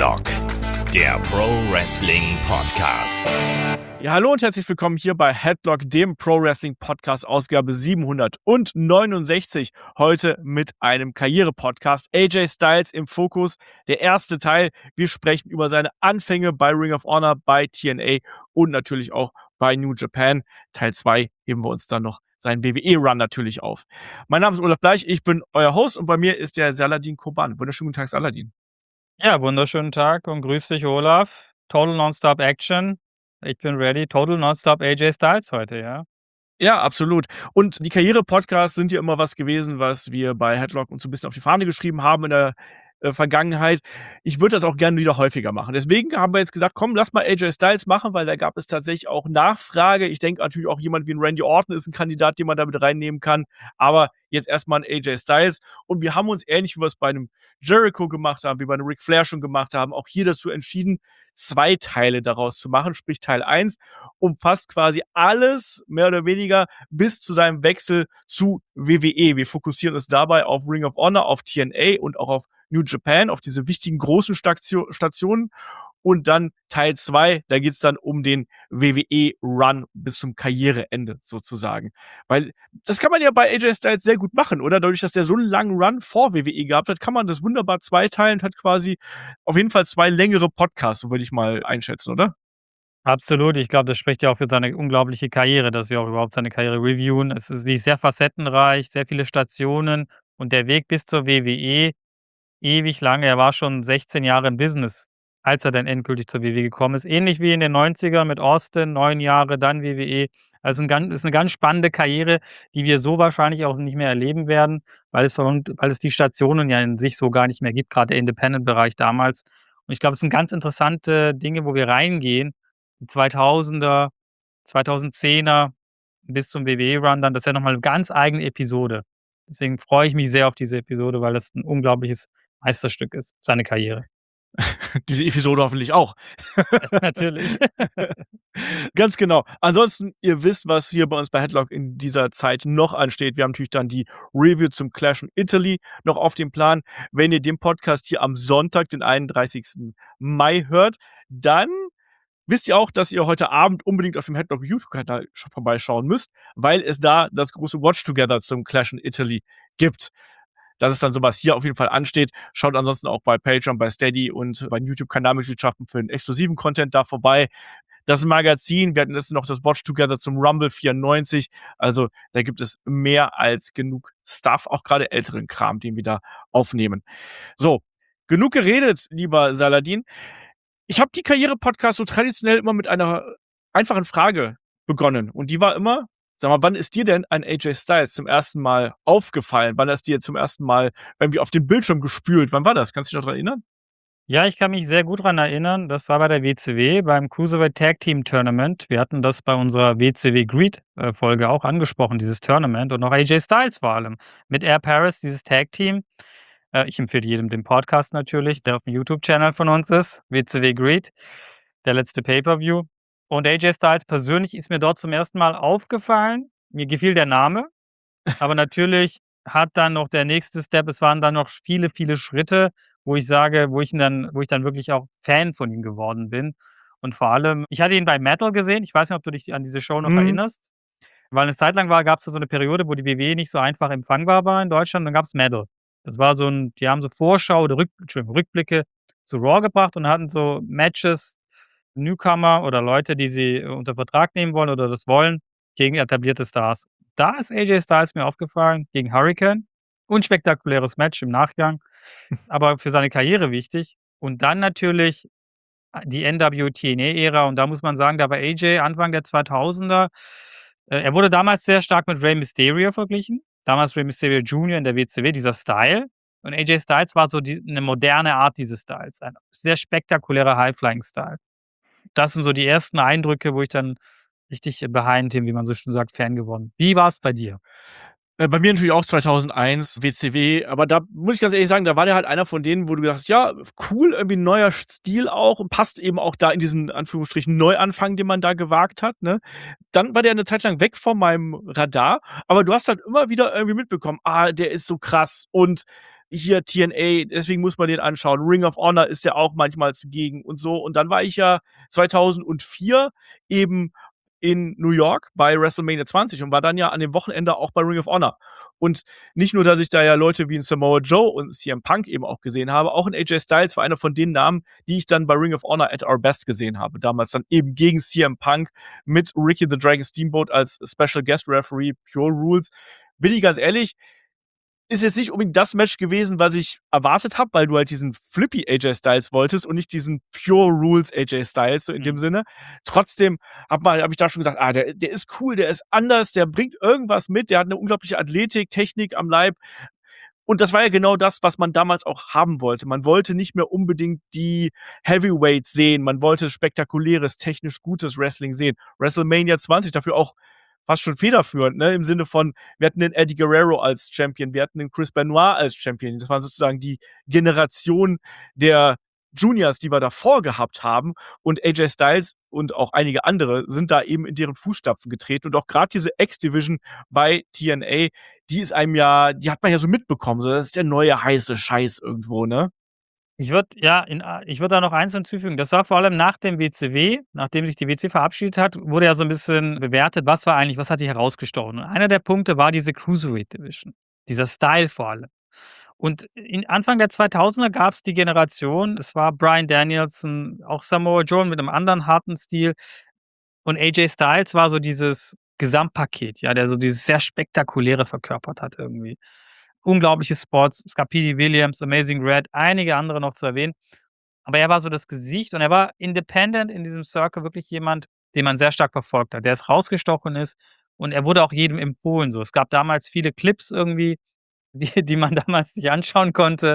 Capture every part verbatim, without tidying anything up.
Headlock, der Pro Wrestling Podcast. Ja, hallo und herzlich willkommen hier bei Headlock, dem Pro Wrestling Podcast, Ausgabe siebenhundertneunundsechzig. Heute mit einem Karriere-Podcast. A J Styles im Fokus, der erste Teil. Wir sprechen über seine Anfänge bei Ring of Honor, bei T N A und natürlich auch bei New Japan. Teil zwei heben wir uns dann noch seinen W W E-Run natürlich auf. Mein Name ist Olaf Bleich, ich bin euer Host und bei mir ist der Saladin Koban. Wunderschönen guten Tag, Saladin. Ja, wunderschönen Tag und grüß dich, Olaf. Total Nonstop Action. Ich bin ready. Total Nonstop A J Styles heute, ja. Ja, absolut. Und die Karriere-Podcasts sind ja immer was gewesen, was wir bei Headlock uns so ein bisschen auf die Fahne geschrieben haben in der äh, Vergangenheit. Ich würde das auch gerne wieder häufiger machen. Deswegen haben wir jetzt gesagt, komm, lass mal A J Styles machen, weil da gab es tatsächlich auch Nachfrage. Ich denke natürlich auch jemand wie ein Randy Orton ist ein Kandidat, den man da mit reinnehmen kann. Aber jetzt erstmal ein A J Styles. Und wir haben uns ähnlich wie wir es bei einem Jericho gemacht haben, wie bei einem Ric Flair schon gemacht haben, auch hier dazu entschieden, zwei Teile daraus zu machen. Sprich, Teil eins umfasst quasi alles, mehr oder weniger, bis zu seinem Wechsel zu W W E. Wir fokussieren uns dabei auf Ring of Honor, auf T N A und auch auf New Japan, auf diese wichtigen großen Stationen. Und dann Teil zwei, da geht's dann um den W W E-Run bis zum Karriereende sozusagen. Weil das kann man ja bei A J Styles sehr gut machen, oder? Dadurch, dass der so einen langen Run vor W W E gehabt hat, kann man das wunderbar zweiteilen und hat quasi auf jeden Fall zwei längere Podcasts, so würde ich mal einschätzen, oder? Absolut. Ich glaube, das spricht ja auch für seine unglaubliche Karriere, dass wir auch überhaupt seine Karriere reviewen. Es ist sie ist sehr facettenreich, sehr viele Stationen und der Weg bis zur W W E ewig lange. Er war schon sechzehn Jahre im Business, als er dann endgültig zur W W E gekommen ist. Ähnlich wie in den neunzigern mit Austin, neun Jahre, dann W W E. Also 'n gan ist 'ne ganz spannende Karriere, die wir so wahrscheinlich auch nicht mehr erleben werden, weil es vermut weil es die Stationen ja in sich so gar nicht mehr gibt, grad der Independent-Bereich damals. Und ich glaube, es sind ganz interessante Dinge, wo wir reingehen. Die zweitausender, zweitausendzehner bis zum W W E-Run dann, das ist ja noch mal 'ne ganz eigene Episode. Deswegen freue ich mich sehr auf diese Episode, weil das 'n unglaubliches Meisterstück ist, seine Karriere. Diese Episode hoffentlich auch. Natürlich. Ganz genau. Ansonsten, ihr wisst, was hier bei uns bei Headlock in dieser Zeit noch ansteht. Wir haben natürlich dann die Review zum Clash in Italy noch auf dem Plan. Wenn ihr den Podcast hier am Sonntag, den einunddreißigsten Mai hört, dann wisst ihr auch, dass ihr heute Abend unbedingt auf dem Headlock YouTube-Kanal vorbeischauen müsst, weil es da das große Watch Together zum Clash in Italy gibt. Dass es dann sowas hier auf jeden Fall ansteht. Schaut ansonsten auch bei Patreon, bei Steady und bei YouTube-Kanalmitgliedschaften für den exklusiven Content da vorbei. Das Magazin, wir hatten letztens noch das Watch Together zum Rumble vierundneunzig. Also da gibt es mehr als genug Stuff, auch gerade älteren Kram, den wir da aufnehmen. So, genug geredet, lieber Saladin. Ich habe die Karriere-Podcast so traditionell immer mit einer einfachen Frage begonnen. Und die war immer, sag mal, wann ist dir denn ein A J Styles zum ersten Mal aufgefallen? Wann ist dir zum ersten Mal irgendwie auf den Bildschirm gespült? Wann war das? Kannst du dich noch dran erinnern? Ja, ich kann mich sehr gut dran erinnern. Das war bei der W C W, beim Cruiserweight Tag Team Tournament. Wir hatten das bei unserer W C W Greed äh, Folge auch angesprochen, dieses Tournament und auch A J Styles vor allem. Mit Air Paris, dieses Tag Team. Äh, ich empfehle jedem den Podcast natürlich, der auf dem YouTube-Channel von uns ist. W C W Greed, der letzte Pay-Per-View. Und A J Styles persönlich ist mir dort zum ersten Mal aufgefallen. Mir gefiel der Name, aber natürlich hat dann noch der nächste Step, es waren dann noch viele, viele Schritte, wo ich sage, wo ich ihn dann wo ich dann wirklich auch Fan von ihm geworden bin. Und vor allem, ich hatte ihn bei Metal gesehen. Ich weiß nicht, ob du dich an diese Show noch Mhm. erinnerst? Weil 'ne Zeit lang war gab's da so 'ne Periode, wo die W W E nicht so einfach empfangbar war in Deutschland, dann gab's Metal. Das war so 'n die haben so Vorschau oder Rück Entschuldigung, Rückblicke zu Raw gebracht und hatten so Matches, Newcomer oder Leute, die sie äh, unter Vertrag nehmen wollen oder das wollen, gegen etablierte Stars. Da ist A J Styles mir aufgefallen gegen Hurricane. Unspektakuläres Match im Nachgang, aber für seine Karriere wichtig. Und dann natürlich a die N W T N A-Ära und da muss man sagen, da war A J Anfang der zweitausender äh, er wurde damals sehr stark mit Rey Mysterio verglichen. Damals Rey Mysterio Junior in der W C W, dieser Style. Und A J Styles war so die 'ne moderne Art dieses Styles, ein sehr spektakulärer High-Flying-Style. Das sind so die ersten Eindrücke, wo ich dann richtig behind him, wie man so schön sagt, Fan geworden. Wie war's bei dir? Äh, bei mir natürlich auch zweitausendeins, W C W, aber da muss ich ganz ehrlich sagen, da war der halt einer von denen, wo du gedacht hast, ja, cool, irgendwie 'n neuer Stil auch und passt eben auch da in diesen Anführungsstrichen Neuanfang, den man da gewagt hat, ne? Dann war der 'ne Zeit lang weg von meinem Radar, aber du hast halt immer wieder irgendwie mitbekommen: „Ah, der ist so krass und hier T N A, deswegen muss man den anschauen. Ring of Honor ist der auch manchmal zugegen und so. Und dann war ich ja zweitausendvier eben in New York bei WrestleMania zwanzig und war dann ja an dem Wochenende auch bei Ring of Honor. Und nicht nur, dass ich da ja Leute wie ein Samoa Joe und C M Punk eben auch gesehen habe, auch ein A J Styles war einer von den Namen, die ich dann bei Ring of Honor at our best gesehen habe. Damals dann eben gegen C M Punk mit Ricky the Dragon Steamboat als Special Guest Referee, Pure Rules. Bin ich ganz ehrlich, ist jetzt nicht unbedingt das Match gewesen, was ich erwartet habe, weil du halt diesen Flippy A J Styles wolltest und nicht diesen Pure Rules A J Styles, so in Mhm. dem Sinne. Trotzdem habe hab ich da schon gesagt, ah, der, der ist cool, der ist anders, der bringt irgendwas mit, der hat eine unglaubliche Athletik, Technik am Leib. Und das war ja genau das, was man damals auch haben wollte. Man wollte nicht mehr unbedingt die Heavyweights sehen, man wollte spektakuläres, technisch gutes Wrestling sehen. WrestleMania zwanzig dafür auch fast schon federführend, ne, im Sinne von, wir hatten den Eddie Guerrero als Champion, wir hatten den Chris Benoit als Champion. Das war sozusagen die Generation der Juniors, die wir davor gehabt haben. Und A J Styles und auch einige andere sind da eben in deren Fußstapfen getreten. Und auch gerade diese X-Division bei T N A, die ist einem ja, die hat man ja so mitbekommen. So, das ist der neue heiße Scheiß irgendwo, ne? Ich würde ja, in a ich würde da noch eins hinzufügen. Das war vor allem nach dem W C W, nachdem sich die W C W verabschiedet hat, wurde ja so 'n bisschen bewertet, was war eigentlich was hat die herausgestochen? Und einer der Punkte war diese Cruiserweight Division, dieser Style vor allem. Und in Anfang der zweitausender gab's die Generation, es war Bryan Danielson, auch Samoa Joe mit 'nem anderen harten Stil und A J Styles war so dieses Gesamtpaket, ja, der so dieses sehr Spektakuläre verkörpert hat irgendwie. Unglaubliche Spots, es gab Petey Williams, Amazing Red, einige andere noch zu erwähnen. Aber er war so das Gesicht und er war independent in diesem Circle wirklich jemand, den man sehr stark verfolgt hat, der es rausgestochen ist und er wurde auch jedem empfohlen so. Es gab damals viele Clips irgendwie, die die man damals sich anschauen konnte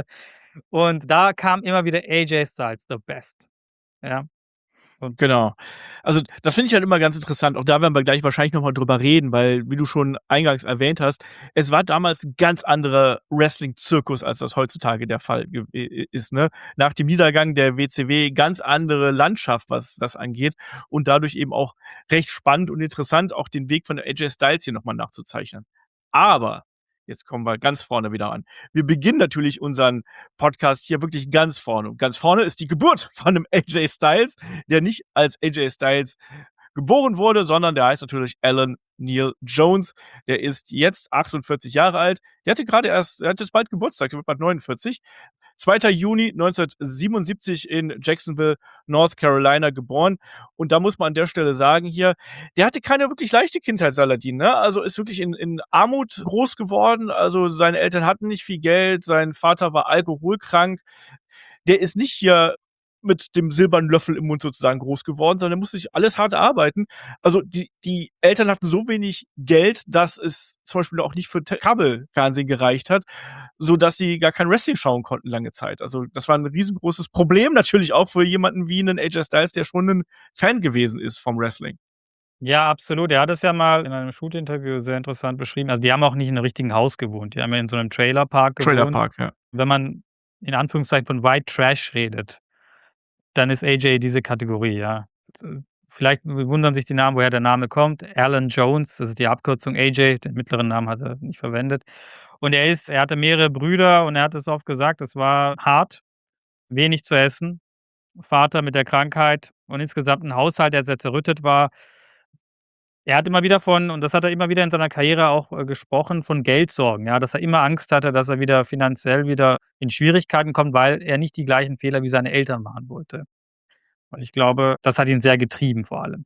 und da kam immer wieder A J Styles, the best, ja. Und Genau. Also, das finde ich halt immer ganz interessant. Auch da werden wir gleich wahrscheinlich noch mal drüber reden, weil, wie du schon eingangs erwähnt hast, es war damals 'n ganz anderer Wrestling-Zirkus, als das heutzutage der Fall gew i ist, ne? Nach dem Niedergang der W C W ganz andere Landschaft, was das angeht und dadurch eben auch recht spannend und interessant, auch den Weg von A J Styles hier noch mal nachzuzeichnen. Aber jetzt kommen wir ganz vorne wieder an. Wir beginnen natürlich unseren Podcast hier wirklich ganz vorne. Und ganz vorne ist die Geburt von 'nem A J Styles, der nicht als A J Styles geboren wurde, sondern der heißt natürlich Alan Neil Jones. Der ist jetzt achtundvierzig Jahre alt. Der hatte grade erst der hat jetzt bald Geburtstag, der wird bald neunundvierzig. zweiter Juni neunzehnhundertsiebenundsiebzig in Jacksonville, North Carolina geboren. Und da muss man an der Stelle sagen hier, der hatte keine wirklich leichte Kindheit, Saladin, ne? Also, ist wirklich in in Armut groß geworden. Also, seine Eltern hatten nicht viel Geld, sein Vater war alkoholkrank. Der ist nicht hier mit dem silbernen Löffel im Mund sozusagen groß geworden, sondern der musste sich alles hart erarbeiten. Also, die die Eltern hatten so wenig Geld, dass es zum Beispiel auch nicht für Te Kabelfernsehen gereicht hat, sodass sie gar kein Wrestling schauen konnten lange Zeit. Also, das war 'n riesengroßes Problem natürlich auch für jemanden wie 'nen A J Styles, der schon 'nen Fan gewesen ist vom Wrestling. Ja, absolut. Er hat es ja mal in einem Shoot-Interview sehr interessant beschrieben. Also, die haben auch nicht in 'nem richtigen Haus gewohnt. Die haben ja in so 'nem Trailerpark gewohnt. Trailerpark, ja. Wenn man in Anführungszeichen von White Trash redet, dann ist A J diese Kategorie, ja. Z vielleicht w wundern sich die Namen, woher der Name kommt. Alan Jones, das ist die Abkürzung. A J, den mittleren Namen hat er nicht verwendet. Und er ist er hatte mehrere Brüder und er hat es oft gesagt, es war hart, wenig zu essen, Vater mit der Krankheit und insgesamt 'n Haushalt, der sehr zerrüttet war. Er hat immer wieder von und das hat er immer wieder in seiner Karriere auch, äh, gesprochen, von Geldsorgen, ja, dass er immer Angst hatte, dass er wieder finanziell wieder in Schwierigkeiten kommt, weil er nicht die gleichen Fehler wie seine Eltern machen wollte. Und ich glaube, das hat ihn sehr getrieben vor allem.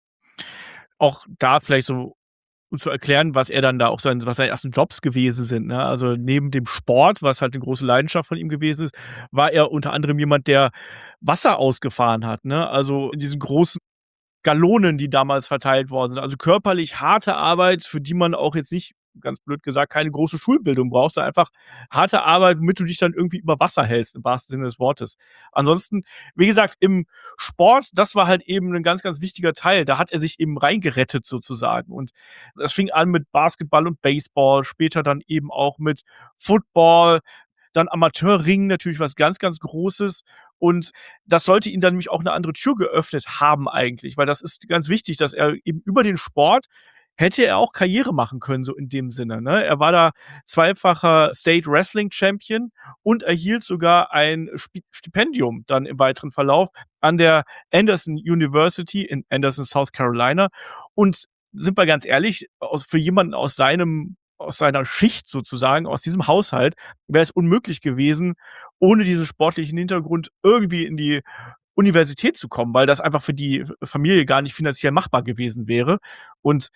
Auch da vielleicht so, um zu erklären, was er dann da auch sein was seine ersten Jobs gewesen sind, ne? Also, neben dem Sport, was halt 'ne große Leidenschaft von ihm gewesen ist, war er unter anderem jemand, der Wasser ausgefahren hat, ne? Also, in diesen großen Gallonen, die damals verteilt worden sind. Also, körperlich harte Arbeit, für die man auch jetzt nicht, ganz blöd gesagt, keine große Schulbildung braucht, sondern einfach harte Arbeit, womit du dich dann irgendwie über Wasser hältst, im wahrsten Sinne des Wortes. Ansonsten, wie gesagt, im Sport, das war halt eben 'nen ganz, ganz wichtiger Teil. Da hat er sich eben reingerettet sozusagen. Und das fing an mit Basketball und Baseball, später dann eben auch mit Football, dann Amateurringen, natürlich was ganz, ganz Großes. Und das sollte ihm dann nämlich auch 'ne andere Tür geöffnet haben eigentlich, weil das ist ganz wichtig, dass er eben über den Sport hätte er auch Karriere machen können, so in dem Sinne, ne? Er war da zweifacher State Wrestling Champion und erhielt sogar ein Spi Stipendium dann im weiteren Verlauf an der Anderson University in Anderson, South Carolina. Und sind wir ganz ehrlich, aus für jemanden aus seinem aus seiner Schicht sozusagen, aus diesem Haushalt, wäre es unmöglich gewesen, ohne diesen sportlichen Hintergrund irgendwie in die Universität zu kommen, weil das einfach für die Familie gar nicht finanziell machbar gewesen wäre. Und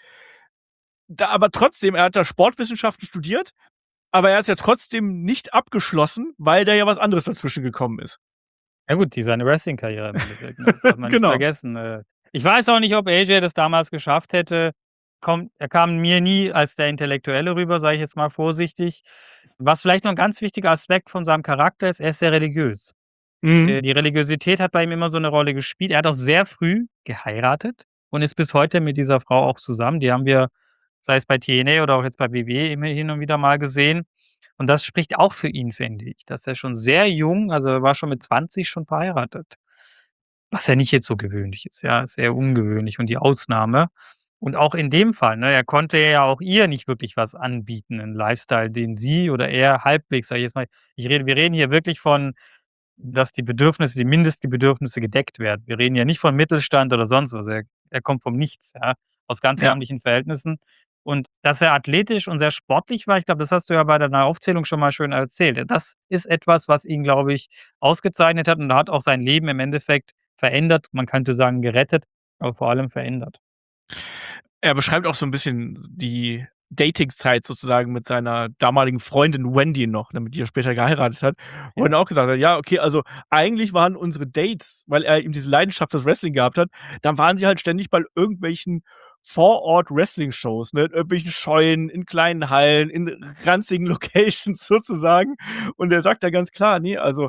da aber trotzdem, er hat da Sportwissenschaften studiert, aber er hat's ja trotzdem nicht abgeschlossen, weil da ja was anderes dazwischen gekommen ist. Ja gut, die seine Wrestling-Karriere im Endeffekt, ne? Das darf man nicht Genau. vergessen. Äh, ich weiß auch nicht, ob A J das damals geschafft hätte. Kommt er kam mir nie als der Intellektuelle rüber, sage ich jetzt mal vorsichtig. Was vielleicht noch 'n ganz wichtiger Aspekt von seinem Charakter ist, er ist sehr religiös. Mhm. Äh, die Religiosität hat bei ihm immer so 'ne Rolle gespielt. Er hat auch sehr früh geheiratet und ist bis heute mit dieser Frau auch zusammen. Die haben wir, sei es bei T N A oder auch jetzt bei W W E immer hin und wieder mal gesehen. Und das spricht auch für ihn, finde ich, dass er schon sehr jung, also er war schon mit zwanzig schon verheiratet. Was ja nicht jetzt so gewöhnlich ist, ja, ist sehr ungewöhnlich und die Ausnahme. Und auch in dem Fall, ne, er konnte ja auch ihr nicht wirklich was anbieten, 'n Lifestyle, den sie oder er halbwegs, sage ich jetzt mal, ich rede wir reden hier wirklich von, dass die Bedürfnisse die Mindest die Bedürfnisse gedeckt werden. Wir reden ja nicht von Mittelstand oder sonst was. Er er kommt vom Nichts, ja, aus ganz Ja. ärmlichen Verhältnissen. Und dass er athletisch und sehr sportlich war, ich glaube, das hast du ja bei deiner Aufzählung schon mal schön erzählt. Das ist etwas, was ihn, glaube ich, ausgezeichnet hat und er hat auch sein Leben im Endeffekt verändert. Man könnte sagen, gerettet, aber vor allem verändert. Er beschreibt auch so 'n bisschen die Datingzeit sozusagen mit seiner damaligen Freundin Wendy noch, ne, mit die er später geheiratet hat, wo er Ja. dann auch gesagt hat: „Ja, okay, also eigentlich waren unsere Dates", weil er eben diese Leidenschaft fürs Wrestling gehabt hat, dann waren sie halt ständig bei irgendwelchen Vorort-Wrestling-Shows, ne, in irgendwelchen Scheunen, in kleinen Hallen, in ranzigen Locations sozusagen. Und er sagt da ganz klar: „Ne, also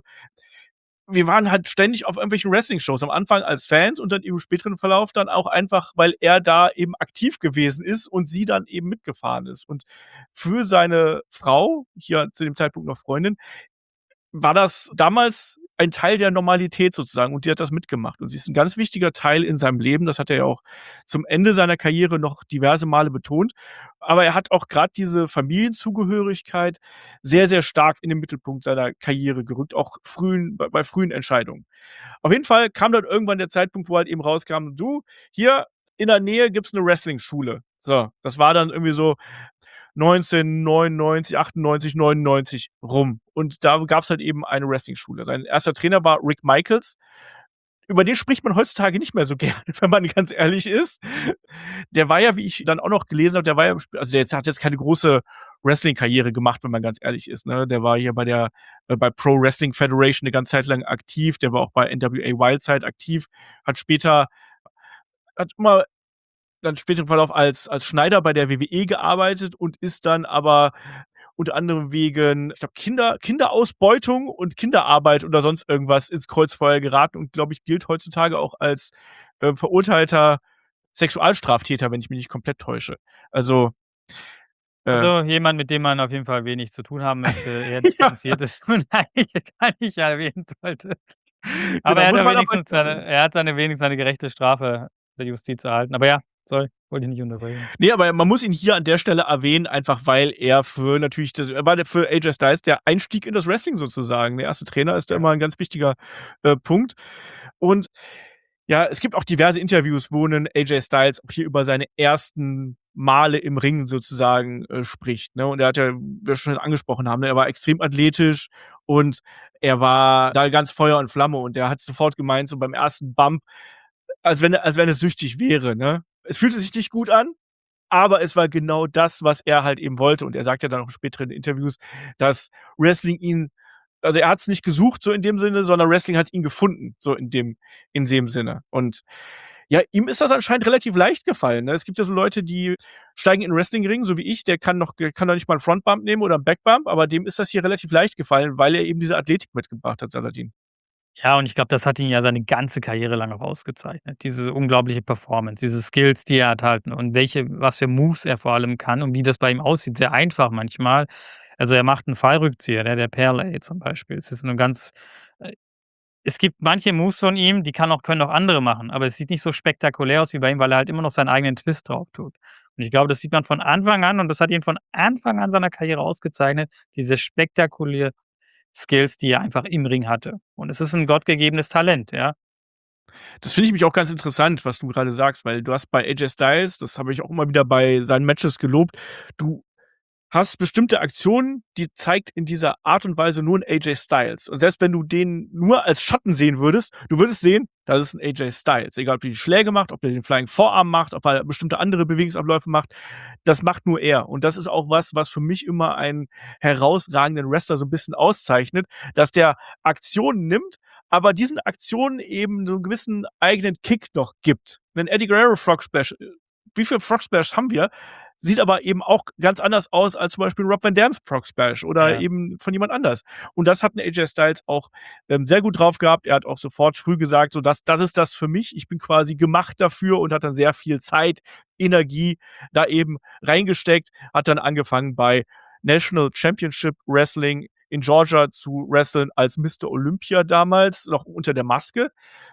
wir waren halt ständig auf irgendwelchen Wrestling-Shows, am Anfang als Fans und dann im späteren Verlauf dann auch einfach, weil er da eben aktiv gewesen ist und sie dann eben mitgefahren ist." Und für seine Frau, hier zu dem Zeitpunkt noch Freundin, war das damals ein Teil der Normalität sozusagen und die hat das mitgemacht. Und sie ist 'n ganz wichtiger Teil in seinem Leben. Das hat er ja auch zum Ende seiner Karriere noch diverse Male betont. Aber er hat auch grad diese Familienzugehörigkeit sehr, sehr stark in den Mittelpunkt seiner Karriere gerückt, auch frühen bei bei frühen Entscheidungen. Auf jeden Fall kam dann irgendwann der Zeitpunkt, wo halt eben rauskam: „Du, hier in der Nähe gibt's 'ne Wrestling-Schule." So, das war dann irgendwie so neunzehnhundertneunundneunzig, achtundneunzig, neunundneunzig rum. Und da gab's halt eben eine Wrestling-Schule. Sein erster Trainer war Rick Michaels. Über den spricht man heutzutage nicht mehr so gerne, wenn man ganz ehrlich ist. Der war ja, wie ich dann auch noch gelesen habe, der war ja also der jetzt hat jetzt keine große Wrestling-Karriere gemacht, wenn man ganz ehrlich ist, ne? Der war hier bei der äh, bei Pro Wrestling Federation 'ne ganze Zeit lang aktiv. Der war auch bei N W A Wildside aktiv, hat später hat immer dann später im Verlauf als als Schneider bei der W W E gearbeitet und ist dann aber unter anderem wegen, ich glaube, Kinder Kinderausbeutung und Kinderarbeit oder sonst irgendwas ins Kreuzfeuer geraten und, glaube ich, gilt heutzutage auch als, äh, verurteilter Sexualstraftäter, wenn ich mich nicht komplett täusche. Also äh Also jemand, mit dem man auf jeden Fall wenig zu tun haben möchte, eher Ja. distanziert ist und eigentlich gar nicht erwähnen sollte. Aber Genau, er hat muss ja man aber wenigstens seine er hat seine wenigstens seine gerechte Strafe der Justiz erhalten. Aber ja, sorry, wollte dich nicht unterbrechen. Ne, aber man muss ihn hier an der Stelle erwähnen, einfach weil er für natürlich das er war der für A J Styles der Einstieg in das Wrestling sozusagen. Der erste Trainer ist da Ja. immer 'n ganz wichtiger, äh, Punkt. Und ja, es gibt auch diverse Interviews, wo 'nen A J Styles auch hier über seine ersten Male im Ring sozusagen, äh, spricht, ne? Und er hat ja, wie wir schon angesprochen haben, ne, er war extrem athletisch und er war da ganz Feuer und Flamme und er hat sofort gemeint, so beim ersten Bump, als wenn er als wenn er süchtig wäre, ne? Es fühlte sich nicht gut an, aber es war genau das, was er halt eben wollte. Und er sagt ja dann auch in späteren Interviews, dass Wrestling ihn also er hat's nicht gesucht so in dem Sinne, sondern Wrestling hat ihn gefunden, so in dem in dem Sinne. Und ja, ihm ist das anscheinend relativ leicht gefallen, ne? Es gibt ja so Leute, die steigen in 'n Wrestling-Ring, so wie ich, der kann noch der kann noch nicht mal 'n Front Bump nehmen oder 'n Back Bump, aber dem ist das hier relativ leicht gefallen, weil er eben diese Athletik mitgebracht hat, Saladin. Ja, und ich glaube, das hat ihn ja seine ganze Karriere lang auch ausgezeichnet. Diese unglaubliche Performance, diese Skills, die er hat halt und welche was für Moves er vor allem kann und wie das bei ihm aussieht, sehr einfach manchmal. Also, er macht 'n Fallrückzieher, ne, der Pearl A zum Beispiel. Es ist 'ne ganz, äh es gibt manche Moves von ihm, die kann auch können auch andere machen, aber es sieht nicht so spektakulär aus wie bei ihm, weil er halt immer noch seinen eigenen Twist drauf tut. Und ich glaube, das sieht man von Anfang an und das hat ihn von Anfang an seiner Karriere ausgezeichnet, diese spektakuläre Skills, die er einfach im Ring hatte. Und es ist 'n gottgegebenes Talent, ja. Das finde ich nämlich auch ganz interessant, was du gerade sagst, weil du hast bei A J Styles, das habe ich auch immer wieder bei seinen Matches gelobt, du hast bestimmte Aktionen, die zeigt in dieser Art und Weise nur 'n A J Styles. Und selbst wenn du den nur als Schatten sehen würdest, du würdest sehen, das ist 'n A J Styles. Egal, ob der die Schläge macht, ob der den Flying Forearm macht, ob er bestimmte andere Bewegungsabläufe macht, das macht nur er. Und das ist auch was, was für mich immer einen herausragenden Wrestler so 'n bisschen auszeichnet, dass der Aktionen nimmt, aber diesen Aktionen eben so 'n gewissen eigenen Kick noch gibt. 'Nen Eddie Guerrero Frog Splash, äh, wie viel Frog Splash haben wir? Sieht aber eben auch ganz anders aus als zum Beispiel Rob Van Dam's Frog Splash oder Ja. eben von jemand anders. Und das hat 'n A J Styles auch, ähm, sehr gut drauf gehabt. Er hat auch sofort früh gesagt, so: „Das das ist das für mich. Ich bin quasi gemacht dafür“, und hat dann sehr viel Zeit, Energie da eben reingesteckt. Hat dann angefangen bei National Championship Wrestling in Georgia zu wresteln als Mister Olympia damals, noch unter der Maske.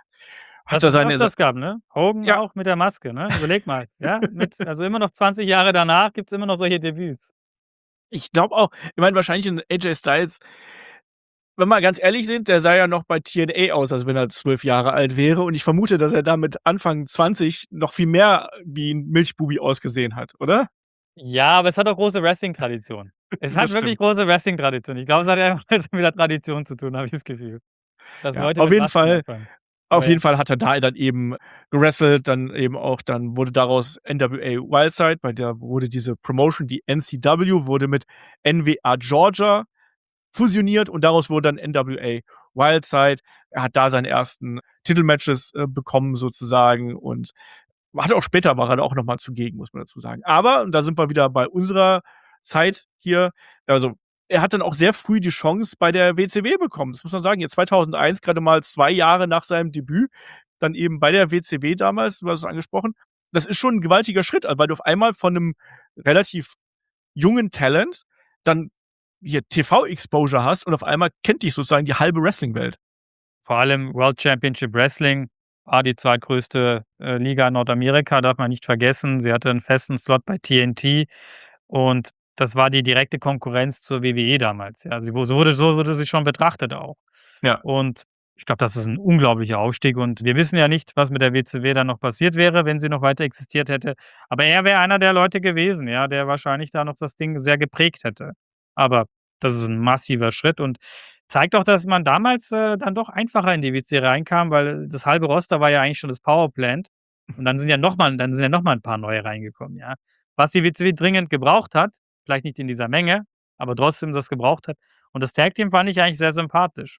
Hat Was da es seine öfters gab, ne? Hogan Ja. auch mit der Maske, ne? Überleg mal, ja? Mit also immer noch zwanzig Jahre danach gibt's immer noch solche Debüts. Ich glaube auch ich meine, wahrscheinlich 'n A J Styles wenn wir ganz ehrlich sind, der sah ja noch bei T N A aus, als wenn er zwölf Jahre alt wäre. Und ich vermute, dass er da mit Anfang zwanzig noch viel mehr wie 'n Milchbubi ausgesehen hat, oder? Ja, aber es hat auch große Wrestling-Tradition. Es hat Das wirklich stimmt. große Wrestling-Tradition. Ich glaube, es hat einfach mit der Tradition zu tun, habe ich das Gefühl, dass Ja, Leute auf mit jeden Masken Fall anfangen. Aber auf ja. jeden Fall hat er da dann eben gewrestelt, dann eben auch dann wurde daraus N W A Wildside, weil da wurde diese Promotion, die N C W, wurde mit N W A Georgia fusioniert und daraus wurde dann N W A Wildside. Er hat da seine ersten Titelmatches, äh, bekommen sozusagen und hat auch später war er da auch noch mal zugegen, muss man dazu sagen. Aber, und da sind wir wieder bei unserer Zeit hier, also, er hat dann auch sehr früh die Chance bei der W C W bekommen. Das muss man sagen, jetzt zweitausendeins, grade mal zwei Jahre nach seinem Debüt, dann eben bei der W C W damals, du hast es angesprochen. Das ist schon 'n gewaltiger Schritt, weil du auf einmal von 'nem relativ jungen Talent dann hier T V-Exposure hast und auf einmal kennt dich sozusagen die halbe Wrestling-Welt. Vor allem World Championship Wrestling war die zweitgrößte, äh, Liga in Nordamerika, darf man nicht vergessen. Sie hatte 'n festen Slot bei T N T und das war die direkte Konkurrenz zur W W E damals, ja. Sie wu so wurde so wurde sie schon betrachtet auch. Ja. Und ich glaube, das ist 'n unglaublicher Aufstieg und wir wissen ja nicht, was mit der W C W dann noch passiert wäre, wenn sie noch weiter existiert hätte. Aber er wäre einer der Leute gewesen, ja, der wahrscheinlich da noch das Ding sehr geprägt hätte. Aber das ist 'n massiver Schritt und zeigt auch, dass man damals, äh, dann doch einfacher in die W C reinkam, weil das halbe Roster war ja eigentlich schon das Powerplant. Und dann sind ja noch mal dann sind ja noch mal 'n paar neue reingekommen, ja. Was die W C W dringend gebraucht hat, vielleicht nicht in dieser Menge, aber trotzdem das gebraucht hat. Und das Tag Team fand ich eigentlich sehr sympathisch.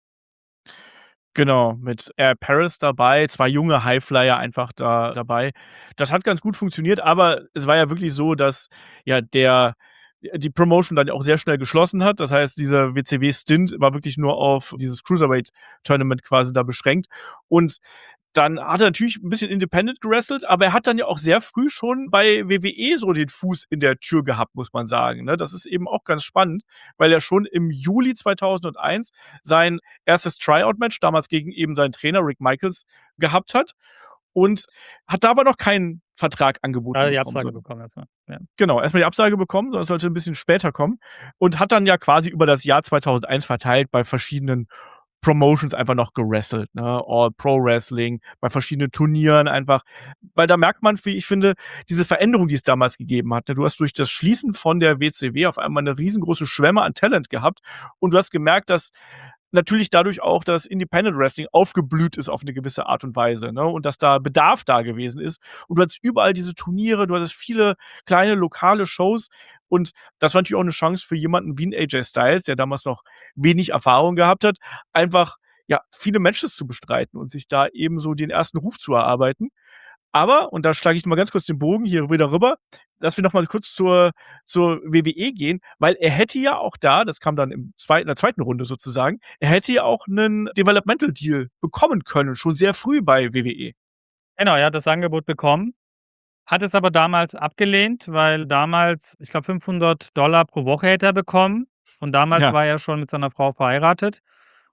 Genau, mit Air Paris dabei, zwei junge Highflyer einfach da dabei. Das hat ganz gut funktioniert, aber es war ja wirklich so, dass ja der die Promotion dann auch sehr schnell geschlossen hat. Das heißt, dieser W C W-Stint war wirklich nur auf dieses Cruiserweight-Tournament quasi da beschränkt. Und dann hat er natürlich 'n bisschen Independent gewrestelt, aber er hat dann ja auch sehr früh schon bei W W E so den Fuß in der Tür gehabt, muss man sagen, ne? Das ist eben auch ganz spannend, weil er schon im Juli zweitausendeins sein erstes Tryout-Match, damals gegen eben seinen Trainer Rick Michaels, gehabt hat und hat da aber noch keinen Vertrag Hat angeboten er die bekommen, Absage so. bekommen erst mal, ja. Genau, erst mal die Absage bekommen, das sollte 'n bisschen später kommen und hat dann ja quasi über das Jahr zweitausendeins verteilt bei verschiedenen Promotions einfach noch gewrestelt, ne? All Pro Wrestling, bei verschiedenen Turnieren einfach. Weil da merkt man, wie ich finde, diese Veränderung, die es damals gegeben hat, ne? Du hast durch das Schließen von der W C W auf einmal 'ne riesengroße Schwemme an Talent gehabt und du hast gemerkt, dass natürlich dadurch auch das Independent Wrestling aufgeblüht ist auf 'ne gewisse Art und Weise, ne? Und dass da Bedarf da gewesen ist. Und du hattest überall diese Turniere, du hattest viele kleine lokale Shows und das war natürlich auch 'ne Chance für jemanden wie 'n A J Styles, der damals noch wenig Erfahrung gehabt hat, einfach, ja, viele Matches zu bestreiten und sich da eben so den ersten Ruf zu erarbeiten. Aber, und da schlage ich noch mal ganz kurz den Bogen hier wieder rüber, dass wir noch mal kurz zur zur W W E gehen, weil er hätte ja auch da, das kam dann im zweiten in der zweiten Runde sozusagen, er hätte ja auch 'nen Developmental Deal bekommen können, schon sehr früh bei W W E. Genau, er hat das Angebot bekommen, hat es aber damals abgelehnt, weil damals, ich glaube, fünfhundert Dollar pro Woche hätte er bekommen und damals Ja. war er schon mit seiner Frau verheiratet.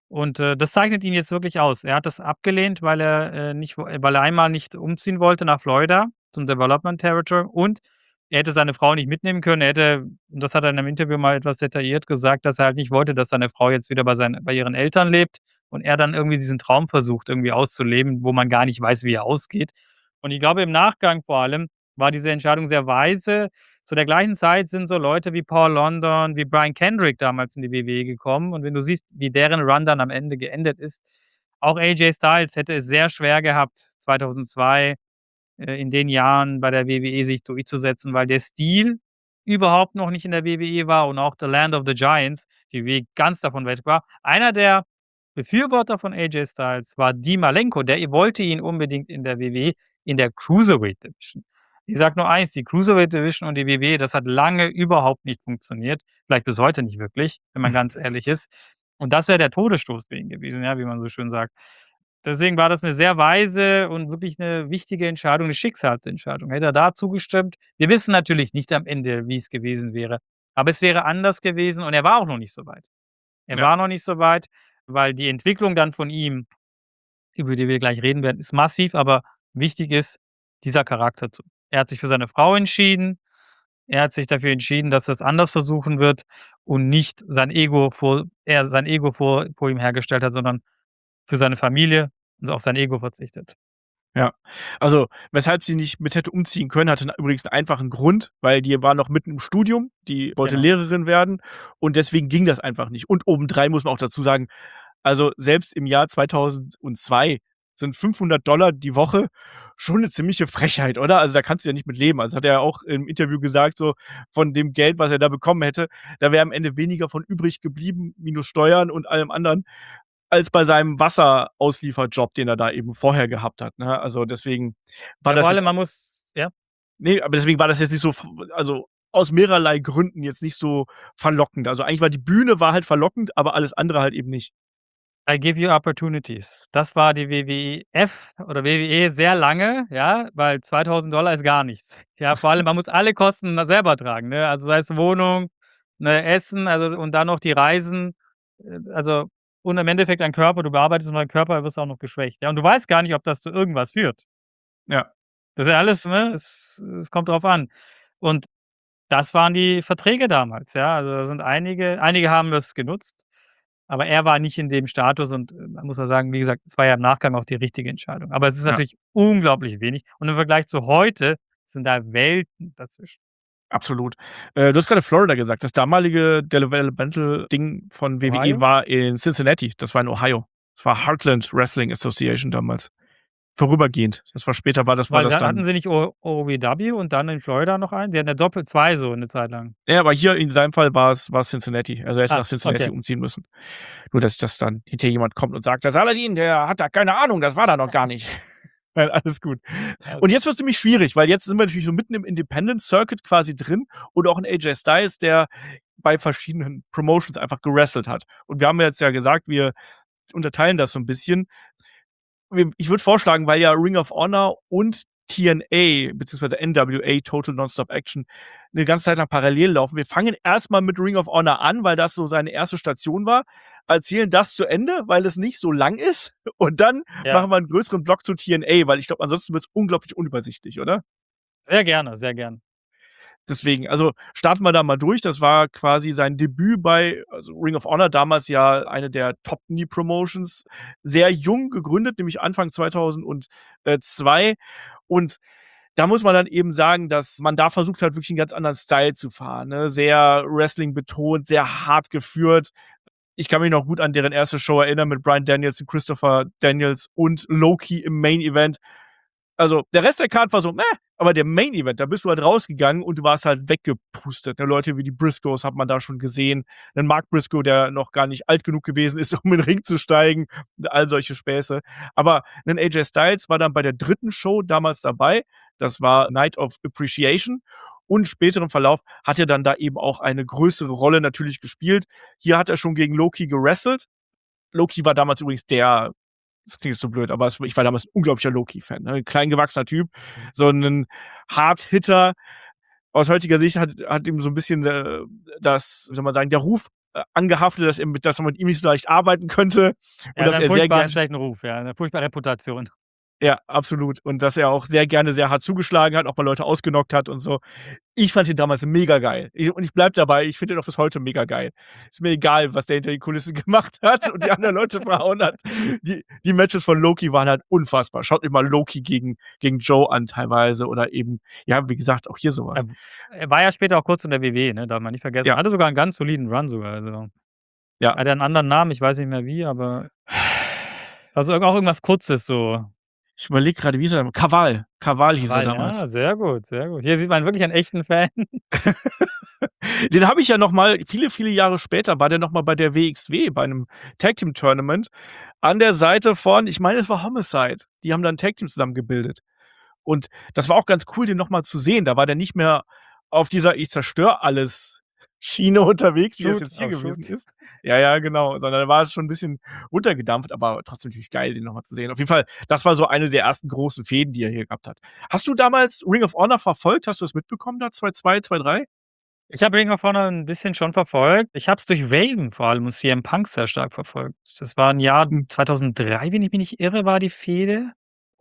Und, äh, das zeichnet ihn jetzt wirklich aus. Er hat das abgelehnt, weil er, äh, nicht wo weil er einmal nicht umziehen wollte nach Florida zum Development Territory und er hätte seine Frau nicht mitnehmen können. Er hätte und das hat er in 'nem Interview mal etwas detailliert gesagt, dass er halt nicht wollte, dass seine Frau jetzt wieder bei seinen bei ihren Eltern lebt und er dann irgendwie diesen Traum versucht, irgendwie auszuleben, wo man gar nicht weiß, wie er ausgeht. Und ich glaube, im Nachgang vor allem war diese Entscheidung sehr weise. Zu der gleichen Zeit sind so Leute wie Paul London, wie Brian Kendrick damals in die W W E gekommen und wenn du siehst, wie deren Run dann am Ende geendet ist auch A J Styles hätte es sehr schwer gehabt, zweitausendzwei, äh, in den Jahren bei der W W E sich durchzusetzen, weil der Stil überhaupt noch nicht in der W W E war und auch The Land of the Giants, die W W E ganz davon weg war. Einer der Befürworter von A J Styles war Dean Malenko, der wollte ihn unbedingt in der W W E in der Cruiserweight Division. Ich sage nur eins, die Cruiserweight Division und die W W E, das hat lange überhaupt nicht funktioniert, vielleicht bis heute nicht wirklich, wenn man ganz ehrlich ist. Und das wäre der Todesstoß für ihn gewesen, ja, wie man so schön sagt. Deswegen war das 'ne sehr weise und wirklich 'ne wichtige Entscheidung, 'ne Schicksalsentscheidung. Hätte er da zugestimmt wir wissen natürlich nicht am Ende, wie's gewesen wäre, aber es wäre anders gewesen und er war auch noch nicht so weit. Er Ja. war noch nicht so weit, weil die Entwicklung dann von ihm, über die wir gleich reden werden, ist massiv, aber wichtig ist dieser Charakterzug. Er hat sich für seine Frau entschieden. Er hat sich dafür entschieden, dass er's anders versuchen wird und nicht sein Ego vor er sein Ego vor vor ihm hergestellt hat, sondern für seine Familie und auf sein Ego verzichtet. Ja, also, weshalb sie nicht mit hätte umziehen können, hatte 'n übrigens 'n einfachen Grund, weil die war noch mitten im Studium, die wollte Genau. Lehrerin werden und deswegen ging das einfach nicht. Und obendrein muss man auch dazu sagen, also, selbst im Jahr zweitausendzwei sind fünfhundert Dollar die Woche schon 'ne ziemliche Frechheit, oder? Also, da kannst du ja nicht mit leben. Also, hat er ja auch im Interview gesagt, so von dem Geld, was er da bekommen hätte, da wäre am Ende weniger von übrig geblieben, minus Steuern und allem anderen, als bei seinem Wasserauslieferjob, den er da eben vorher gehabt hat, ne? Also, deswegen war Ja, vor das allem, jetzt man muss ja? Ne, aber deswegen war das jetzt nicht so f also, aus mehrerlei Gründen jetzt nicht so verlockend. Also, eigentlich war die Bühne war halt verlockend, aber alles andere halt eben nicht. I give you opportunities. Das war die W W F oder W W E sehr lange, ja, weil zweitausend Dollar ist gar nichts. Ja, vor allem, man muss alle Kosten da selber tragen, ne? Also, sei es Wohnung, ne, Essen, also und dann noch die Reisen. Äh, also und im Endeffekt dein Körper, du bearbeitest nur deinen Körper, wirst auch noch geschwächt, ja? Und du weißt gar nicht, ob das zu irgendwas führt. Ja. Das ist ja alles, ne es es kommt drauf an. Und das waren die Verträge damals, ja? Also, da sind einige einige haben das genutzt, aber er war nicht in dem Status und, äh, man muss ja sagen, wie gesagt, es war ja im Nachgang auch die richtige Entscheidung. Aber es ist Ja. natürlich unglaublich wenig und im Vergleich zu heute sind da Welten dazwischen. Absolut. Äh, du hast grade Florida gesagt. Das damalige Developmental-Ding von W W E Ohio? war in Cincinnati. Das war in Ohio. Das war Heartland Wrestling Association damals. Vorübergehend. Das war später war das war Weil das da hatten dann sie nicht O OVW und dann in Florida noch einen? Die hatten ja doppelt zwei so 'ne Zeit lang. Ja, aber hier in seinem Fall war's war's Cincinnati. Also, er hätte Ah, nach Cincinnati okay. umziehen müssen. Nur, dass dass dann hinterher jemand kommt und sagt: „Der Saladin, der hat da keine Ahnung, das war da noch gar nicht.“ Nein, alles gut. Und Okay. jetzt wird's nämlich schwierig, weil jetzt sind wir natürlich so mitten im Independent Circuit quasi drin und auch 'n A J Styles, der bei verschiedenen Promotions einfach gewrestelt hat. Und wir haben ja jetzt ja gesagt, wir unterteilen das so 'n bisschen. Wir ich würde vorschlagen, weil ja Ring of Honor und T N A beziehungsweise N W A, Total Nonstop Action, 'ne ganze Zeit lang parallel laufen. Wir fangen erst mal mit Ring of Honor an, weil das so seine erste Station war, erzählen das zu Ende, weil es nicht so lang ist und dann Ja. machen wir 'n größeren Block zu T N A, weil ich glaube, ansonsten wird's unglaublich unübersichtlich, oder? Sehr gerne, sehr gern. Deswegen, also, starten wir da mal durch. Das war quasi sein Debüt bei also, Ring of Honor, damals ja eine der Top-Knee-Promotions. Sehr jung gegründet, nämlich Anfang zweitausend und äh, zwei. Und da muss man dann eben sagen, dass man da versucht hat, wirklich 'n ganz anderen Style zu fahren, ne? Sehr Wrestling betont, sehr hart geführt. Ich kann mich noch gut an deren erste Show erinnern mit Bryan Danielson, Christopher Daniels und Low Ki im Main Event. Also, der Rest der Card war so: „Mäh“, aber der Main Event, da bist du halt rausgegangen und du warst halt weggepustet, ne? Leute wie die Briscoes hat man da schon gesehen. 'Nen Mark Briscoe, der noch gar nicht alt genug gewesen ist, um in den Ring zu steigen, all solche Späße. Aber 'nen A J Styles war dann bei der dritten Show damals dabei. Das war Night of Appreciation und späteren Verlauf hat er dann da eben auch eine größere Rolle natürlich gespielt. Hier hat er schon gegen Low Ki gewrestelt. Low Ki war damals übrigens der das klingt jetzt so blöd, aber es ich war damals 'n unglaublicher Low Ki-Fan, ne? Klein gewachsener Typ, so 'nen Hard-Hitter. Aus heutiger Sicht hat hat ihm so 'n bisschen, äh, das wie soll man sagen, der Ruf äh, angehaftet, dass, er mit, dass man mit ihm nicht so leicht arbeiten könnte. Und Er hat dass einen er sehr furchtbaren gerne. schlechten Ruf, ja, eine furchtbare Reputation. Ja, absolut. Und dass er auch sehr gerne sehr hart zugeschlagen hat, auch mal Leute ausgenockt hat und so. Ich fand ihn damals mega geil. Ich, und ich bleib dabei, ich finde ihn auch bis heute mega geil. Ist mir egal, was der hinter den Kulissen gemacht hat und die anderen Leute verhauen hat. Die, die Matches von Loki waren halt unfassbar. Schaut euch mal Loki gegen, gegen Joe an teilweise oder eben, ja, wie gesagt, auch hier sowas. Er, er war ja später auch kurz in der W W E, ne? Darf man nicht vergessen. Ja. Hatte sogar einen ganz soliden Run sogar. Also. Ja. Hat er einen anderen Namen, ich weiß nicht mehr wie, aber also auch irgendwas Kurzes so. Ich überlege gerade, wie ist er? Kaval. Kaval hieß er Kaval, damals. ja, sehr gut, sehr gut. Hier sieht man wirklich einen echten Fan. Den habe ich ja noch mal viele, viele Jahre später, war der noch mal bei der W X W, bei einem Tag-Team-Tournament, an der Seite von, ich meine, es war Homicide. Die haben dann ein Tag-Team zusammen gebildet. Und das war auch ganz cool, den noch mal zu sehen. Da war der nicht mehr auf dieser Ich zerstöre alles Schiene unterwegs, wie es Shoot, jetzt hier auf gewesen Shoot. ist. Ja, ja, genau. Sondern da war es schon ein bisschen runtergedampft, aber trotzdem natürlich geil, den noch mal zu sehen. Auf jeden Fall, das war so eine der ersten großen Fäden, die er hier gehabt hat. Hast du damals Ring of Honor verfolgt? Hast du das mitbekommen da? zwei zwei, zwei drei? Ich habe Ring of Honor ein bisschen schon verfolgt. Ich habe es durch Raven vor allem und C M Punk sehr stark verfolgt. Das war ein Jahr Hm. zweitausenddrei, wenn ich mich nicht irre, war die Fehde.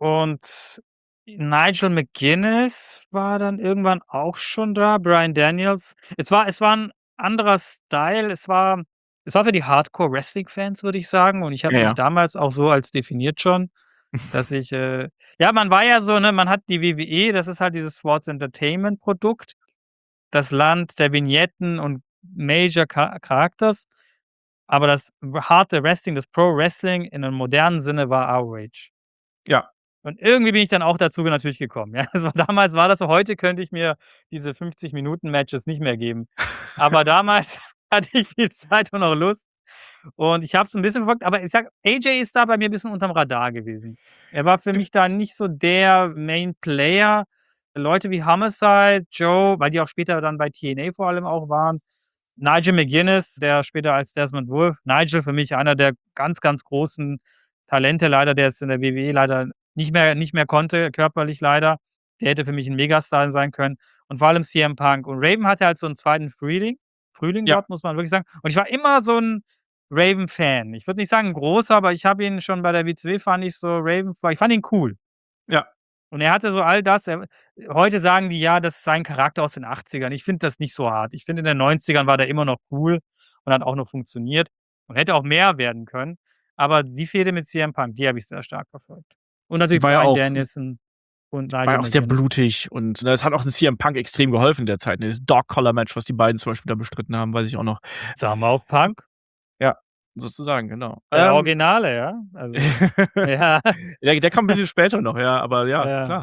Und Nigel McGuinness war dann irgendwann auch schon da, Bryan Daniels. Es war es war 'n anderer Style. Es war es war für die Hardcore-Wrestling-Fans, würde ich sagen. Und ich habe Ja, mich ja. damals auch so als definiert schon, dass ich, äh ja, man war ja so, ne, man hat die W W E, das ist halt dieses Sports-Entertainment-Produkt, das Land der Vignetten und Major Cha Characters, aber das harte Wrestling, das Pro-Wrestling in 'nem modernen Sinne war R O H. Ja. Und irgendwie bin ich dann auch dazu natürlich gekommen, ja. Also, damals war das so, heute könnte ich mir diese fünfzig Minuten Matches nicht mehr geben. Aber damals hatte ich viel Zeit und auch Lust und ich habe es 'n bisschen verfolgt, aber ich sage, A J ist da bei mir 'n bisschen unterm Radar gewesen. Er war für mich da nicht so der Main Player. Leute wie Homicide, Joe, weil die auch später dann bei T N A vor allem auch waren. Nigel McGuinness, der später als Desmond Wolfe Nigel für mich einer der ganz, ganz großen Talente leider, der es in der W W E leider nicht mehr nicht mehr konnte, körperlich leider. Der hätte für mich 'n Megastar sein können und vor allem C M Punk. Und Raven hatte halt so 'n zweiten Frühling Frühling Ja. dort, muss man wirklich sagen. Und ich war immer so 'n Raven-Fan. Ich würde nicht sagen 'n großer, aber ich habe ihn schon bei der W C W fand ich so Raven ich fand ihn cool. Ja. Und er hatte so all das. Er heute sagen die: „Ja, das ist sein Charakter aus den achtzigern." Ich finde das nicht so hart. Ich finde, in den neunzigern war der immer noch cool und hat auch noch funktioniert und hätte auch mehr werden können. Aber die Fehde mit C M Punk, die habe ich sehr stark verfolgt. Und Die natürlich war ja Bryan auch Danielson und war Nigel ja auch sehr McGuinness. blutig und, ne, es hat auch C M Punk extrem geholfen in der Zeit, ne? Das Dog-Collar-Match, was die beiden zum Beispiel da bestritten haben, weiß ich auch noch. Summer of Punk. Ja, sozusagen, genau. Der Ähm, Originale, ja? Also, ja. der der kam 'n bisschen später noch, ja, aber ja, Ja. klar.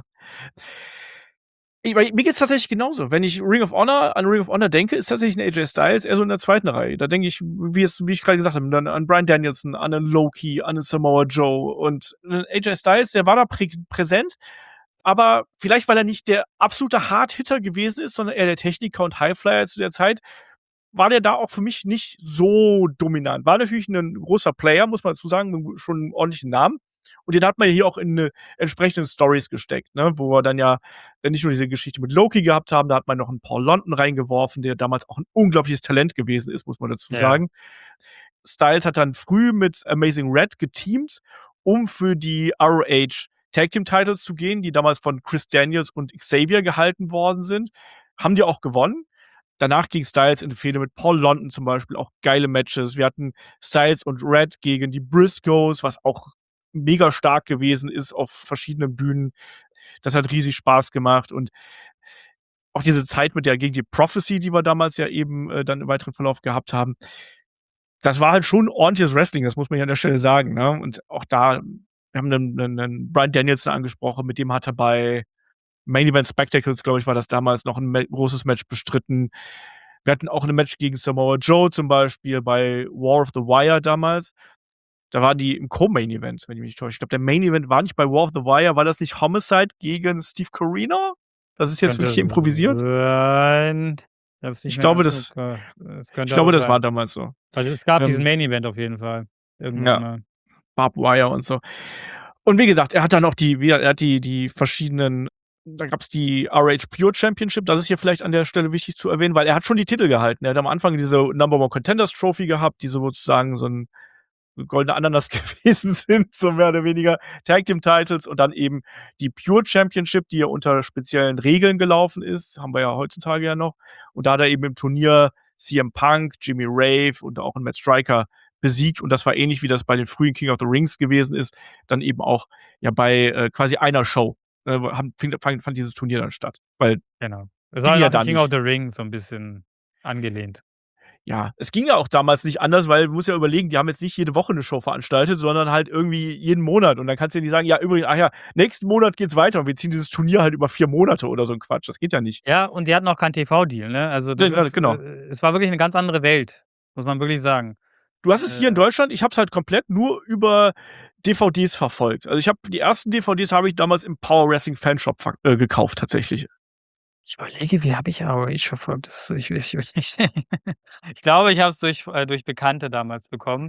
Ich meine, mir geht's tatsächlich genauso. Wenn ich Ring of Honor an Ring of Honor denke, ist tatsächlich 'n A J Styles eher so in der zweiten Reihe. Da denke ich, wie es wie ich grade gesagt habe, dann an Bryan Danielson, an 'nen Loki, an 'nen Samoa Joe und 'nen A J Styles, der war da prä präsent, aber vielleicht, weil er nicht der absolute Hard-Hitter gewesen ist, sondern eher der Techniker und Highflyer zu der Zeit, war der da auch für mich nicht so dominant. War natürlich 'nen großer Player, muss man dazu sagen, schon 'n ordentlichen Namen. Und den hat man ja hier auch in 'ne entsprechenden Storys gesteckt, ne, wo wir dann ja nicht nur diese Geschichte mit Loki gehabt haben, da hat man noch 'n Paul London reingeworfen, der damals auch 'n unglaubliches Talent gewesen ist, muss man dazu Ja. sagen. Styles hat dann früh mit Amazing Red geteamt, um für die R O H Tag Team Titles zu gehen, die damals von Chris Daniels und Xavier gehalten worden sind. Haben die auch gewonnen. Danach ging Styles in die Fehde mit Paul London zum Beispiel, auch geile Matches. Wir hatten Styles und Red gegen die Briscoes, was auch mega stark gewesen ist auf verschiedenen Bühnen. Das hat riesig Spaß gemacht und auch diese Zeit mit der gegen die Prophecy, die wir damals ja eben, äh, dann im weiteren Verlauf gehabt haben. Das war halt schon ordentliches Wrestling, das muss man ja an der Stelle sagen, ne? Und auch da wir haben 'nen 'nen 'nen Bryan Danielson angesprochen, mit dem hat er bei Main Event Spectacles, glaube ich, war das damals noch 'n Me großes Match bestritten. Wir hatten auch 'n Match gegen Samoa Joe zum Beispiel bei War of the Wire damals. Da waren die im Co-Main Event, wenn ich mich nicht täusche. Ich glaube, der Main Event war nicht bei War of the Wire. War das nicht Homicide gegen Steve Corino? Das ist jetzt Könnte wirklich improvisiert. sein. Ich habe es nicht Ich mehr glaube, ganz das im Ko es ich könnte glaube, aber das war sein. damals so. Also, es gab diesen Ähm Main Event auf jeden Fall irgendwann Ja. mal. Barbed Wire und so. Und wie gesagt, er hat dann auch die wie er hat die die verschiedenen Da gab's die R H Pure Championship. Das ist hier vielleicht an der Stelle wichtig zu erwähnen, weil er hat schon die Titel gehalten. Er hat am Anfang diese Number One Contenders Trophy gehabt, die sozusagen so 'n goldene Ananas gewesen sind, so mehr oder weniger. Tag Team Titles und dann eben die Pure Championship, die ja unter speziellen Regeln gelaufen ist. Haben wir ja heutzutage ja noch. Und da hat er eben im Turnier C M Punk, Jimmy Rave und auch 'n Matt Striker besiegt. Und das war ähnlich, wie das bei den frühen King of the Rings gewesen ist, dann eben auch ja bei äh, quasi einer Show. Äh, haben fing fand fand dieses Turnier dann statt, weil Genau. Es ging war ja nach dem dann King of nicht. the Ring so 'n bisschen angelehnt. Ja, es ging ja auch damals nicht anders, weil du musst ja überlegen, die haben jetzt nicht jede Woche 'ne Show veranstaltet, sondern halt irgendwie jeden Monat. Und dann kannst du ja nicht sagen: „Ja, übrigens, ach ja, nächsten Monat geht's weiter und wir ziehen dieses Turnier halt über vier Monate“ oder so 'n Quatsch. Das geht ja nicht. Ja, und die hatten auch keinen T V-Deal, ne? Also, das ist Genau. äh, es war wirklich 'ne ganz andere Welt, muss man wirklich sagen. Du hast es hier in Äh Deutschland ich habe es halt komplett nur über D V Ds verfolgt. Also, ich habe die ersten D V Ds habe ich damals im Power Wrestling Fanshop ver äh, gekauft tatsächlich. Ich überlege, wie habe ich R O H verfolgt? Das ich ich ich ich glaube, ich habe es durch äh, durch Bekannte damals bekommen,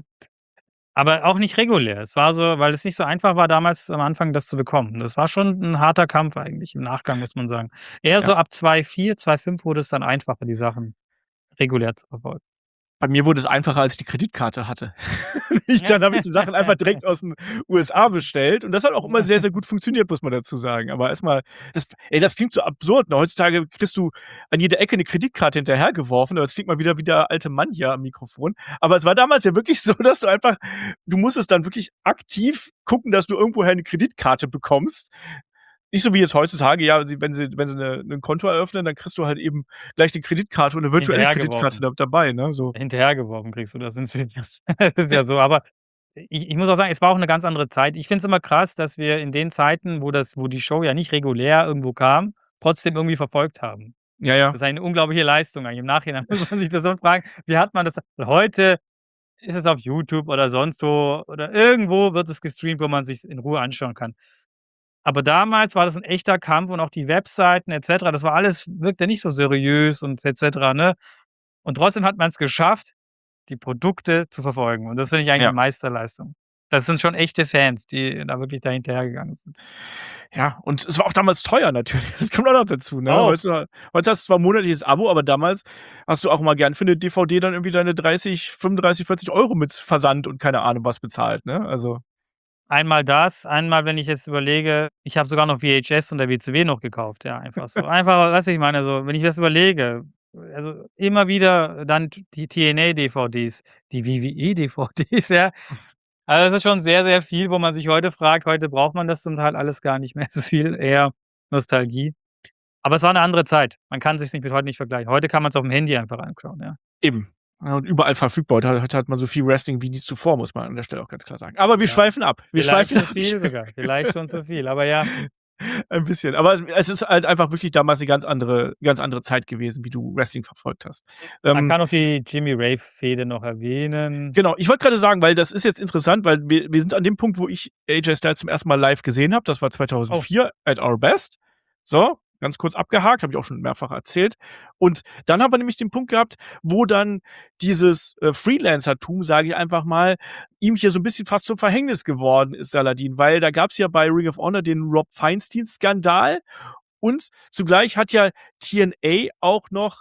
aber auch nicht regulär. Es war so weil es nicht so einfach war, damals am Anfang das zu bekommen. Das war schon 'n harter Kampf eigentlich im Nachgang, muss man sagen. Eher Ja. so ab zwei vier, zwei fünf wurde es dann einfacher, die Sachen regulär zu verfolgen. Bei mir wurde es einfacher, als ich die Kreditkarte hatte. Ich dann habe ich die Sachen einfach direkt aus 'n U S A bestellt und das hat auch immer sehr, sehr gut funktioniert, muss man dazu sagen. Aber erst mal das ey, das klingt so absurd, ne? Heutzutage kriegst du an jeder Ecke 'ne Kreditkarte hinterhergeworfen, aber jetzt klingt mal wieder wie der alte Mann hier am Mikrofon. Aber es war damals ja wirklich so, dass du einfach du musstest dann wirklich aktiv gucken, dass du irgendwoher 'ne Kreditkarte bekommst. Nicht so wie jetzt heutzutage, ja, sie wenn sie wenn sie 'ne 'nen Konto eröffnen, dann kriegst du halt eben gleich 'ne Kreditkarte und 'ne virtuelle Kreditkarte Hinterhergeworfen. da dabei, ne, so. Hinterhergeworfen kriegst du das inzwischen. Ist ja so, aber ich ich muss auch sagen, es war auch 'ne ganz andere Zeit. Ich finde es immer krass, dass wir in den Zeiten, wo das wo die Show ja nicht regulär irgendwo kam, trotzdem irgendwie verfolgt haben. Ja, ja. Das ist eine unglaubliche Leistung eigentlich. Im Nachhinein muss man sich das so fragen, wie hat man das heute ist es auf YouTube oder sonst wo oder irgendwo wird es gestreamt, wo man sich's in Ruhe anschauen kann. Aber damals war das 'n echter Kampf und auch die Webseiten et cetera, das war alles wirkte nicht so seriös und et cetera, ne? Und trotzdem hat man's geschafft, die Produkte zu verfolgen. Und das finde ich eigentlich 'ne Ja. Meisterleistung. Das sind schon echte Fans, die da wirklich da hinterhergegangen sind. Ja, und es war auch damals teuer natürlich. Das kommt auch noch dazu, ne? Auch. Heutzutage heute hast du zwar 'n monatliches Abo, aber damals hast du auch mal gern für 'ne D V D dann irgendwie deine dreißig, fünfunddreißig, vierzig Euro mit Versand und keine Ahnung was bezahlt, ne? Also Einmal das, einmal, wenn ich jetzt überlege ich habe sogar noch V H S und der W C W noch gekauft, ja, einfach so. Einfach, weißt du, ich meine, so, wenn ich das überlege, also, immer wieder dann die T N A-D V Ds, die W W E-D V Ds, ja. Also, das ist schon sehr, sehr viel, wo man sich heute fragt heute braucht man das zum Teil alles gar nicht mehr. Es ist viel eher Nostalgie. Aber es war 'ne andere Zeit. Man kann sich's nicht mit heute nicht vergleichen. Heute kann man's aufm Handy einfach anschauen, ja. Eben. Ja, und überall verfügbar. Heute heute hat man so viel Wrestling wie nie zuvor, muss man an der Stelle auch ganz klar sagen. Aber wir Ja. schweifen ab. Wir Vielleicht schweifen zu ab. viel sogar. Vielleicht schon zu viel, aber ja. Ein bisschen. Aber es es ist halt einfach wirklich damals 'ne ganz andere ganz andere Zeit gewesen, wie du Wrestling verfolgt hast. Man Ähm kann auch die Jimmy Rave-Fehde noch erwähnen. Genau, ich wollte grade sagen, weil das ist jetzt interessant, weil wir wir sind an dem Punkt, wo ich A J Styles zum ersten Mal live gesehen habe. Das war Oh. zweitausendvier at Our Best. So, ganz kurz abgehakt, habe ich auch schon mehrfach erzählt. Und dann haben wir nämlich den Punkt gehabt, wo dann dieses, äh, Freelancertum, sage ich einfach mal, ihm hier so 'n bisschen fast zum Verhängnis geworden ist, Saladin. Weil da gab's ja bei Ring of Honor den Rob Feinstein-Skandal und zugleich hat ja T N A auch noch,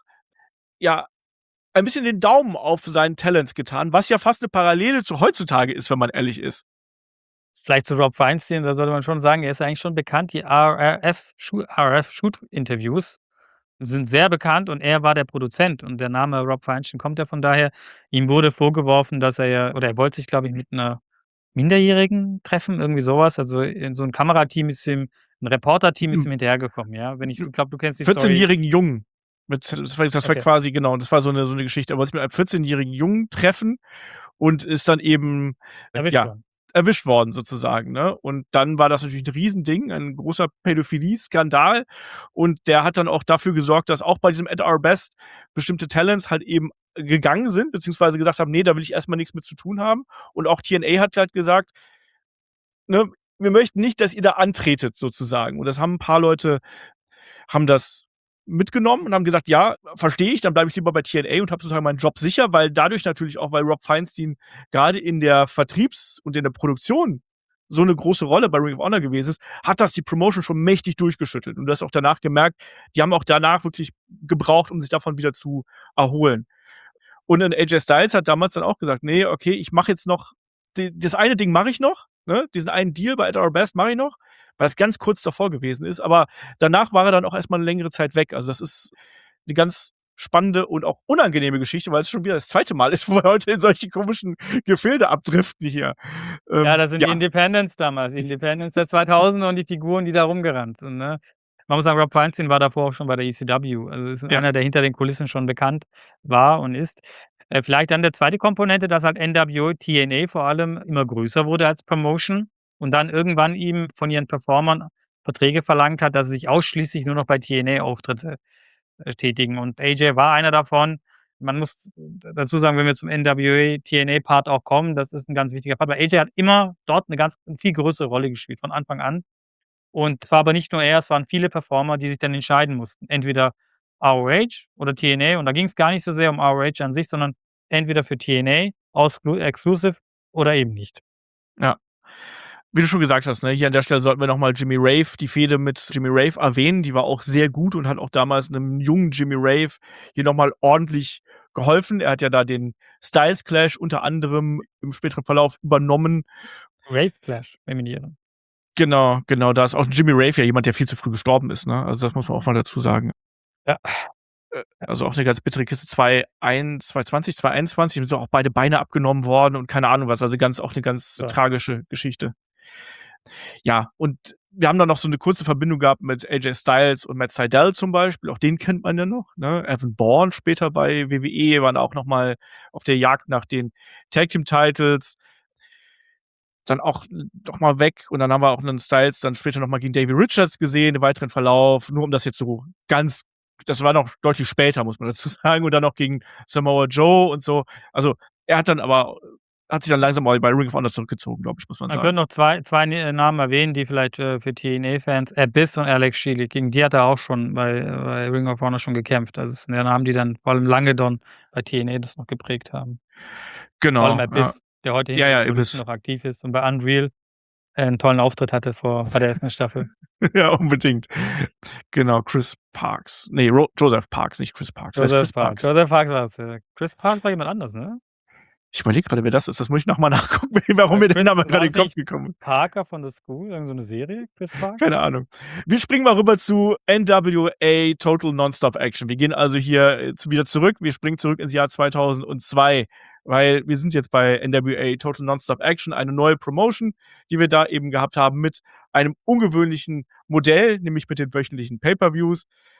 ja, ein bisschen den Daumen auf seinen Talents getan, was ja fast 'ne Parallele zu heutzutage ist, wenn man ehrlich ist. Vielleicht zu Rob Feinstein, da sollte man schon sagen, er ist eigentlich schon bekannt. Die R R F Schu R F Shoot-Interviews sind sehr bekannt und er war der Produzent und der Name Rob Feinstein kommt ja von daher. Ihm wurde vorgeworfen, dass er ja oder er wollte sich, glaube ich, mit 'ner Minderjährigen treffen, irgendwie so was. Also, in so 'n Kamerateam ist ihm 'n Reporterteam ist Hm. ihm hinterhergekommen, ja? Wenn ich ich glaube, du kennst die Story. vierzehnjährigen Jungen. Mit das war das war Okay. quasi genau, das war so 'ne so 'ne Geschichte. Er wollte sich mit einem vierzehnjährigen Jungen treffen und ist dann eben, Erwischt ja, worden. erwischt worden sozusagen, ne? Und dann war das natürlich 'n Riesending, ein großer Pädophilie-Skandal. Und der hat dann auch dafür gesorgt, dass auch bei diesem At Our Best bestimmte Talents halt eben gegangen sind, beziehungsweise gesagt haben: „Ne, da will ich erst mal nix mit zu tun haben.“ Und auch T N A hat halt gesagt ne: „Wir möchten nicht, dass ihr da antretet“, sozusagen. Und das haben 'n paar Leute haben das mitgenommen und haben gesagt: „Ja, verstehe ich, dann bleibe ich lieber bei T N A und habe sozusagen meinen Job sicher“, weil dadurch natürlich auch weil Rob Feinstein grade in der Vertriebs und in der Produktion so eine große Rolle bei Ring of Honor gewesen ist, hat das die Promotion schon mächtig durchgeschüttelt. Und du hast auch danach gemerkt, die haben auch danach wirklich gebraucht, um sich davon wieder zu erholen. Und dann A J Styles hat damals dann auch gesagt: „Nee, okay, ich mache jetzt noch d das eine Ding mache ich noch, ne? Diesen einen Deal bei At Our Best mache ich noch", weil das ganz kurz davor gewesen ist. Aber danach war er dann auch erst mal 'ne längere Zeit weg. Also, das ist 'ne ganz spannende und auch unangenehme Geschichte, weil es schon wieder das zweite Mal ist, wo wir heute in solche komischen Gefilde abdriften hier. Ja, Ähm, das sind die ja. Independents damals, die Independents der zweitausender und die Figuren, die da rumgerannt sind, ne? Man muss sagen, Rob Feinstein war davor auch schon bei der E C W. Also, ist Ja. einer, der hinter den Kulissen schon bekannt war und ist. Äh, vielleicht dann der zweite Komponente, dass halt N W O, T N A vor allem immer größer wurde als Promotion und dann irgendwann ihm von ihren Performern Verträge verlangt hat, dass sie sich ausschließlich nur noch bei T N A Auftritte, äh, tätigen. Und A J war einer davon. Man muss d dazu sagen, wenn wir zum N W A, T N A Part auch kommen, das ist 'n ganz wichtiger Part, weil A J hat immer dort 'ne ganz viel größere Rolle gespielt von Anfang an. Und es war aber nicht nur er, es waren viele Performer, die sich dann entscheiden mussten. Entweder R O H oder T N A und da ging's gar nicht so sehr um R O H an sich, sondern entweder für T N A ausclu exclusive oder eben nicht. Ja. Wie du schon gesagt hast, ne, hier an der Stelle sollten wir noch mal Jimmy Rave die Fehde mit Jimmy Rave erwähnen. Die war auch sehr gut und hat auch damals 'nem jungen Jimmy Rave hier noch mal ordentlich geholfen. Er hat ja da den Styles Clash unter anderem im späteren Verlauf übernommen. Rave Clash, wenn mich nicht irre. Genau, genau. Da ist auch Jimmy Rave ja jemand, der viel zu früh gestorben ist, ne? Also, das muss man auch mal dazu sagen. Ja. Äh, also, auch 'ne ganz bittere Kiste. zweiein zweizwanzig, zweihunderteinundzwanzig sind so auch beide Beine abgenommen worden und keine Ahnung was. Also, ganz auch 'ne ganz Ja. tragische Geschichte. Ja, und wir haben dann noch so 'ne kurze Verbindung gehabt mit A J Styles und Matt Sydal zum Beispiel. Auch den kennt man ja noch, ne? Evan Bourne später bei W W E, waren auch noch mal auf der Jagd nach den Tag Team Titles. Dann auch noch mal weg und dann haben wir auch 'nen Styles dann später noch mal gegen Davey Richards gesehen im weiteren Verlauf, nur um das jetzt so ganz das war noch deutlich später, muss man dazu sagen, und dann noch gegen Samoa Joe und so. Also, er hat dann aber hat sich dann langsam mal bei Ring of Honor zurückgezogen, glaube ich, muss man Man sagen. könnte noch zwei zwei Ne Namen erwähnen, die vielleicht, äh, für T N A-Fans Abyss und Alex Shelley. Gegen die hat er auch schon bei bei Ring of Honor schon gekämpft. Also, es sind ja Namen, die dann vor allem lange dann bei T N A das noch geprägt haben. Vor allem Genau, ja. Abyss, der heute Ja, hinter ja, den Kulissen Abyss. noch aktiv ist und bei Unreal, äh, 'n tollen Auftritt hatte vor bei der ersten Staffel. Ja, unbedingt. Genau, Chris Parks. Ne, Ro Joseph Parks, nicht Chris Parks. Wer ist Joseph Chris Parks. Parks? Joseph Parks war's, ja. Chris Parks war jemand anders, ne? Ich überlege grade, wer das ist. Das muss ich noch mal nachgucken, warum Äh, mir der Chris Name war grade in das den Kopf nicht gekommen ist. Parker von The School, irgend so 'ne Serie, Chris Parks? Keine Ahnung. Wir springen mal rüber zu N W A Total Nonstop Action. Wir gehen also hier jetzt wieder zurück. Wir springen zurück ins Jahr zweitausendzwei, weil wir sind jetzt bei N W A Total Nonstop Action, eine neue Promotion, die wir da eben gehabt haben mit einem ungewöhnlichen Modell, nämlich mit den wöchentlichen Pay-per-Views.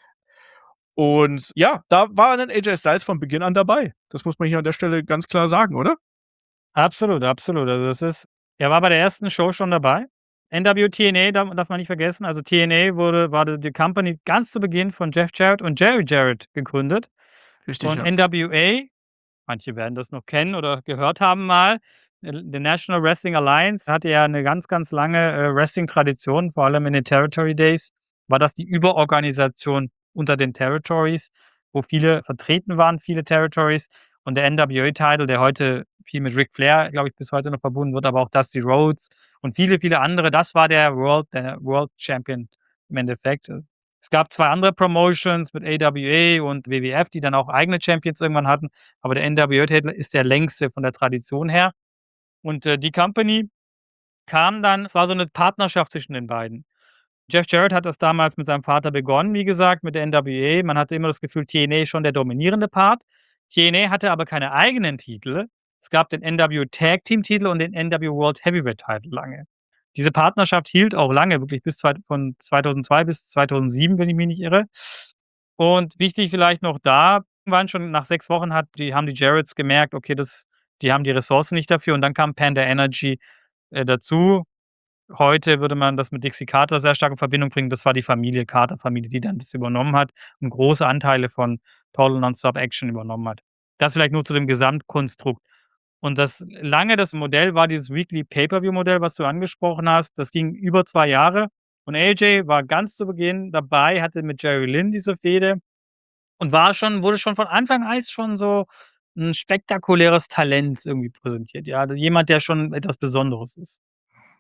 Und ja, da war dann A J Styles von Beginn an dabei. Das muss man hier an der Stelle ganz klar sagen, oder? Absolut, absolut. Also, das ist er war bei der ersten Show schon dabei. N W T N A darf darf man nicht vergessen. Also, T N A wurde war die die Company ganz zu Beginn von Jeff Jarrett und Jerry Jarrett gegründet. Richtig, Und ja. N W A, manche werden das noch kennen oder gehört haben mal, äh, the National Wrestling Alliance hatte ja 'ne ganz, ganz lange, äh, Wrestling-Tradition, vor allem in den Territory Days war das die Überorganisation unter den Territories, wo viele vertreten waren, viele Territories. Und der N W A-Title, der heute viel mit Ric Flair, glaube ich, bis heute noch verbunden wird, aber auch Dusty Rhodes und viele, viele andere, das war der World der World Champion im Endeffekt. Es gab zwei andere Promotions mit A W A und W W F, die dann auch eigene Champions irgendwann hatten, aber der N W A-Titel ist der längste von der Tradition her. Und, äh, die Company kam dann es war so 'ne Partnerschaft zwischen den beiden. Jeff Jarrett hat das damals mit seinem Vater begonnen, wie gesagt, mit der N W A. Man hatte immer das Gefühl, T N A ist schon der dominierende Part. T N A hatte aber keine eigenen Titel. Es gab den N W Tag Team Titel und den N W World Heavyweight Title lange. Diese Partnerschaft hielt auch lange, wirklich bis zwei von zweitausendzwei bis zweitausendsieben, wenn ich mich nicht irre. Und wichtig vielleicht noch da, waren schon nach sechs Wochen hat die haben die Jarretts gemerkt, okay, das die haben die Ressourcen nicht dafür und dann kam Panda Energy, äh, dazu. Heute würde man das mit Dixie Carter sehr stark in Verbindung bringen. Das war die Familie Carter-Familie, die dann das übernommen hat und große Anteile von Total Nonstop Action übernommen hat. Das vielleicht nur zu dem Gesamtkonstrukt. Und das lange das Modell war dieses Weekly Pay-per-View-Modell, was du angesprochen hast. Das ging über zwei Jahre und A J war ganz zu Beginn dabei, hatte mit Jerry Lynn diese Fehde und war schon wurde schon von Anfang als schon so 'n spektakuläres Talent irgendwie präsentiert. Ja, jemand, der schon etwas Besonderes ist.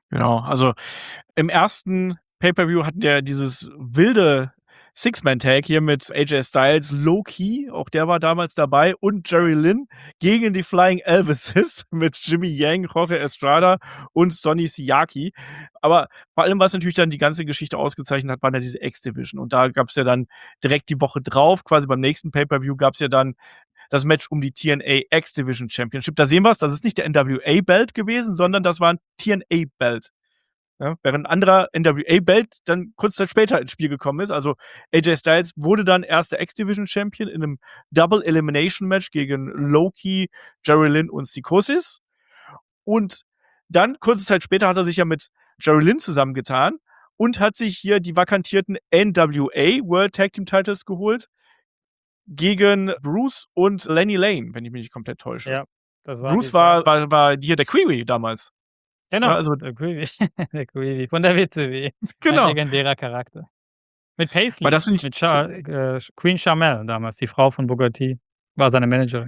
Genau, also im ersten Pay-per-View hatten wir dieses wilde Six-Man-Tag hier mit A J Styles, Low Ki, auch der war damals dabei, und Jerry Lynn gegen die Flying Elvises mit Jimmy Yang, Jorge Estrada und Sonny Siaki. Aber vor allem, was natürlich dann die ganze Geschichte ausgezeichnet hat, war ja diese X-Division. Und da gab's ja dann direkt die Woche drauf, quasi beim nächsten Pay-per-View, gab's ja dann das Match um die T N A X-Division Championship. Da sehen wir's, das ist nicht der N W A-Belt gewesen, sondern das war ein T N A-Belt. Ja, während ein anderer N W A-Belt dann kurz Zeit später ins Spiel gekommen ist. Also A J Styles wurde dann erster X-Division-Champion in einem Double-Elimination-Match gegen Low Ki, Jerry Lynn und Psychosis. Und dann, kurze Zeit später, hat er sich ja mit Jerry Lynn zusammengetan und hat sich hier die vakantierten N W A World Tag Team Titles geholt gegen Bruce und Lenny Lane, wenn ich mich nicht komplett täusche. Ja, das war Bruce die war, Zeit. war, war hier der Kiwi damals. Genau, Ja, also, der Creevy, der Creevy von der W C W. Ein genau. legendärer Charakter. Mit Paisley, Weil das finde ich. mit Cha äh, Queen Sharmell damals, die Frau von Booker T, war seine Managerin.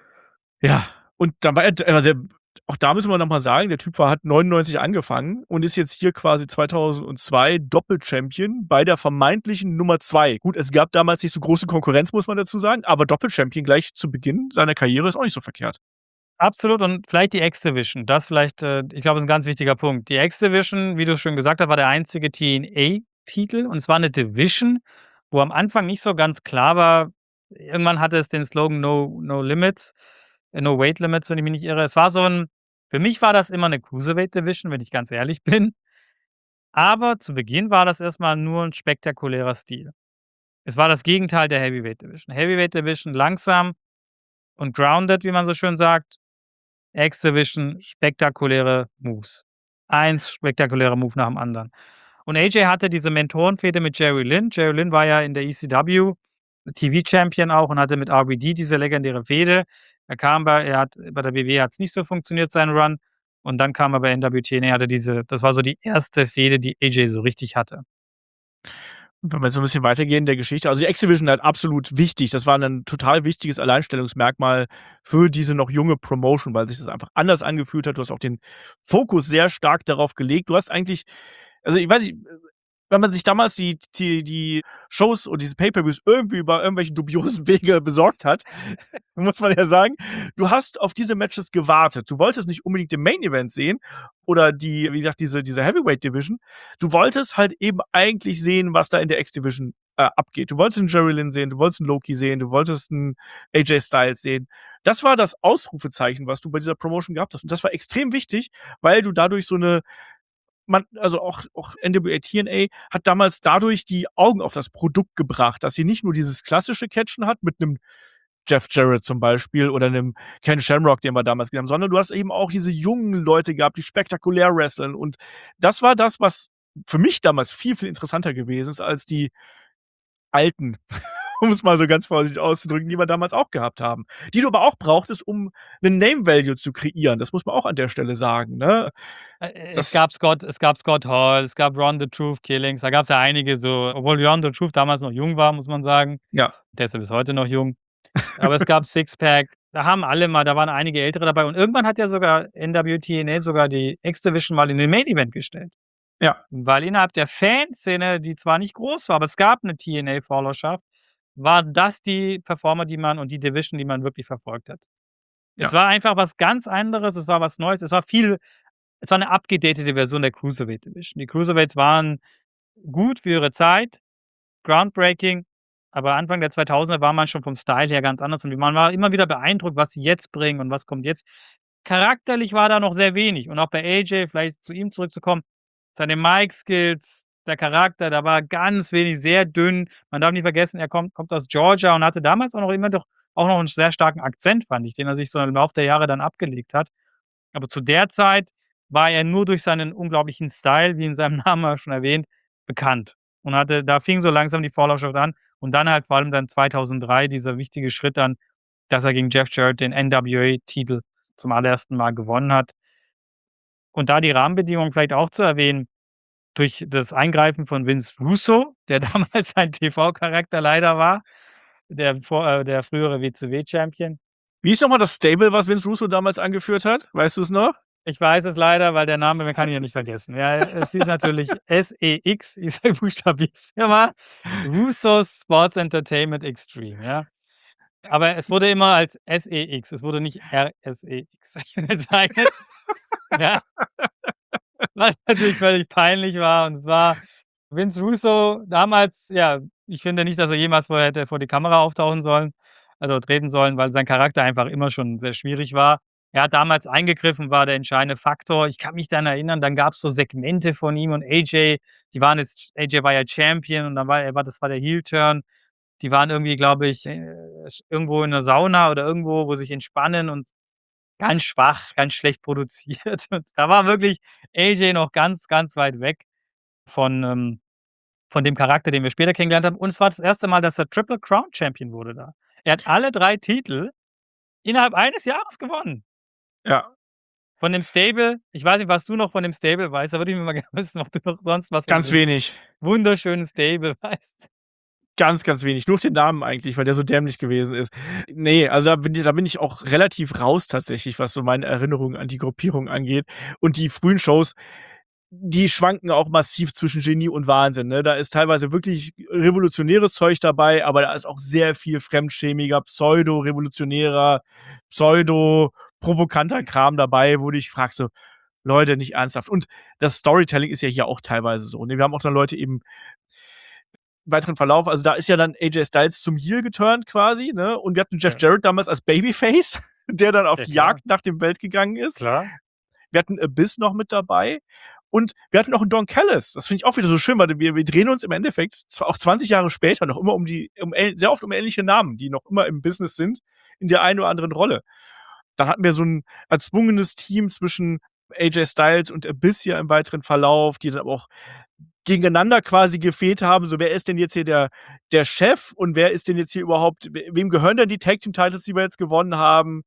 Ja, und da war er, also der, auch da müssen wir noch mal sagen, der Typ war, hat neunundneunzig angefangen und ist jetzt hier quasi zweitausendzwei Doppel-Champion bei der vermeintlichen Nummer zwei. Gut, es gab damals nicht so große Konkurrenz, muss man dazu sagen, aber Doppel-Champion gleich zu Beginn seiner Karriere ist auch nicht so verkehrt. Absolut, und vielleicht die X-Division. Das vielleicht, äh, ich glaube, ist 'n ganz wichtiger Punkt. Die X-Division, wie du schon gesagt hast, war der einzige T N A-Titel, und es war 'ne Division, wo am Anfang nicht so ganz klar war. Irgendwann hatte es den Slogan No No Limits, äh, No Weight Limits, wenn ich mich nicht irre. Es war so 'n für mich war das immer 'ne Cruiserweight-Division, wenn ich ganz ehrlich bin. Aber zu Beginn war das erst mal nur 'n spektakulärer Stil. Es war das Gegenteil der Heavyweight-Division. Heavyweight-Division langsam und grounded, wie man so schön sagt. X-Division, spektakuläre Moves. Ein spektakulärer Move nach dem anderen. Und A J hatte diese Mentorenfehde mit Jerry Lynn. Jerry Lynn war ja in der E C W T V-Champion auch und hatte mit R V D diese legendäre Fehde. Er kam bei er hat bei der W W E hat's nicht so funktioniert, sein Run. Und dann kam er bei N W T N A, hatte diese das war so die erste Fehde, die A J so richtig hatte. Wenn wir so 'n bisschen weitergehen in der Geschichte, also die X-Division halt absolut wichtig. Das war 'nen total wichtiges Alleinstellungsmerkmal für diese noch junge Promotion, weil sich das einfach anders angefühlt hat. Du hast auch den Fokus sehr stark darauf gelegt. Du hast eigentlich, also ich weiß nicht, wenn man sich damals die die die Shows und diese Pay-per-Views irgendwie über irgendwelche dubiosen Wege besorgt hat, muss man ja sagen, du hast auf diese Matches gewartet. Du wolltest nicht unbedingt den Main Event sehen oder die, wie gesagt, diese diese Heavyweight Division. Du wolltest halt eben eigentlich sehen, was da in der X-Division, äh, abgeht. Du wolltest 'n Jerry Lynn sehen, du wolltest 'n Low Ki sehen, du wolltest 'n A J Styles sehen. Das war das Ausrufezeichen, was du bei dieser Promotion gehabt hast. Und das war extrem wichtig, weil du dadurch so 'ne man also auch auch N W A T N A hat damals dadurch die Augen auf das Produkt gebracht, dass sie nicht nur dieses klassische Catchen hat mit 'nem Jeff Jarrett zum Beispiel oder 'nem Ken Shamrock, den wir damals gesehen haben, sondern du hast eben auch diese jungen Leute gehabt, die spektakulär wresteln. Und das war das, was für mich damals viel, viel interessanter gewesen ist als die alten, um es mal so ganz vorsichtig auszudrücken, die wir damals auch gehabt haben. Die du aber auch brauchtest, um 'nen Name Value zu kreieren. Das muss man auch an der Stelle sagen, ne? Äh, äh, es Das gab Scott es gab Scott Hall, es gab Ron the Truth Killings, da gab's ja einige so, obwohl Ron the Truth damals noch jung war, muss man sagen. Ja. Der ist ja bis heute noch jung. Aber es gab Sixpack, da haben alle mal da waren einige Ältere dabei, und irgendwann hat ja sogar N W T N A sogar die X-Division mal in den Main Event gestellt. Ja. Weil innerhalb der Fanszene, die zwar nicht groß war, aber es gab 'ne T N A-Followerschaft, war das die Performer, die man und die Division, die man wirklich verfolgt hat. Es Ja. war einfach was ganz anderes, es war was Neues, es war viel es war 'ne abgedatete Version der Cruiserweight Division. Die Cruiserweights waren gut für ihre Zeit, groundbreaking, aber Anfang der zweitausender war man schon vom Style her ganz anders und man war immer wieder beeindruckt, was sie jetzt bringen und was kommt jetzt. Charakterlich war da noch sehr wenig, und auch bei A J, vielleicht zu ihm zurückzukommen, seine Mic-Skills, der Charakter, da war ganz wenig, sehr dünn. Man darf nicht vergessen, er kommt kommt aus Georgia und hatte damals auch noch immer doch auch noch 'n sehr starken Akzent, fand ich, den er sich so im Laufe der Jahre dann abgelegt hat. Aber zu der Zeit war er nur durch seinen unglaublichen Style, wie in seinem Namen ja schon erwähnt, bekannt und hatte da fing so langsam die Followerschaft an und dann halt vor allem dann zweitausenddrei dieser wichtige Schritt dann, dass er gegen Jeff Jarrett den N W A-Titel zum allerersten Mal gewonnen hat. Und da die Rahmenbedingungen vielleicht auch zu erwähnen, durch das Eingreifen von Vince Russo, der damals ein T V-Charakter leider war, der vor äh, der frühere W C W-Champion. Wie hieß noch mal das Stable, was Vince Russo damals angeführt hat? Weißt du's noch? Ich weiß es leider, weil der Name, man kann ihn ja nicht vergessen. Ja, es hieß natürlich S E X, ich sage buchstabier's hier mal, Russo's Sports Entertainment Extreme, ja. Aber es wurde immer als S E X, es wurde nicht R S E X bezeichnet. Ja. Was natürlich völlig peinlich war und es war Vince Russo damals, ja, ich finde nicht, dass er jemals vorher hätte vor die Kamera auftauchen sollen, also treten sollen, weil sein Charakter einfach immer schon sehr schwierig war. Er hat damals eingegriffen, war der entscheidende Faktor. Ich kann mich dann erinnern, dann gab's so Segmente von ihm und A J, die waren jetzt A J war ja Champion und dann war er war das war der Heel-Turn. Die waren irgendwie, glaube ich, äh, irgendwo in 'ner Sauna oder irgendwo, wo sie sich entspannen und ganz schwach, ganz schlecht produziert. Und da war wirklich A J noch ganz, ganz weit weg von, ähm von dem Charakter, den wir später kennengelernt haben. Und es war das erste Mal, dass er Triple Crown Champion wurde da. Er hat alle drei Titel innerhalb eines Jahres gewonnen. Ja. Von dem Stable ich weiß nicht, was du noch von dem Stable weißt, da würde ich mal gerne wissen, ob du noch sonst was von Ganz diesem wenig. wunderschönen Stable weißt. Ganz, ganz wenig. Nur auf den Namen eigentlich, weil der so dämlich gewesen ist. Ne, also da bin ich da bin ich auch relativ raus tatsächlich, was so meine Erinnerungen an die Gruppierung angeht. Und die frühen Shows, die schwanken auch massiv zwischen Genie und Wahnsinn, ne? Da ist teilweise wirklich revolutionäres Zeug dabei, aber da ist auch sehr viel fremdschämiger, pseudo-revolutionärer, pseudo-provokanter Kram dabei, wo du dich fragst so: „Leute, nicht ernsthaft?“ Und das Storytelling ist ja hier auch teilweise so, ne? Wir haben auch dann Leute eben weiteren Verlauf, also da ist ja dann A J Styles zum Heel geturnt quasi, ne? Und wir hatten Jeff Ja. Jarrett damals als Babyface, der dann auf Ja, die klar. Jagd nach dem Belt gegangen ist. Klar. Wir hatten Abyss noch mit dabei und wir hatten auch 'n Don Callis. Das finde ich auch wieder so schön, weil wir wir drehen uns im Endeffekt zwar auch zwanzig Jahre später noch immer um die um ähn sehr oft um ähnliche Namen, die noch immer im Business sind, in der einen oder anderen Rolle. Da hatten wir so 'n erzwungenes Team zwischen A J Styles und Abyss ja im weiteren Verlauf, die dann aber auch gegeneinander quasi gefehlt haben, so: „Wer ist denn jetzt hier der der Chef und wer ist denn jetzt hier überhaupt we wem gehören denn die Tag Team Titles, die wir jetzt gewonnen haben?“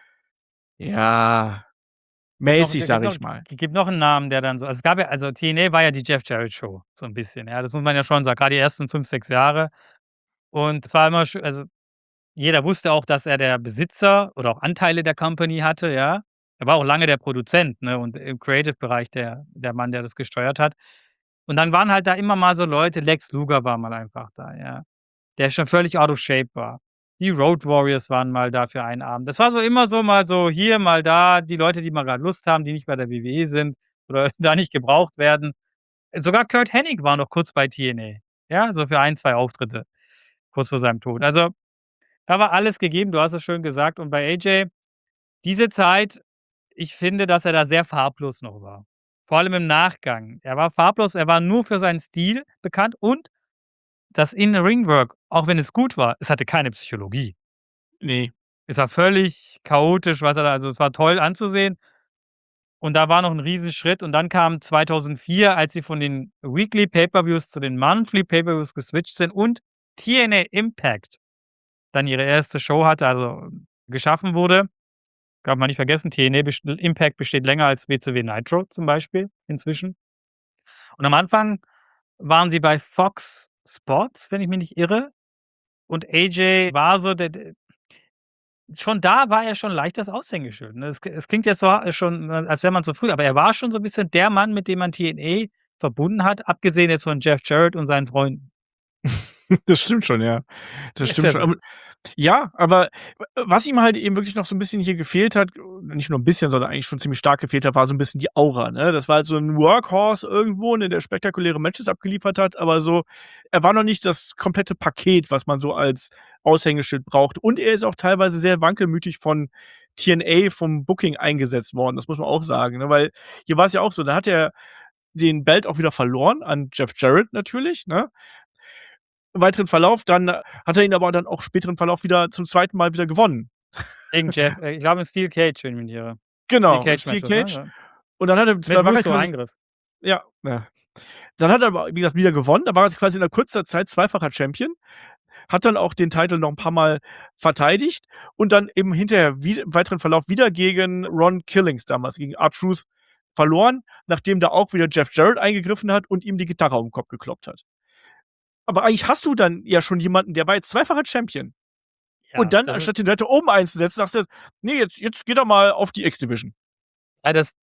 Ja, Gibt noch mäßig, g gibt sage noch ich mal. g gibt noch 'n Namen, der dann so also es gab ja also T N A war ja die Jeff Jarrett Show, so 'n bisschen, ja. Das muss man ja schon sagen, grad die ersten fünf, sechs Jahre. Und es war immer schö also jeder wusste auch, dass er der Besitzer oder auch Anteile der Company hatte, ja. Er war auch lange der Produzent, ne, und im Creative-Bereich der der Mann, der das gesteuert hat. Und dann waren halt da immer mal so Leute Lex Luger war mal einfach da, ja, der schon völlig out of shape war. Die Road Warriors waren mal da für einen Abend. Das war so immer so mal so hier, mal da, die Leute, die mal grad Lust haben, die nicht bei der W W E sind oder da nicht gebraucht werden. Sogar Curt Hennig war noch kurz bei T N A, ja, so für ein, zwei Auftritte kurz vor seinem Tod. Also, da war alles gegeben, du hast es schön gesagt. Und bei A J, diese Zeit, ich finde, dass er da sehr farblos noch war. Vor allem im Nachgang. Er war farblos, er war nur für seinen Stil bekannt und das In-Ring-Work, auch wenn es gut war, es hatte keine Psychologie. Ne. Es war völlig chaotisch, was er da also es war toll anzusehen. Und da war noch 'n Riesenschritt und dann kam zweitausendvier, als sie von den Weekly Pay-per-Views zu den Monthly Pay-per-Views geswitcht sind und T N A Impact dann ihre erste Show hatte, also geschaffen wurde. Darf man nicht vergessen, T N A best Impact besteht länger als W C W Nitro zum Beispiel inzwischen. Und am Anfang waren sie bei Fox Sports, wenn ich mich nicht irre. Und A J war so der d schon da war er schon leicht das Aushängeschild, ne? Es es klingt jetzt so schon, als wäre man zu früh, aber er war schon so 'n bisschen der Mann, mit dem man T N A verbunden hat, abgesehen jetzt von Jeff Jarrett und seinen Freunden. Das stimmt schon, ja. Das Ist stimmt ja schon. so. Ähm, ja, aber w was ihm halt eben wirklich noch so 'n bisschen hier gefehlt hat, nicht nur 'n bisschen, sondern eigentlich schon ziemlich stark gefehlt hat, war so 'n bisschen die Aura, ne? Das war halt so 'n Workhorse irgendwo, ne, der spektakuläre Matches abgeliefert hat, aber so er war noch nicht das komplette Paket, was man so als Aushängeschild braucht. Und er ist auch teilweise sehr wankelmütig von T N A vom Booking eingesetzt worden. Das muss man auch sagen, ne? Weil hier war's ja auch so, da hat er den Belt auch wieder verloren an Jeff Jarrett natürlich, ne? Im weiteren Verlauf dann hat er ihn aber dann auch späteren Verlauf wieder zum zweiten Mal wieder gewonnen. Gegen Jeff äh, ich glaube im Steel Cage, wenn ich mich nicht irre. Steel Genau, im Cage Steel Match war's, Cage. ne? Ja. Und dann hat er Mit dann war er Russo quasi Eingriff. ja, ja. Dann hat er aber, wie gesagt, wieder gewonnen. Da war er quasi in 'ner kurzer Zeit zweifacher Champion, hat dann auch den Titel noch 'n paar Mal verteidigt und dann eben hinterher wie im weiteren Verlauf wieder gegen Ron Killings damals, gegen R-Truth verloren, nachdem da auch wieder Jeff Jarrett eingegriffen hat und ihm die Gitarre auf'n Kopf gekloppt hat. Aber eigentlich hast du dann ja schon jemanden, der war jetzt zweifacher Champion. Und Ja, dann, das ist anstatt den weiter oben einzusetzen, sagst du: „Ne, jetzt jetzt geht er mal auf die X-Division.“ Ja, das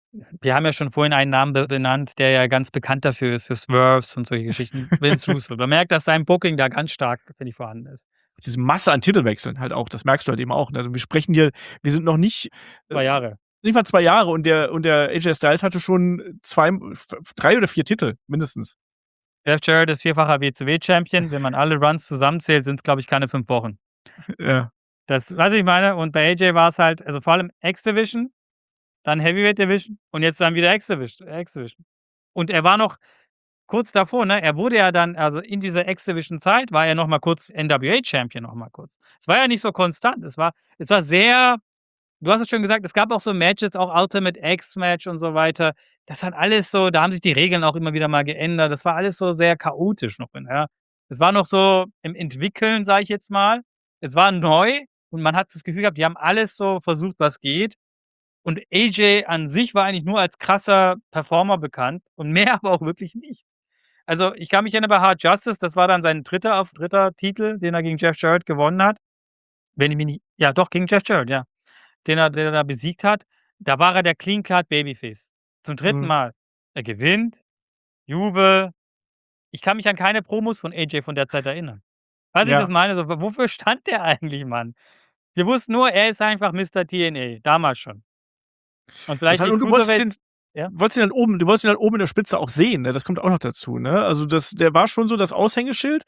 Wir haben ja schon vorhin einen Namen be benannt, der ja ganz bekannt dafür ist, für Swerves und solche Geschichten. Vince Russo. Man merkt, dass sein Booking da ganz stark, finde ich, vorhanden ist. Diese Masse an Titelwechseln halt auch, das merkst du halt eben auch, ne? Also, wir sprechen hier wir sind noch nicht, zwei äh, Jahre. nicht mal zwei Jahre und der und der A J Styles hatte schon zwei, f drei oder vier Titel mindestens. Jeff Jarrett ist vierfacher W C W-Champion. Wenn man alle Runs zusammenzählt, sind's, glaube ich, keine fünf Wochen. Ja. Das weißt du, ich meine? Und bei A J war's halt also, vor allem X-Division, dann Heavyweight Division und jetzt dann wieder X-Division X-Division. Und er war noch kurz davor, ne? Er wurde ja dann also, in dieser X-Division-Zeit war er noch mal kurz N W A-Champion noch mal kurz. Es war ja nicht so konstant. Es war es war sehr du hast es schon gesagt, es gab auch so Matches, auch Ultimate X-Match und so weiter. Das hat alles so da haben sich die Regeln auch immer wieder mal geändert. Das war alles so sehr chaotisch noch, ja. Es war noch so im Entwickeln, sage ich jetzt mal. Es war neu und man hat das Gefühl gehabt, die haben alles so versucht, was geht. Und A J an sich war eigentlich nur als krasser Performer bekannt und mehr aber auch wirklich nicht. Also, ich kann mich erinnern bei Hard Justice, das war dann sein dritter auf dritter Titel, den er gegen Jeff Jarrett gewonnen hat. Wenn ich mich nicht ja doch, gegen Jeff Jarrett, ja. Den er den er da besiegt hat. Da war er der Clean Cut Babyface. Zum dritten Mhm. Mal. Er gewinnt, Jubel. Ich kann mich an keine Promos von A J von der Zeit erinnern. Weißt du, wie ich das Ja. meine? So, w wofür stand der eigentlich, Mann? Wir wussten nur, er ist einfach Mister T N A, damals schon. Und Das vielleicht halt die und du wolltest Cruiserweights den ja? wolltest ihn dann oben du wolltest ihn dann oben in der Spitze auch sehen, ne? Das kommt auch noch dazu, ne? Also, das der war schon so das Aushängeschild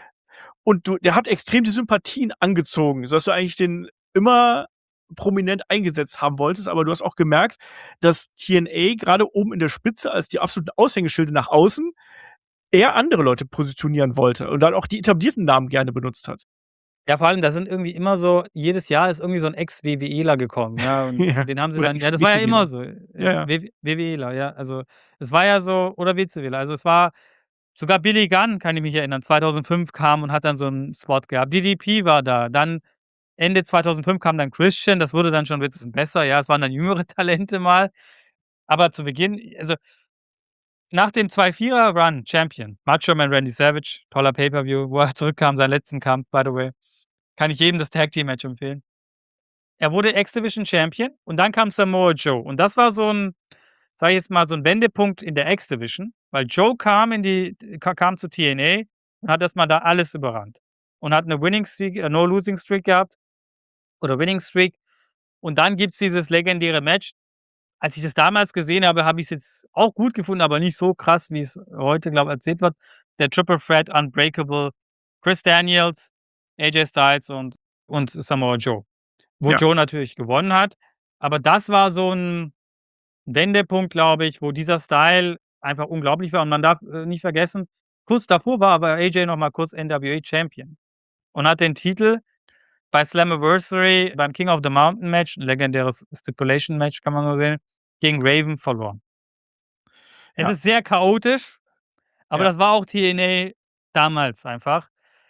und du der hat extrem die Sympathien angezogen, sodass du eigentlich den immer prominent eingesetzt haben wolltest, aber du hast auch gemerkt, dass T N A grade oben in der Spitze als die absoluten Aushängeschilde nach außen eher andere Leute positionieren wollte und dann auch die etablierten Namen gerne benutzt hat. Ja, vor allem, da sind irgendwie immer so jedes Jahr ist irgendwie so 'n Ex-WWEler gekommen, ja, und Ja, den haben sie oder dann ja, das war ja Ex-WCWler. immer so, äh, Ja, ja. W WWEler, ja. Also, es war ja so oder WCWler. Also, es war sogar Billy Gunn, kann ich mich erinnern, zweitausendfünf kam und hat dann so 'n Spot gehabt. D D P war da. Dann Ende zweitausendfünf kam dann Christian, das wurde dann schon bisschen besser, ja. Es waren dann jüngere Talente mal. Aber zu Beginn also nach dem zwei Vierer Run Champion, Macho Man Randy Savage, toller Pay-per-View, wo er zurückkam, seinen letzten Kampf, by the way. Kann ich jedem das Tag Team Match empfehlen. Er wurde X-Division Champion und dann kam Samoa Joe. Und das war so 'n, sage ich jetzt mal, so 'n Wendepunkt in der X-Division, weil Joe kam in die ka kam zu T N A und hat erst mal da alles überrannt und hat 'ne Winning Streak äh, No Losing Streak gehabt oder Winning Streak. Und dann gibt's dieses legendäre Match. Als ich das damals gesehen habe, habe ich's jetzt auch gut gefunden, aber nicht so krass, wie's heute, glaube ich, erzählt wird. Der Triple Threat Unbreakable, Chris Daniels, A J Styles und und Samoa Joe. Wo Ja. Joe natürlich gewonnen hat. Aber das war so 'n Wendepunkt, glaube ich, wo dieser Style einfach unglaublich war. Und man darf, äh, nicht vergessen, kurz davor war aber A J noch mal kurz N W A Champion und hat den Titel bei Slammiversary beim King of the Mountain Match, 'n legendäres Stipulation Match, kann man so sehen, gegen Raven verloren. Es Ja. ist sehr chaotisch, aber Ja. das war auch T N A damals einfach.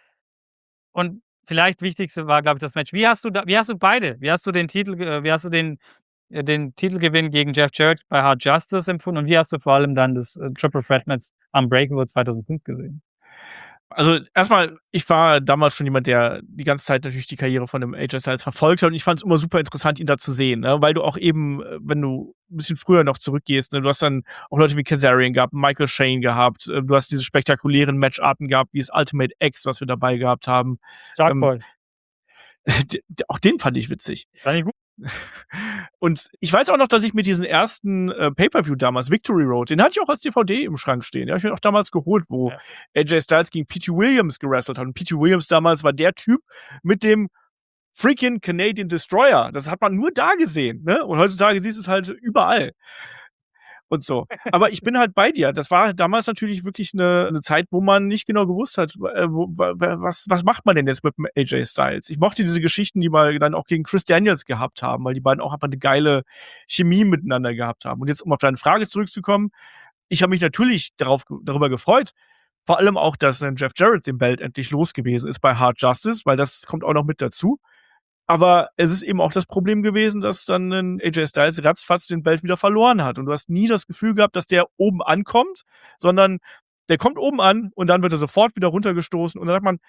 Und vielleicht Wichtigste war, glaube ich, das Match. Wie hast du da wie hast du beide wie hast du den Titel ge äh, wie hast du den äh, den Titelgewinn gegen Jeff Jarrett bei Hard Justice empfunden und wie hast du vor allem dann das, äh, Triple Threat Match Unbreakable zweitausendfünf gesehen? Also, erst mal, ich war damals schon jemand, der die ganze Zeit natürlich die Karriere von dem A J Styles verfolgt hat und ich fand's immer super interessant, ihn da zu sehen, ne? Weil du auch eben, äh, wenn du 'n bisschen früher noch zurückgehst, ne, du hast dann auch Leute wie Kazarian gehabt, Michael Shane gehabt, äh, du hast diese spektakulären Matcharten gehabt, wie das Ultimate X, was wir dabei gehabt haben. Shark Ähm Boy. D d auch den fand ich witzig. Fand ich gut. Und ich weiß auch noch, dass ich mir diesen ersten, äh, Pay-per-View damals, Victory Road, den hatte ich auch als D V D im Schrank stehen. Den habe ich mir auch damals geholt, wo Ja. A J Styles gegen Petey Williams gewrestelt hat. Und Petey Williams damals war der Typ mit dem freaking Canadian Destroyer. Das hat man nur da gesehen, ne? Und heutzutage siehst du's halt überall. Und so. Aber ich bin halt bei dir. Das war damals natürlich wirklich 'ne 'ne Zeit, wo man nicht genau gewusst hat, w äh, wo wa wa was was macht man denn jetzt mit dem A J Styles? Ich mochte diese Geschichten, die wir dann auch gegen Chris Daniels gehabt haben, weil die beiden auch einfach 'ne geile Chemie miteinander gehabt haben. Und jetzt, um auf deine Frage zurückzukommen, ich habe mich natürlich darauf darüber gefreut, vor allem auch, dass dann Jeff Jarrett den Belt endlich los gewesen ist bei Hard Justice, weil das kommt auch noch mit dazu. Aber es ist eben auch das Problem gewesen, dass dann 'nen A J Styles ratzfatz den Belt wieder verloren hat. Und du hast nie das Gefühl gehabt, dass der oben ankommt, sondern der kommt oben an und dann wird er sofort wieder runtergestoßen und dann sagt man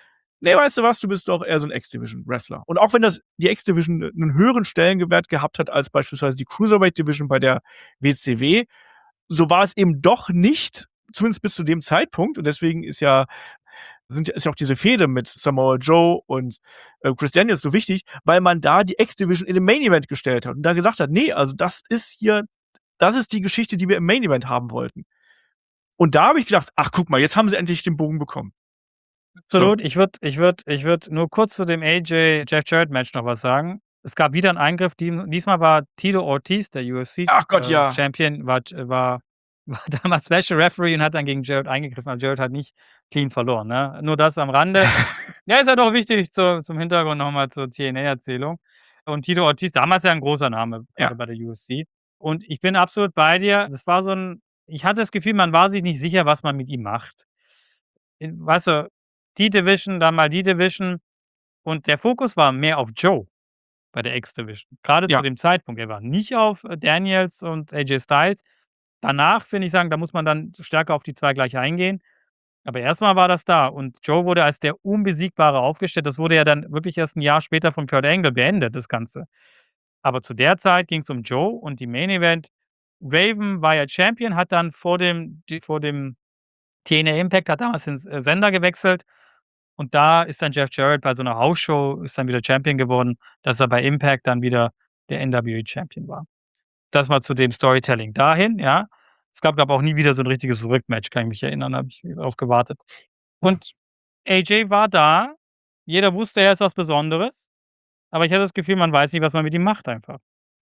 nee, weißt du was, du bist doch eher so ein X-Division-Wrestler. Und auch wenn das die X-Division einen höheren Stellenwert gehabt hat als beispielsweise die Cruiserweight-Division bei der W C W, so war es eben doch nicht, zumindest bis zu dem Zeitpunkt. Und deswegen ist ja sind ist ja auch diese Fehde mit Samoa Joe und äh, Chris Daniels so wichtig, weil man da die X-Division in den Main-Event gestellt hat und da gesagt hat, nee, also das ist hier, das ist die Geschichte, die wir im Main-Event haben wollten. Und da habe ich gedacht, ach guck mal, jetzt haben sie endlich den Bogen bekommen. So. Absolut. Ich würde ich würde ich würde nur kurz zu dem A J Jeff Jarrett Match noch was sagen. Es gab wieder einen Eingriff, die, diesmal war Tito Ortiz, der U F C Ach Gott, äh, ja. Champion, war, war, war damals Special Referee und hat dann gegen Jarrett eingegriffen. Aber Jarrett hat nicht clean verloren. Ne? Nur das am Rande. Ja, ist ja doch wichtig zu, zum Hintergrund nochmal zur T N A-Erzählung. Und Tito Ortiz, damals ja ein großer Name Ja. gerade bei der U F C. Und ich bin absolut bei dir. Das war so ein, ich hatte das Gefühl, man war sich nicht sicher, was man mit ihm macht. In, weißt du, die Division, dann mal die Division. Und der Fokus war mehr auf Joe bei der X-Division. Gerade Ja. zu dem Zeitpunkt. Er war nicht auf äh, Daniels und A J Styles. Danach, finde ich sagen, da muss man dann stärker auf die zwei gleich eingehen. Aber erstmal war das da. Und Joe wurde als der Unbesiegbare aufgestellt. Das wurde ja dann wirklich erst ein Jahr später von Kurt Angle beendet, das Ganze. Aber zu der Zeit ging es um Joe und die Main Event. Raven war ja Champion, hat dann vor dem, die, vor dem T N A Impact, hat damals den äh, Sender gewechselt. Und da ist dann Jeff Jarrett bei so einer Hausshow, ist dann wieder Champion geworden, dass er bei Impact dann wieder der N W A Champion war. Das mal zu dem Storytelling dahin, ja. Es gab aber auch nie wieder so ein richtiges Rückmatch, kann ich mich erinnern, habe ich darauf gewartet. Und A J war da, jeder wusste, er ist was Besonderes, aber ich hatte das Gefühl, man weiß nicht, was man mit ihm macht einfach.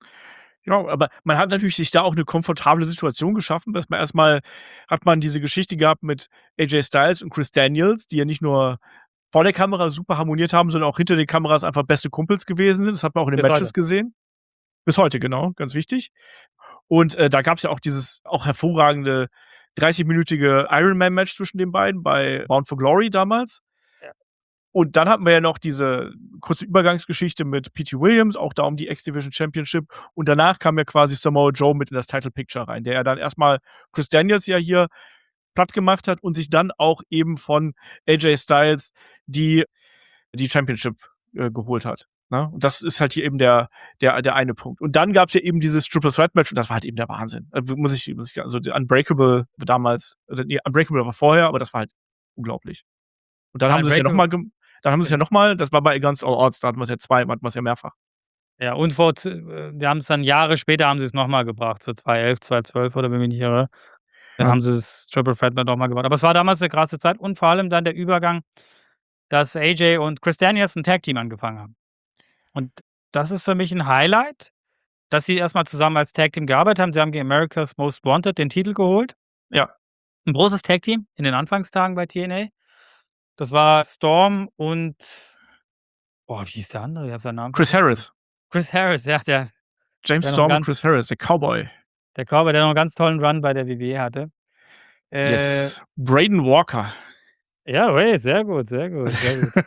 Ja, aber man hat natürlich sich da auch eine komfortable Situation geschaffen, dass man erstmal hat man diese Geschichte gehabt mit A J Styles und Chris Daniels, die ja nicht nur vor der Kamera super harmoniert haben, sondern auch hinter den Kameras einfach beste Kumpels gewesen sind. Das hat man auch in den Bis Matches heute. gesehen. Bis heute, genau, ganz wichtig. Und, äh, da gab's ja auch dieses auch hervorragende dreißig-minütige Ironman-Match zwischen den beiden bei Bound for Glory damals. Ja. Und dann hatten wir ja noch diese kurze Übergangsgeschichte mit P T Williams, auch da um die X-Division Championship. Und danach kam ja quasi Samoa Joe mit in das Title Picture rein, der ja dann erstmal Chris Daniels ja hier platt gemacht hat und sich dann auch eben von A J Styles die, die Championship äh, geholt hat. Ne? Und das ist halt hier eben der, der, der eine Punkt. Und dann gab's ja eben dieses Triple Threat Match und das war halt eben der Wahnsinn. Also muss ich, muss ich, also Unbreakable damals, oder nee, Unbreakable war vorher, aber das war halt unglaublich. Und dann Ja, haben sie es ja Unbreakable- nochmal, dann haben sie es ja nochmal, das war bei Against All Odds, da hatten wir es ja zwei, hatten wir es ja mehrfach. Ja, und vor, z- äh, wir haben es dann Jahre später haben sie es nochmal gebracht, so zweitausendelf, zweitausendzwölf oder wenn mich nicht irre. Da Ja. haben sie das Triple Threat Match nochmal gebracht. Aber es war damals eine krasse Zeit und vor allem dann der Übergang, dass A J und Chris Daniels ein Tag Team angefangen haben. Und das ist für mich ein Highlight, dass sie erstmal zusammen als Tag Team gearbeitet haben. Sie haben gegen America's Most Wanted den Titel geholt. Ja. Ein großes Tag Team in den Anfangstagen bei T N A. Das war Storm und boah, wie hieß der andere? Ich habe seinen Namen Chris vergessen. Harris. Chris Harris, ja, der James Der noch Storm und ganz- Chris Harris, der Cowboy. der Cowboy, der noch einen ganz tollen Run bei der W W E hatte. Äh, Yes. Braden Walker. Ja, ui, sehr gut, sehr gut, sehr gut.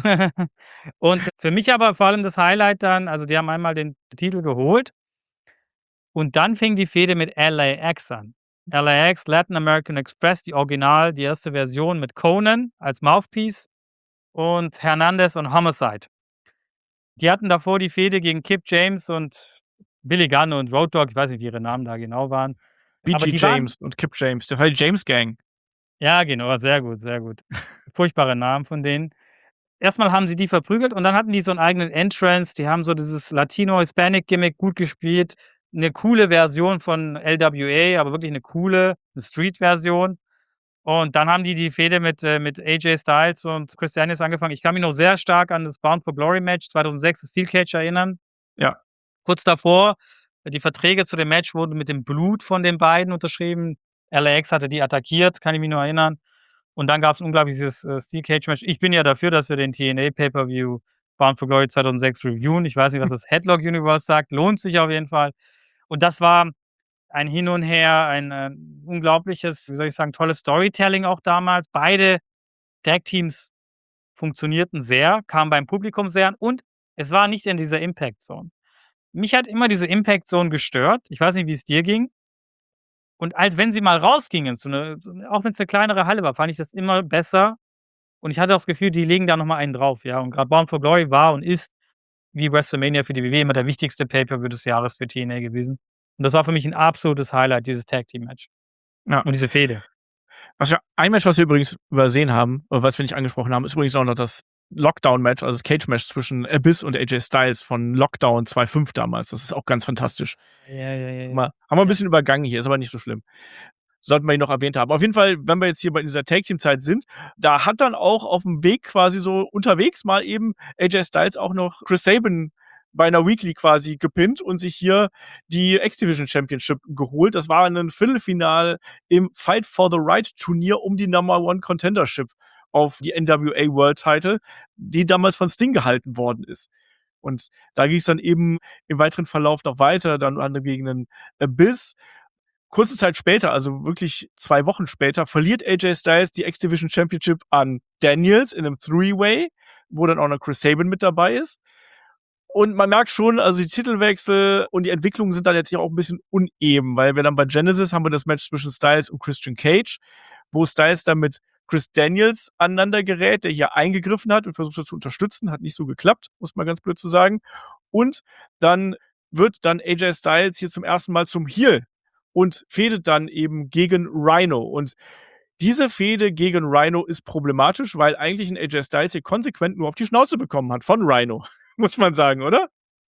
Und für mich aber vor allem das Highlight dann, also die haben einmal den Titel geholt und dann fing die Fehde mit L A X an. L A X, Latin American Express, die Original, die erste Version mit Conan als Mouthpiece und Hernandez und Homicide. Die hatten davor die Fehde gegen Kip James und Billy Gunn und Road Dogg, ich weiß nicht, wie ihre Namen da genau waren. B Aber G die waren- James und Kip James, der war die James Gang. Ja, genau, sehr gut, sehr gut. Furchtbare Namen von denen. Erstmal haben sie die verprügelt und dann hatten die so einen eigenen Entrance. Die haben so dieses Latino-Hispanic-Gimmick gut gespielt. Eine coole Version von L W A, aber wirklich eine coole, eine Street-Version. Und dann haben die die Fehde mit, äh, mit A J Styles und Chris Daniels angefangen. Ich kann mich noch sehr stark an das Bound for Glory Match zweitausendsechs, das Steel Cage, erinnern. Ja. Kurz davor, die Verträge zu dem Match wurden mit dem Blut von den beiden unterschrieben. L A X hatte die attackiert, kann ich mich noch erinnern. Und dann gab es ein unglaubliches äh, Steel Cage Match. Ich bin ja dafür, dass wir den T N A Pay-Per-View Bound for Glory zweitausendsechs reviewen. Ich weiß nicht, was das Headlock Universe sagt. Lohnt sich auf jeden Fall. Und das war ein Hin und Her, ein äh, unglaubliches, wie soll ich sagen, tolles Storytelling auch damals. Beide Tag-Teams funktionierten sehr, kamen beim Publikum sehr an und es war nicht in dieser Impact-Zone. Mich hat immer diese Impact-Zone gestört. Ich weiß nicht, wie es dir ging. Und als wenn sie mal rausgingen, so 'ne so 'ne auch wenn es eine kleinere Halle war, fand ich das immer besser Und ich hatte das Gefühl, die legen da noch mal einen drauf, ja. Und grad Bound for Glory war und ist wie WrestleMania für die W W E immer der wichtigste Pay-per-View des Jahres für T N A gewesen. Und das war für mich 'n absolutes Highlight, dieses Tag-Team-Match. Ja. Und diese Fehde. Was wir ein Match, was wir übrigens übersehen haben, oder was wir nicht angesprochen haben, ist übrigens auch noch das Lockdown-Match, also das Cage-Match zwischen Abyss und A J Styles von Lockdown zwei fünf damals. Das ist auch ganz fantastisch. Ja, ja, ja, Haben ja. wir haben wir 'n Ja. bisschen übergangen hier, ist aber nicht so schlimm. Sollten wir ihn noch erwähnt haben. Auf jeden Fall, wenn wir jetzt hier bei dieser Tag-Team-Zeit sind, da hat dann auch auf'm Weg quasi so unterwegs mal eben A J Styles auch noch Chris Sabin bei 'ner Weekly quasi gepinnt und sich hier die X-Division Championship geholt. Das war 'nen Viertelfinale im Fight for the Right Turnier um die Number One Contendership auf die N W A World Title, die damals von Sting gehalten worden ist. Und da ging's dann eben im weiteren Verlauf noch weiter, dann unter anderem gegen den Abyss. Kurze Zeit später, also wirklich zwei Wochen später, verliert A J Styles die X-Division Championship an Daniels in 'nem Three-Way, wo dann auch noch Chris Sabin mit dabei ist. Und man merkt schon, also die Titelwechsel und die Entwicklungen sind dann jetzt hier auch 'n bisschen uneben, weil wir dann bei Genesis haben wir das Match zwischen Styles und Christian Cage, wo Styles dann mit Chris Daniels aneinander gerät, der hier eingegriffen hat und versucht hat zu unterstützen. Hat nicht so geklappt, muss man ganz blöd so sagen. Und dann wird dann A J Styles hier zum ersten Mal zum Heel und fehdet dann eben gegen Rhino. Und diese Fehde gegen Rhino ist problematisch, weil eigentlich 'n A J Styles hier konsequent nur auf die Schnauze bekommen hat von Rhino, muss man sagen, oder?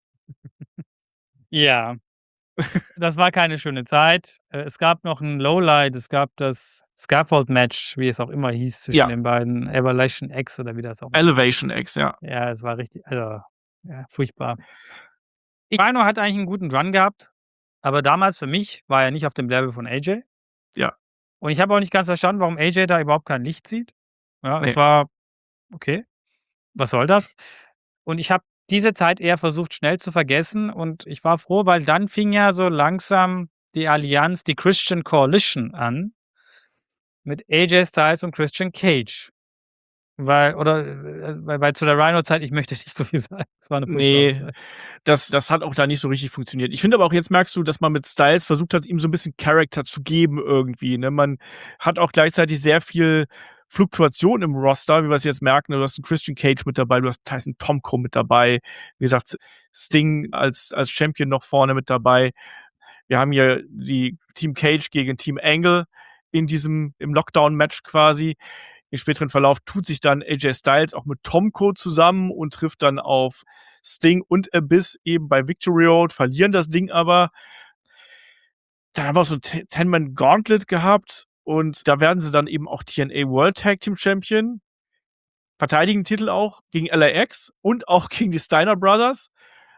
Ja. Das war keine schöne Zeit. Äh, es gab noch 'n Lowlight, es gab das Scaffold-Match, wie es auch immer hieß, zwischen Ja. den beiden. Evolution X oder wie das auch Elevation X, ja. Ja, es war richtig also, ja, furchtbar. Rhino hat eigentlich 'n guten Run gehabt, aber damals für mich war er nicht auf dem Level von A J. Ja. Und ich habe auch nicht ganz verstanden, warum A J da überhaupt kein Licht sieht. Ja, es Ne. war okay. Was soll das? Und ich habe diese Zeit eher versucht, schnell zu vergessen und ich war froh, weil dann fing ja so langsam die Allianz, die Christian Coalition an mit A J Styles und Christian Cage. Weil oder, äh, weil weil zu der Rhino-Zeit ich möchte nicht so viel sagen. Es war 'ne furchtbare Ne, Zeit. das das hat auch da nicht so richtig funktioniert. Ich finde aber auch, jetzt merkst du, dass man mit Styles versucht hat, ihm so 'n bisschen Character zu geben irgendwie, ne? Man hat auch gleichzeitig sehr viel Fluktuation im Roster, wie wir's jetzt merken. Du hast 'n Christian Cage mit dabei, du hast Tyson Tomko mit dabei. Wie gesagt, Sting als als Champion noch vorne mit dabei. Wir haben hier die Team Cage gegen Team Angle in diesem im Lockdown-Match quasi. Im späteren Verlauf tut sich dann A J Styles auch mit Tomko zusammen und trifft dann auf Sting und Abyss eben bei Victory Road, verlieren das Ding aber. Dann haben wir auch so 'n Te Ten-Man-Gauntlet gehabt und da werden sie dann eben auch T N A World Tag Team Champion. Verteidigen Titel auch gegen L A X und auch gegen die Steiner Brothers.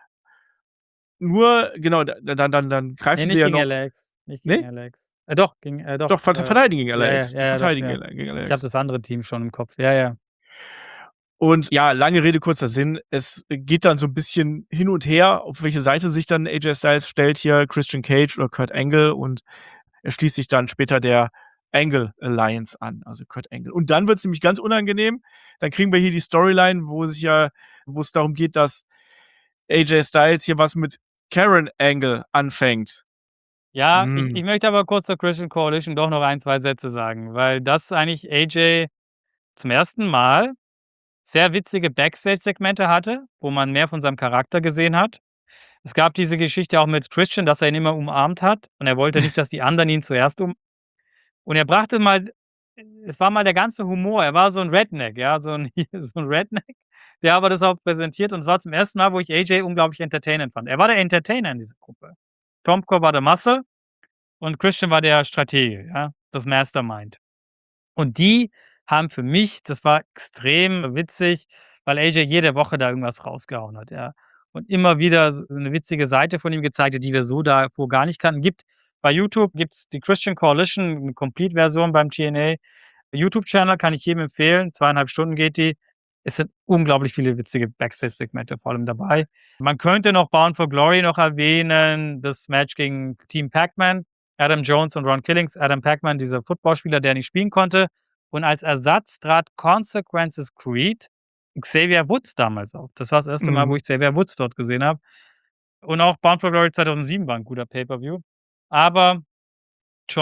Nur genau, da dann dann dann Ne, greifen nicht sie ja gegen noch L A X, nicht gegen ne? L A X. Äh, doch, gegen äh, doch, Doch, vert äh, verteidigen gegen ja, ja, L A X. Die ja, ja, doch, verteidigen ja. gegen gegen L A Ich habe X. das andere Team schon im Kopf. Ja, ja. Und ja, lange Rede, kurzer Sinn. Es geht dann so 'n bisschen hin und her, auf welche Seite sich dann A J Styles stellt hier, Christian Cage oder Kurt Angle und er schließt sich dann später der Angle Alliance an, also Kurt Angle. Und dann wird's nämlich ganz unangenehm. Dann kriegen wir hier die Storyline, wo sich ja wo es darum geht, dass A J Styles hier was mit Karen Angle anfängt. Ja, ich Hm. ich möchte aber kurz zur Christian Coalition doch noch ein, zwei Sätze sagen, weil das eigentlich A J zum ersten Mal sehr witzige Backstage-Segmente hatte, wo man mehr von seinem Charakter gesehen hat. Es gab diese Geschichte auch mit Christian, dass er ihn immer umarmt hat und er wollte nicht, dass die anderen ihn zuerst um und er brachte mal es war mal der ganze Humor. Er war so 'n Redneck, ja, so 'n so 'n Redneck, der aber das auch präsentiert und es war zum ersten Mal, wo ich A J unglaublich entertainend fand. Er war der Entertainer in dieser Gruppe. Tomko war der Muscle und Christian war der Stratege, ja, das Mastermind. Und die haben für mich das war extrem witzig, weil A J jede Woche da irgendwas rausgehauen hat, ja. Und immer wieder so 'ne witzige Seite von ihm gezeigt hat, die wir so davor gar nicht kannten. Gibt bei YouTube gibt's die Christian Coalition, 'ne Complete-Version beim T N A YouTube-Channel, kann ich jedem empfehlen. zwei Komma fünf Stunden geht die. Es sind unglaublich viele witzige Backstage-Segmente vor allem dabei. Man könnte noch Bound for Glory noch erwähnen, das Match gegen Team Pac-Man, Adam Jones und Ron Killings. Adam Pac-Man, dieser Footballspieler, der nicht spielen konnte. Und als Ersatz trat Consequences Creed Xavier Woods damals auf. Das war das erste Mal, wo Mhm. ich Xavier Woods dort gesehen habe. Und auch Bound for Glory zweitausendsieben war 'n guter Pay-per-View. Aber schon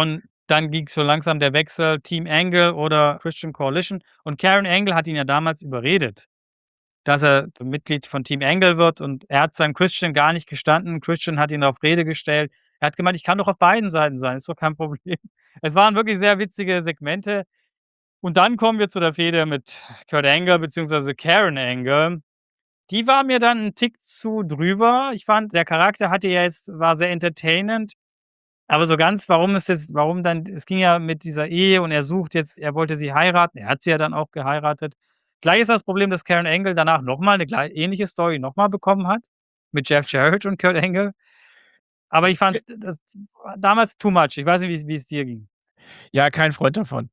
Dann ging so langsam der Wechsel Team Angle oder Christian Coalition. Und Karen Angle hat ihn ja damals überredet, dass er so Mitglied von Team Angle wird. Und er hat seinem Christian gar nicht gestanden. Christian hat ihn auf Rede gestellt. Er hat gemeint, ich kann doch auf beiden Seiten sein, ist doch kein Problem. Es waren wirklich sehr witzige Segmente. Und dann kommen wir zu der Fehde mit Kurt Angle beziehungsweise Karen Angle. Die war mir dann 'n Tick zu drüber. Ich fand, der Charakter hatte ja jetzt war sehr entertainend, aber so ganz, warum es jetzt warum dann es ging ja mit dieser Ehe und er sucht jetzt er wollte sie heiraten. Er hat sie ja dann auch geheiratet. Gleich ist das Problem, dass Karen Angle danach noch mal 'ne glei ähnliche Story noch mal bekommen hat mit Jeff Jarrett und Kurt Angle. Aber ich fand's das war damals too much. Ich weiß nicht, wie's wie's dir ging. Ja, kein Freund davon.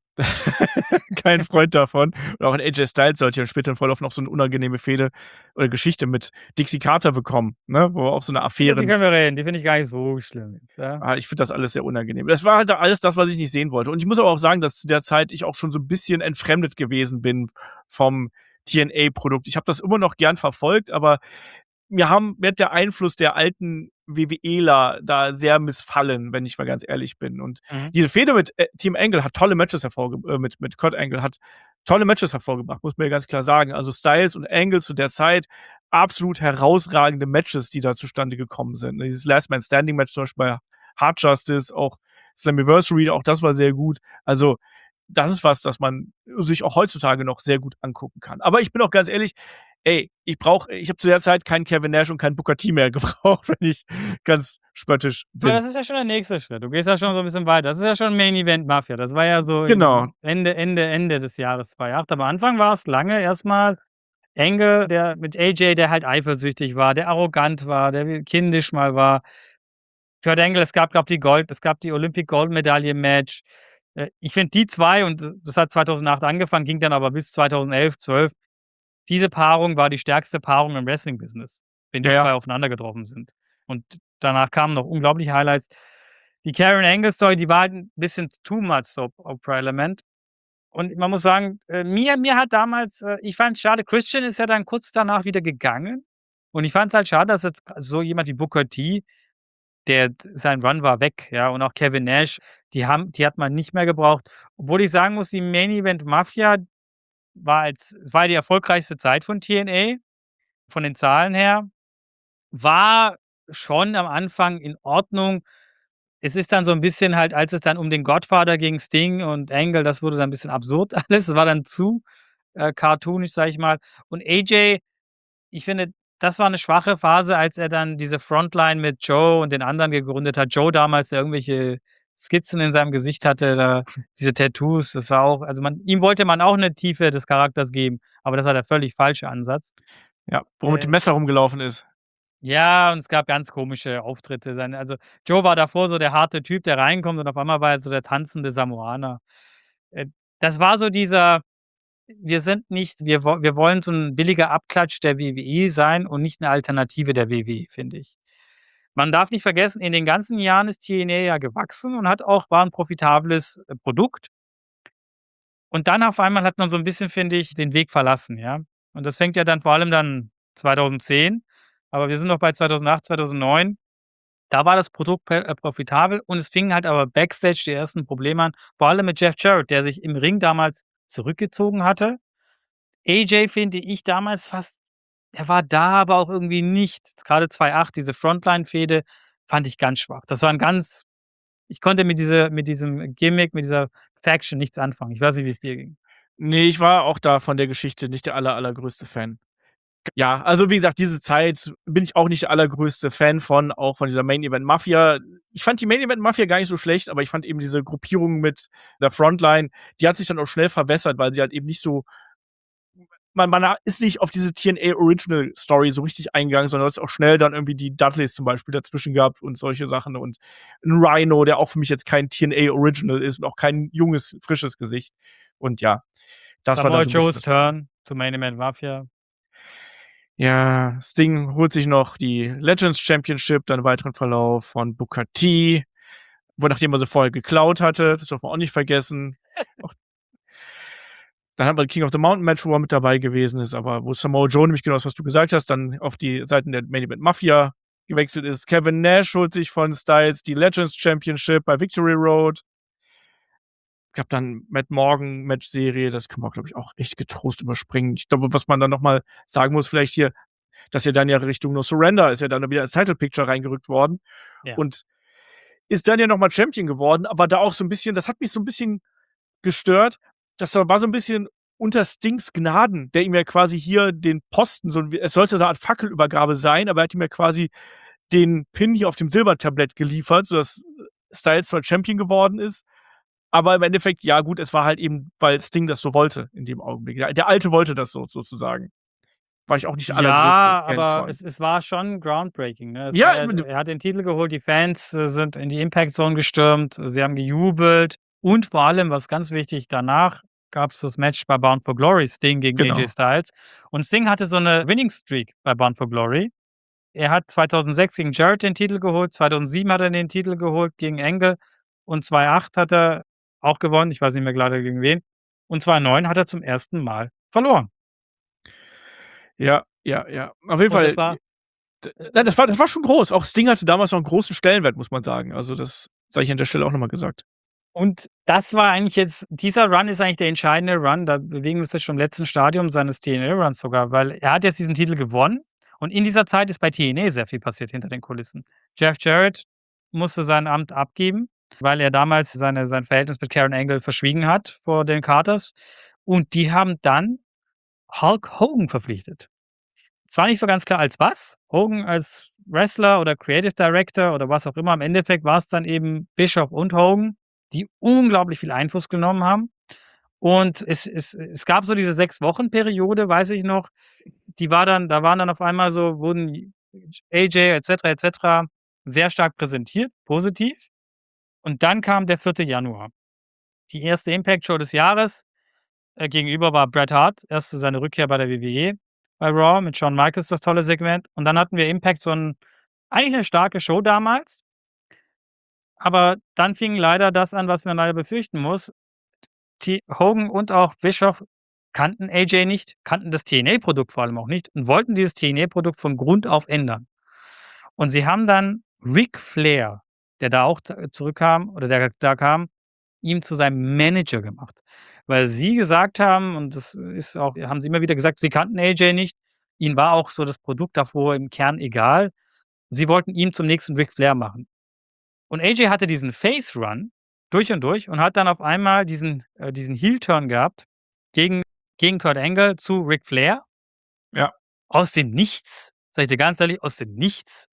Kein Freund davon. Und auch 'n A J Styles sollte ja im späteren Verlauf noch so 'ne unangenehme Fehde oder Geschichte mit Dixie Carter bekommen, ne, wo auch so 'ne Über die Affären können wir reden. Die finde ich gar nicht so schlimm jetzt, ja. Ah, ich finde das alles sehr unangenehm. Das war halt alles das, was ich nicht sehen wollte. Und ich muss aber auch sagen, dass zu der Zeit ich auch schon so 'n bisschen entfremdet gewesen bin vom T N A-Produkt. Ich habe das immer noch gern verfolgt, aber mir haben mir hat der Einfluss der alten WWEler da sehr missfallen, wenn ich mal ganz ehrlich bin. Und Mhm. diese Fehde mit, äh, Team Angle hat tolle Matches hervorge äh, mit mit Kurt Angle hat tolle Matches hervorgebracht, muss man ja ganz klar sagen. Also, Styles und Angle zu der Zeit, absolut herausragende Matches, die da zustande gekommen sind. Dieses Last Man Standing Match zum Beispiel bei Hard Justice, auch Slammiversary, auch das war sehr gut. Also, das ist was, das man sich auch heutzutage noch sehr gut angucken kann. Aber ich bin auch ganz ehrlich, ey, ich brauche ich habe zu der Zeit keinen Kevin Nash und keinen Booker T mehr gebraucht, wenn ich ganz spöttisch Aber bin. das ist ja schon der nächste Schritt. Du gehst ja schon so 'n bisschen weiter. Das ist ja schon Main Event Mafia. Das war ja so Genau. im Ende Ende Ende des Jahres zweitausendacht. Am Anfang war's lange erst mal Angle, der mit A J, der halt eifersüchtig war, der arrogant war, der wie kindisch mal war. Kurt Angle, es gab, glaube die Gold es gab die Olympic-Goldmedaille-Match. Äh, ich finde die zwei und d das hat zweitausendacht angefangen, ging dann aber bis zweitausendelf, zwölf. Diese Paarung war die stärkste Paarung im Wrestling-Business, wenn Ja, die ja. zwei aufeinander getroffen sind. Und danach kamen noch unglaubliche Highlights. Die Karen Angle-Story, die war halt 'n bisschen too much Soap Opera Element. Und man muss sagen, äh, mir mir hat damals äh, ich fand's schade, Christian ist ja dann kurz danach wieder gegangen. Und ich fand's halt schade, dass jetzt so jemand wie Booker T, der d sein Run war weg, ja, und auch Kevin Nash, die haben die hat man nicht mehr gebraucht. Obwohl ich sagen muss, die Main Event Mafia war als war die erfolgreichste Zeit von T N A, von den Zahlen her. War schon am Anfang in Ordnung. Es ist dann so 'n bisschen halt, als es dann um den Godfather ging, Sting und Angle, das wurde dann 'n bisschen absurd alles. Das war dann zu, äh, cartoonisch, sage ich mal. Und A J, ich finde, das war 'ne schwache Phase, als er dann diese Frontline mit Joe und den anderen gegründet hat. Joe damals, der irgendwelche Skizzen in seinem Gesicht hatte, da diese Tattoos, das war auch also man ihm wollte man auch 'ne Tiefe des Charakters geben, aber das war der völlig falsche Ansatz. Ja, wo er mit dem Äh Messer rumgelaufen ist. Ja, und es gab ganz komische Auftritte. Seine also, Joe war davor so der harte Typ, der reinkommt und auf einmal war er so der tanzende Samoaner. Äh, das war so dieser wir sind nicht wir wo wir wollen so 'n billiger Abklatsch der W W E sein und nicht 'ne Alternative der W W E, finde ich. Man darf nicht vergessen, in den ganzen Jahren ist T N A ja gewachsen und hat auch war 'n profitables, äh, Produkt. Und dann auf einmal hat man so 'n bisschen, finde ich, den Weg verlassen, ja? Und das fängt ja dann vor allem dann zweitausendzehn, aber wir sind noch bei zweitausendacht, zweitausendneun. Da war das Produkt pe äh, profitabel und es fingen halt aber Backstage die ersten Probleme an, vor allem mit Jeff Jarrett, der sich im Ring damals zurückgezogen hatte. A J finde ich damals fast er war da, aber auch irgendwie nicht. Grade zweitausendacht, diese Frontline-Fehde fand ich ganz schwach. Das war 'n ganz ich konnte mit dieser mit diesem Gimmick, mit dieser Faction nichts anfangen. Ich weiß nicht, wie's dir ging. Ne, ich war auch da von der Geschichte nicht der aller allergrößte Fan. Ja, also wie gesagt, diese Zeit bin ich auch nicht der allergrößte Fan von, auch von dieser Main Event Mafia. Ich fand die Main Event Mafia gar nicht so schlecht, aber ich fand eben diese Gruppierung mit der Frontline, die hat sich dann auch schnell verwässert, weil sie halt eben nicht so man man a ist nicht auf diese T N A Original Story so richtig eingegangen, sondern hast auch schnell dann irgendwie die Dudleys zum Beispiel dazwischen gehabt und solche Sachen und 'n Rhino, der auch für mich jetzt kein T N A Original ist und auch kein junges, frisches Gesicht. Und ja, das war dann Samoa so 'n bisschen Joes das Turn zu Main Event Mafia. Ja, Sting holt sich noch die Legends Championship, dann im weiteren Verlauf von Booker T, wo nachdem er sie vorher geklaut hatte, das darf man auch nicht vergessen. Auch Dann haben wir King of the Mountain Match, wo er mit dabei gewesen ist, aber wo Samoa Joe nämlich genau das, was du gesagt hast, dann auf die Seiten der Main Event Mafia gewechselt ist. Kevin Nash holt sich von Styles die Legends Championship bei Victory Road. gab dann Matt Morgan-Match-Serie, das können wir, glaube ich, auch echt getrost überspringen. Ich glaube, was man dann noch mal sagen muss, vielleicht hier, dass er dann ja Richtung No Surrender ist ja dann wieder ins Title Picture reingerückt worden Ja. und ist dann ja noch mal Champion geworden, aber da auch so 'n bisschen das hat mich so 'n bisschen gestört. Das war so 'n bisschen unter Stings Gnaden, der ihm ja quasi hier den Posten so es sollte so 'ne Art Fackelübergabe sein, aber er hat ihm ja quasi den Pin hier auf dem Silbertablett geliefert, sodass Styles zwar Champion geworden ist, aber im Endeffekt, ja gut, es war halt eben, weil Sting das so wollte in dem Augenblick. Ja, der Alte wollte das so sozusagen. War ich auch nicht der allergrößte Ja, Fan aber von. es es war schon groundbreaking, ne? Es Ja, war ja d er hat den Titel geholt, die Fans, äh, sind in die Impact Zone gestürmt, sie haben gejubelt und vor allem, was ganz wichtig, danach gab's das Match bei Bound for Glory, Sting gegen A J Genau. Styles. Und Sting hatte so 'ne Winning Streak bei Bound for Glory. Er hat zweitausendsechs gegen Jarrett den Titel geholt, zweitausendsieben hat er den Titel geholt gegen Angle und zweitausendacht hat er auch gewonnen, ich weiß nicht mehr grade gegen wen. Und zweitausendneun hat er zum ersten Mal verloren. Ja, ja, ja. Auf jeden Und Fall, das war d äh, nein, das war das war schon groß. Auch Sting hatte damals noch 'n großen Stellenwert, muss man sagen. Also, das sei hier an der Stelle auch noch mal gesagt. Und das war eigentlich jetzt dieser Run ist eigentlich der entscheidende Run. Da bewegen wir uns jetzt schon im letzten Stadium seines T N A-Runs sogar, weil er hat jetzt diesen Titel gewonnen und in dieser Zeit ist bei T N A sehr viel passiert hinter den Kulissen. Jeff Jarrett musste sein Amt abgeben, weil er damals seine sein Verhältnis mit Karen Angle verschwiegen hat vor den Carters und die haben dann Hulk Hogan verpflichtet. Zwar nicht so ganz klar als was, Hogan als Wrestler oder Creative Director oder was auch immer. Im Endeffekt war's dann eben Bischoff und Hogan, die unglaublich viel Einfluss genommen haben. Und es es es gab so diese sechs-Wochen-Periode, weiß ich noch, die war dann da waren dann auf einmal so wurden A J et cetera, et cetera sehr stark präsentiert, positiv. Und dann kam der vierte Januar. Die erste Impact-Show des Jahres. Äh, gegenüber war Bret Hart, erste seine Rückkehr bei der W W E bei Raw mit Shawn Michaels, das tolle Segment. Und dann hatten wir Impact so 'n eigentlich 'ne starke Show damals. Aber dann fing leider das an, was man leider befürchten muss. T Hogan und auch Bischoff kannten A J nicht, kannten das T N A-Produkt vor allem auch nicht und wollten dieses T N A-Produkt von Grund auf ändern. Und sie haben dann Ric Flair, der da auch z zurückkam oder der da kam, ihm zu seinem Manager gemacht. Weil sie gesagt haben, und das ist auch haben sie immer wieder gesagt, sie kannten A J nicht. Ihnen war auch so das Produkt davor im Kern egal. Sie wollten ihn zum nächsten Ric Flair machen. Und A J hatte diesen Face Run durch und durch und hat dann auf einmal diesen äh, diesen Heel Turn gehabt gegen gegen Kurt Angle zu Ric Flair. Ja. Aus dem Nichts, sage ich dir ganz ehrlich, aus dem Nichts.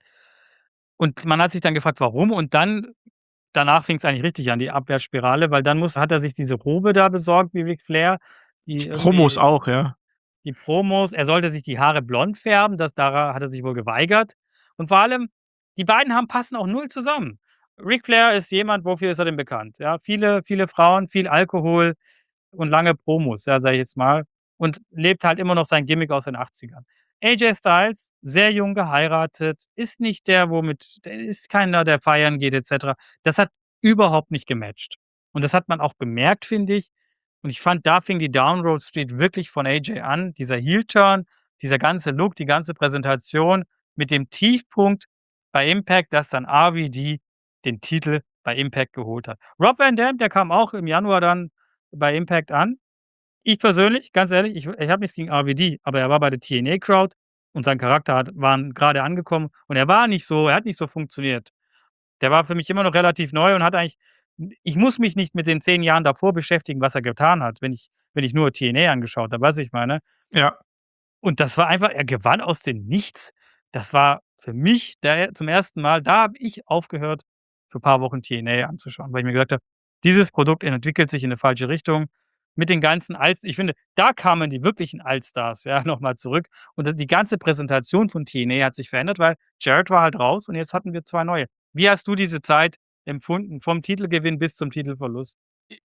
Und man hat sich dann gefragt, warum? Und dann danach fing's eigentlich richtig an, die Abwärtsspirale, weil dann muss hat er sich diese Robe da besorgt wie Ric Flair, die Die Promos irgendwie auch, ja. die Promos. Er sollte sich die Haare blond färben, das dara hat er sich wohl geweigert. Und vor allem, die beiden haben passen auch null zusammen. Ric Flair ist jemand, wofür ist er denn bekannt? Ja, viele viele Frauen, viel Alkohol und lange Promos, ja, sage ich jetzt mal, und lebt halt immer noch sein Gimmick aus den Achtzigern. A J Styles, sehr jung geheiratet, ist nicht der, womit der ist keiner, der feiern geht et cetera. Das hat überhaupt nicht gematcht. Und das hat man auch gemerkt, finde ich. Und ich fand, da fing die Down Road Street wirklich von A J an, dieser Heel Turn, dieser ganze Look, die ganze Präsentation mit dem Tiefpunkt bei Impact, dass dann R V D den Titel bei Impact geholt hat. Rob Van Dam, der kam auch im Januar dann bei Impact an. Ich persönlich, ganz ehrlich, ich ich habe nichts gegen R V D, aber er war bei der T N A-Crowd und sein Charakter hat waren grade angekommen und er war nicht so er hat nicht so funktioniert. Der war für mich immer noch relativ neu und hat eigentlich ich muss mich nicht mit den zehn Jahren davor beschäftigen, was er getan hat, wenn ich wenn ich nur T N A angeschaut habe, weißt du, wie ich meine? Ja. Und das war einfach er gewann aus dem Nichts. Das war für mich der zum ersten Mal da habe ich aufgehört, für paar Wochen T N A anzuschauen, weil ich mir gesagt habe: „Dieses Produkt entwickelt sich in 'ne falsche Richtung.“ Mit den ganzen Alts ich finde, da kamen die wirklichen Allstars, ja, noch mal zurück. Und d die ganze Präsentation von T N A hat sich verändert, weil Jarrett war halt raus und jetzt hatten wir zwei neue. Wie hast du diese Zeit empfunden, vom Titelgewinn bis zum Titelverlust?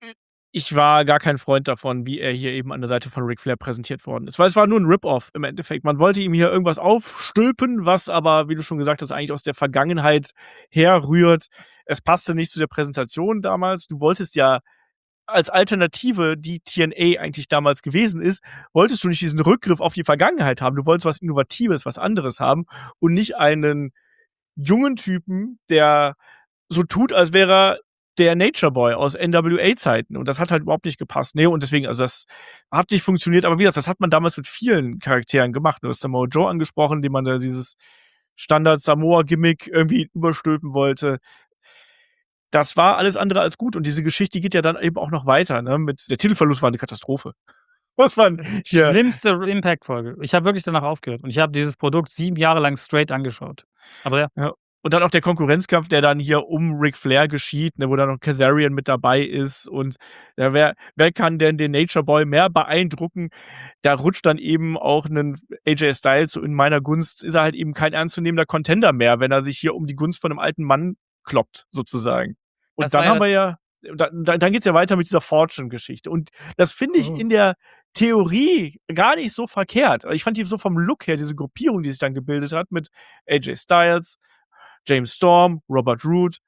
Ich war gar kein Freund davon, wie er hier eben an der Seite von Ric Flair präsentiert worden ist, weil es war nur 'n Rip-Off im Endeffekt. Man wollte ihm hier irgendwas aufstülpen, was aber, wie du schon gesagt hast, eigentlich aus der Vergangenheit herrührt. Es passte nicht zu der Präsentation damals. Du wolltest ja als Alternative, die T N A eigentlich damals gewesen ist, wolltest du nicht diesen Rückgriff auf die Vergangenheit haben. Du wolltest was Innovatives, was anderes haben und nicht einen jungen Typen, der so tut, als wäre er der Nature Boy aus N W A-Zeiten und das hat halt überhaupt nicht gepasst. Ne, und deswegen also, das hat nicht funktioniert, aber wie gesagt, das hat man damals mit vielen Charakteren gemacht. Du hast Samoa Joe angesprochen, dem man da dieses Standard-Samoa-Gimmick irgendwie überstülpen wollte. Das war alles andere als gut und diese Geschichte geht ja dann eben auch noch weiter, ne, mit der Titelverlust war 'ne Katastrophe. Muss man hier Schlimmste Impact-Folge. Ich habe wirklich danach aufgehört und ich habe dieses Produkt sieben Jahre lang straight angeschaut. Aber ja. Ja. Und dann auch der Konkurrenzkampf, der dann hier um Ric Flair geschieht, ne, wo dann noch Kazarian mit dabei ist und ja, wer wer kann denn den Nature Boy mehr beeindrucken? Da rutscht dann eben auch 'nen A J Styles so in meiner Gunst ist er halt eben kein ernstzunehmender Contender mehr, wenn er sich hier um die Gunst von 'nem alten Mann kloppt, sozusagen. Und Das war dann ja haben wir das ja dann dann dann geht's ja weiter mit dieser Fortune-Geschichte und das finde ich Oh. in der Theorie gar nicht so verkehrt. Ich fand die so vom Look her, diese Gruppierung, die sich dann gebildet hat mit A J Styles, James Storm, Robert Roode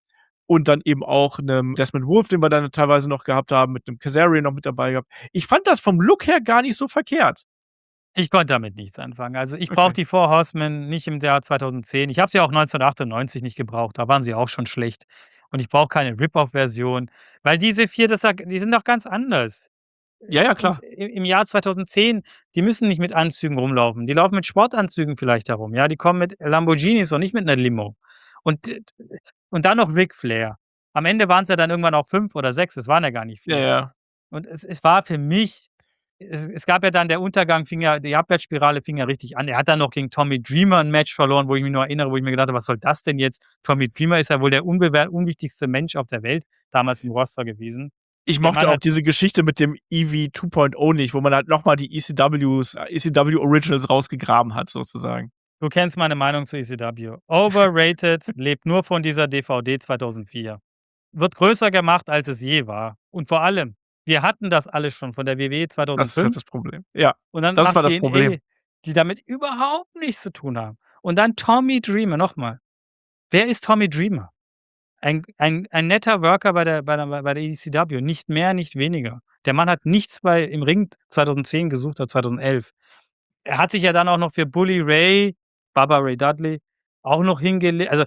und dann eben auch 'nem Desmond Wolfe, den wir dann teilweise noch gehabt haben, mit 'nem Kazarian noch mit dabei gehabt. Ich fand das vom Look her gar nicht so verkehrt. Ich konnte damit nichts anfangen. Also, ich brauche Okay. die Four Horsemen nicht im Jahr zweitausendzehn. Ich habe sie auch neunzehnhundertachtundneunzig nicht gebraucht, da waren sie auch schon schlecht. Und ich brauche keine Rip-Off-Version, weil diese vier, das sag die sind doch ganz anders. Ja, ja, Und klar. i im Jahr zweitausendzehn, die müssen nicht mit Anzügen rumlaufen. Die laufen mit Sportanzügen vielleicht herum, ja? Die kommen mit Lamborghinis und nicht mit 'ner Limo. Und d d und dann noch Ric Flair. Am Ende waren's ja dann irgendwann auch fünf oder sechs, es waren ja gar nicht Ja, vier. ja. Und es es war für mich es es gab ja dann der Untergang fing ja die Abwärtsspirale fing ja richtig an. Er hat dann noch gegen Tommy Dreamer 'n Match verloren, wo ich mich noch erinnere, wo ich mir gedacht habe: „Was soll das denn jetzt?“ Tommy Dreamer ist ja wohl der unbewer unwichtigste Mensch auf der Welt damals im Roster gewesen. Ich Der mochte Mann auch hat diese Geschichte mit dem E V two point oh nicht, wo man halt noch mal die E C Ws E C W Originals rausgegraben hat sozusagen. Du kennst meine Meinung zu E C W. Overrated, lebt nur von dieser D V D zweitausendvier. Wird größer gemacht, als es je war. Und vor allem, wir hatten das alles schon von der W W E Das ist halt zweitausendfünf das Problem. Ja, und dann das war macht das T N A, Problem. die damit überhaupt nichts zu tun haben. Und dann Tommy Dreamer, noch mal. Wer ist Tommy Dreamer? Ein ein ein netter Worker bei der bei der bei der E C W, nicht mehr, nicht weniger. Der Mann hat nichts bei im Ring zweitausendzehn gesucht oder zweitausendelf. Er hat sich ja dann auch noch für Bully Ray, Bubba Ray Dudley, auch noch hingele also,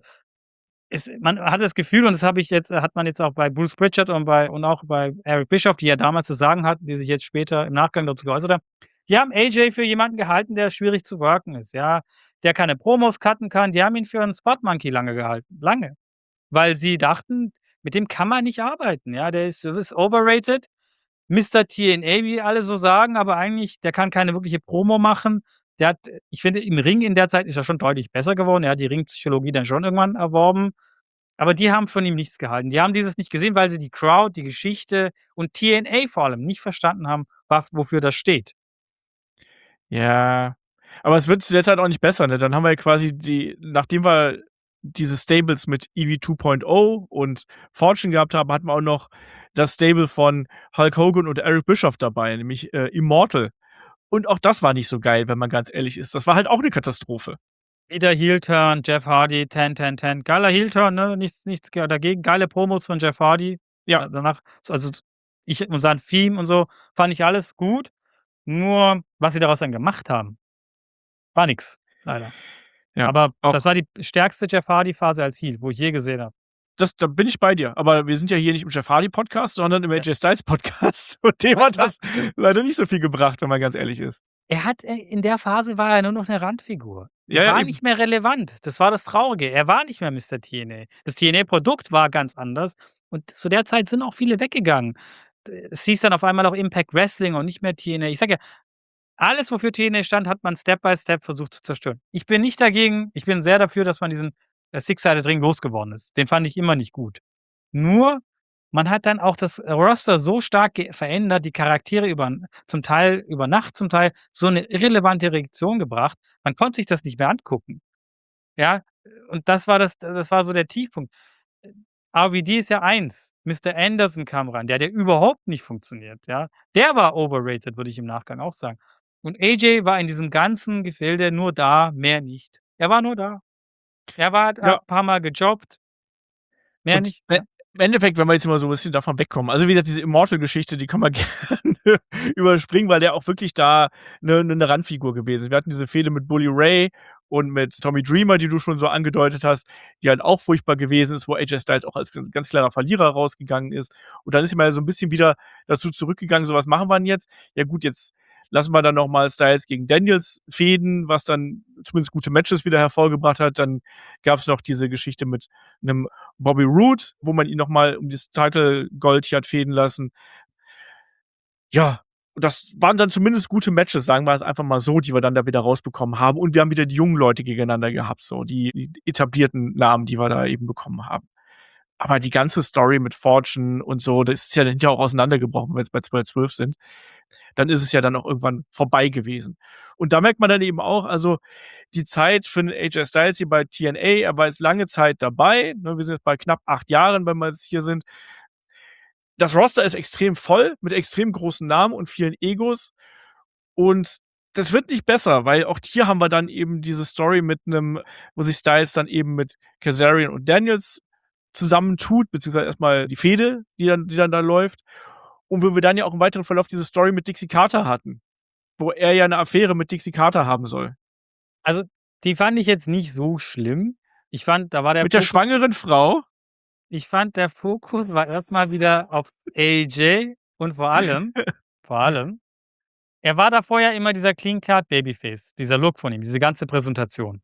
es man hat das Gefühl und das habe ich jetzt hat man jetzt auch bei Bruce Pritchard und bei und auch bei Eric Bischoff, die ja damals zu sagen hatten, die sich jetzt später im Nachgang dazu geäußert haben. Die haben A J für jemanden gehalten, der schwierig zu worken ist, ja, der keine Promos cutten kann. Die haben ihn für 'n Spot Monkey lange gehalten, lange. Weil sie dachten, mit dem kann man nicht arbeiten, ja? Der ist ist overrated. Mister T N A, wie alle so sagen, aber eigentlich der kann keine wirkliche Promo machen. Der hat ich finde, im Ring in der Zeit ist er schon deutlich besser geworden. Er hat die Ringpsychologie dann schon irgendwann erworben. Aber die haben von ihm nichts gehalten. Die haben dieses nicht gesehen, weil sie die Crowd, die Geschichte und T N A vor allem nicht verstanden haben, wa wofür das steht. Ja, aber es wird zu der Zeit auch nicht besser, ne? Dann haben wir ja quasi die nachdem wir diese Stables mit E V two point oh und Fortune gehabt haben, hatten wir auch noch das Stable von Hulk Hogan und Eric Bischoff dabei, nämlich, äh, Immortal. Und auch das war nicht so geil, wenn man ganz ehrlich ist. Das war halt auch 'ne Katastrophe. Wieder Heel Turn, Jeff Hardy, ten, ten, ten. Geiler Heel Turn, ne? Nichts nichts ge dagegen. Geile Promos von Jeff Hardy. Ja. Da danach also, ich und sein Theme und so, fand ich alles gut. Nur, was sie daraus dann gemacht haben, war nix, leider. Ja, Aber das auch war die stärkste Jeff Hardy-Phase als Heel, wo ich je gesehen habe. Das da bin ich bei dir. Aber wir sind ja hier nicht im Jeff Hardy Podcast, sondern im A J Styles Podcast und dem Wa hat wa das leider nicht so viel gebracht, wenn man ganz ehrlich ist. Er hat äh, in der Phase war er nur noch 'ne Randfigur. Ja, Er ja, war eben. nicht mehr relevant. Das war das Traurige. Er war nicht mehr Mister T N A. Das T N A-Produkt war ganz anders und zu der Zeit sind auch viele weggegangen. D es hieß dann auf einmal auch Impact Wrestling und nicht mehr T N A. Ich sage ja, alles, wofür T N A stand, hat man Step by Step versucht zu zerstören. Ich bin nicht dagegen ich bin sehr dafür, dass man diesen, äh, Six-Sided Ring losgeworden ist. Den fand ich immer nicht gut. Nur, man hat dann auch das Roster so stark ge verändert, die Charaktere über zum Teil über Nacht zum Teil so 'ne irrelevante Reaktion gebracht. Man konnte sich das nicht mehr angucken. Ja, und das war das das war so der Tiefpunkt. R V D ist ja eins. Mister Anderson kam rein, der hat ja überhaupt nicht funktioniert, ja? Der war overrated, würde ich im Nachgang auch sagen. Und A J war in diesem ganzen Gefilde nur da, mehr nicht. Er war nur da. Er war hat Ja. hat paar Mal gejobbt. Mehr Und nicht, e ja. Im Endeffekt, wenn wir jetzt mal so 'n bisschen davon wegkommen, also, wie gesagt, diese Immortal-Geschichte, die kann man gerne überspringen, weil der auch wirklich da 'ne 'ne 'ne Randfigur gewesen ist. Wir hatten diese Fehde mit Bully Ray und mit Tommy Dreamer, die du schon so angedeutet hast, die halt auch furchtbar gewesen ist, wo A J Styles auch als g ganz klarer Verlierer rausgegangen ist. Und dann ist man ja so 'n bisschen wieder dazu zurückgegangen, so: „Was machen wir 'n jetzt?“ Ja gut, jetzt lassen wir dann noch mal Styles gegen Daniels fehden, was dann zumindest gute Matches wieder hervorgebracht hat. Dann gab's noch diese Geschichte mit 'nem Bobby Roode, wo man ihn noch mal um das Title Gold hier hat fehden lassen. Ja, das waren dann zumindest gute Matches, sagen wir es einfach mal so, die wir dann da wieder rausbekommen haben. Und wir haben wieder die jungen Leute gegeneinander gehabt, so die die etablierten Namen, die wir da eben bekommen haben. Aber die ganze Story mit Fortune und so, das ist ja dann hinterher auch auseinandergebrochen, wenn wir jetzt bei zwei zwölf sind. Dann ist es ja dann auch irgendwann vorbei gewesen. Und da merkt man dann eben auch, also, die Zeit für 'nen A J Styles hier bei T N A, er war jetzt lange Zeit dabei, ne? Wir sind jetzt bei knapp acht Jahren, wenn wir jetzt hier sind. Das Roster ist extrem voll mit extrem großen Namen und vielen Egos. Und das wird nicht besser, weil auch hier haben wir dann eben diese Story mit 'nem wo sich Styles dann eben mit Kazarian und Daniels zusammentut, beziehungsweise erst mal die Fehde, die dann die dann da läuft. Und wo wir dann ja auch im weiteren Verlauf diese Story mit Dixie Carter hatten, wo er ja 'ne Affäre mit Dixie Carter haben soll. Also, die fand ich jetzt nicht so schlimm. Ich fand, da war der Mit der Fokus schwangeren Frau? ich fand, der Fokus war erst mal wieder auf A J und vor allem vor allem, er war davor ja immer dieser Clean Cut Babyface, dieser Look von ihm, diese ganze Präsentation.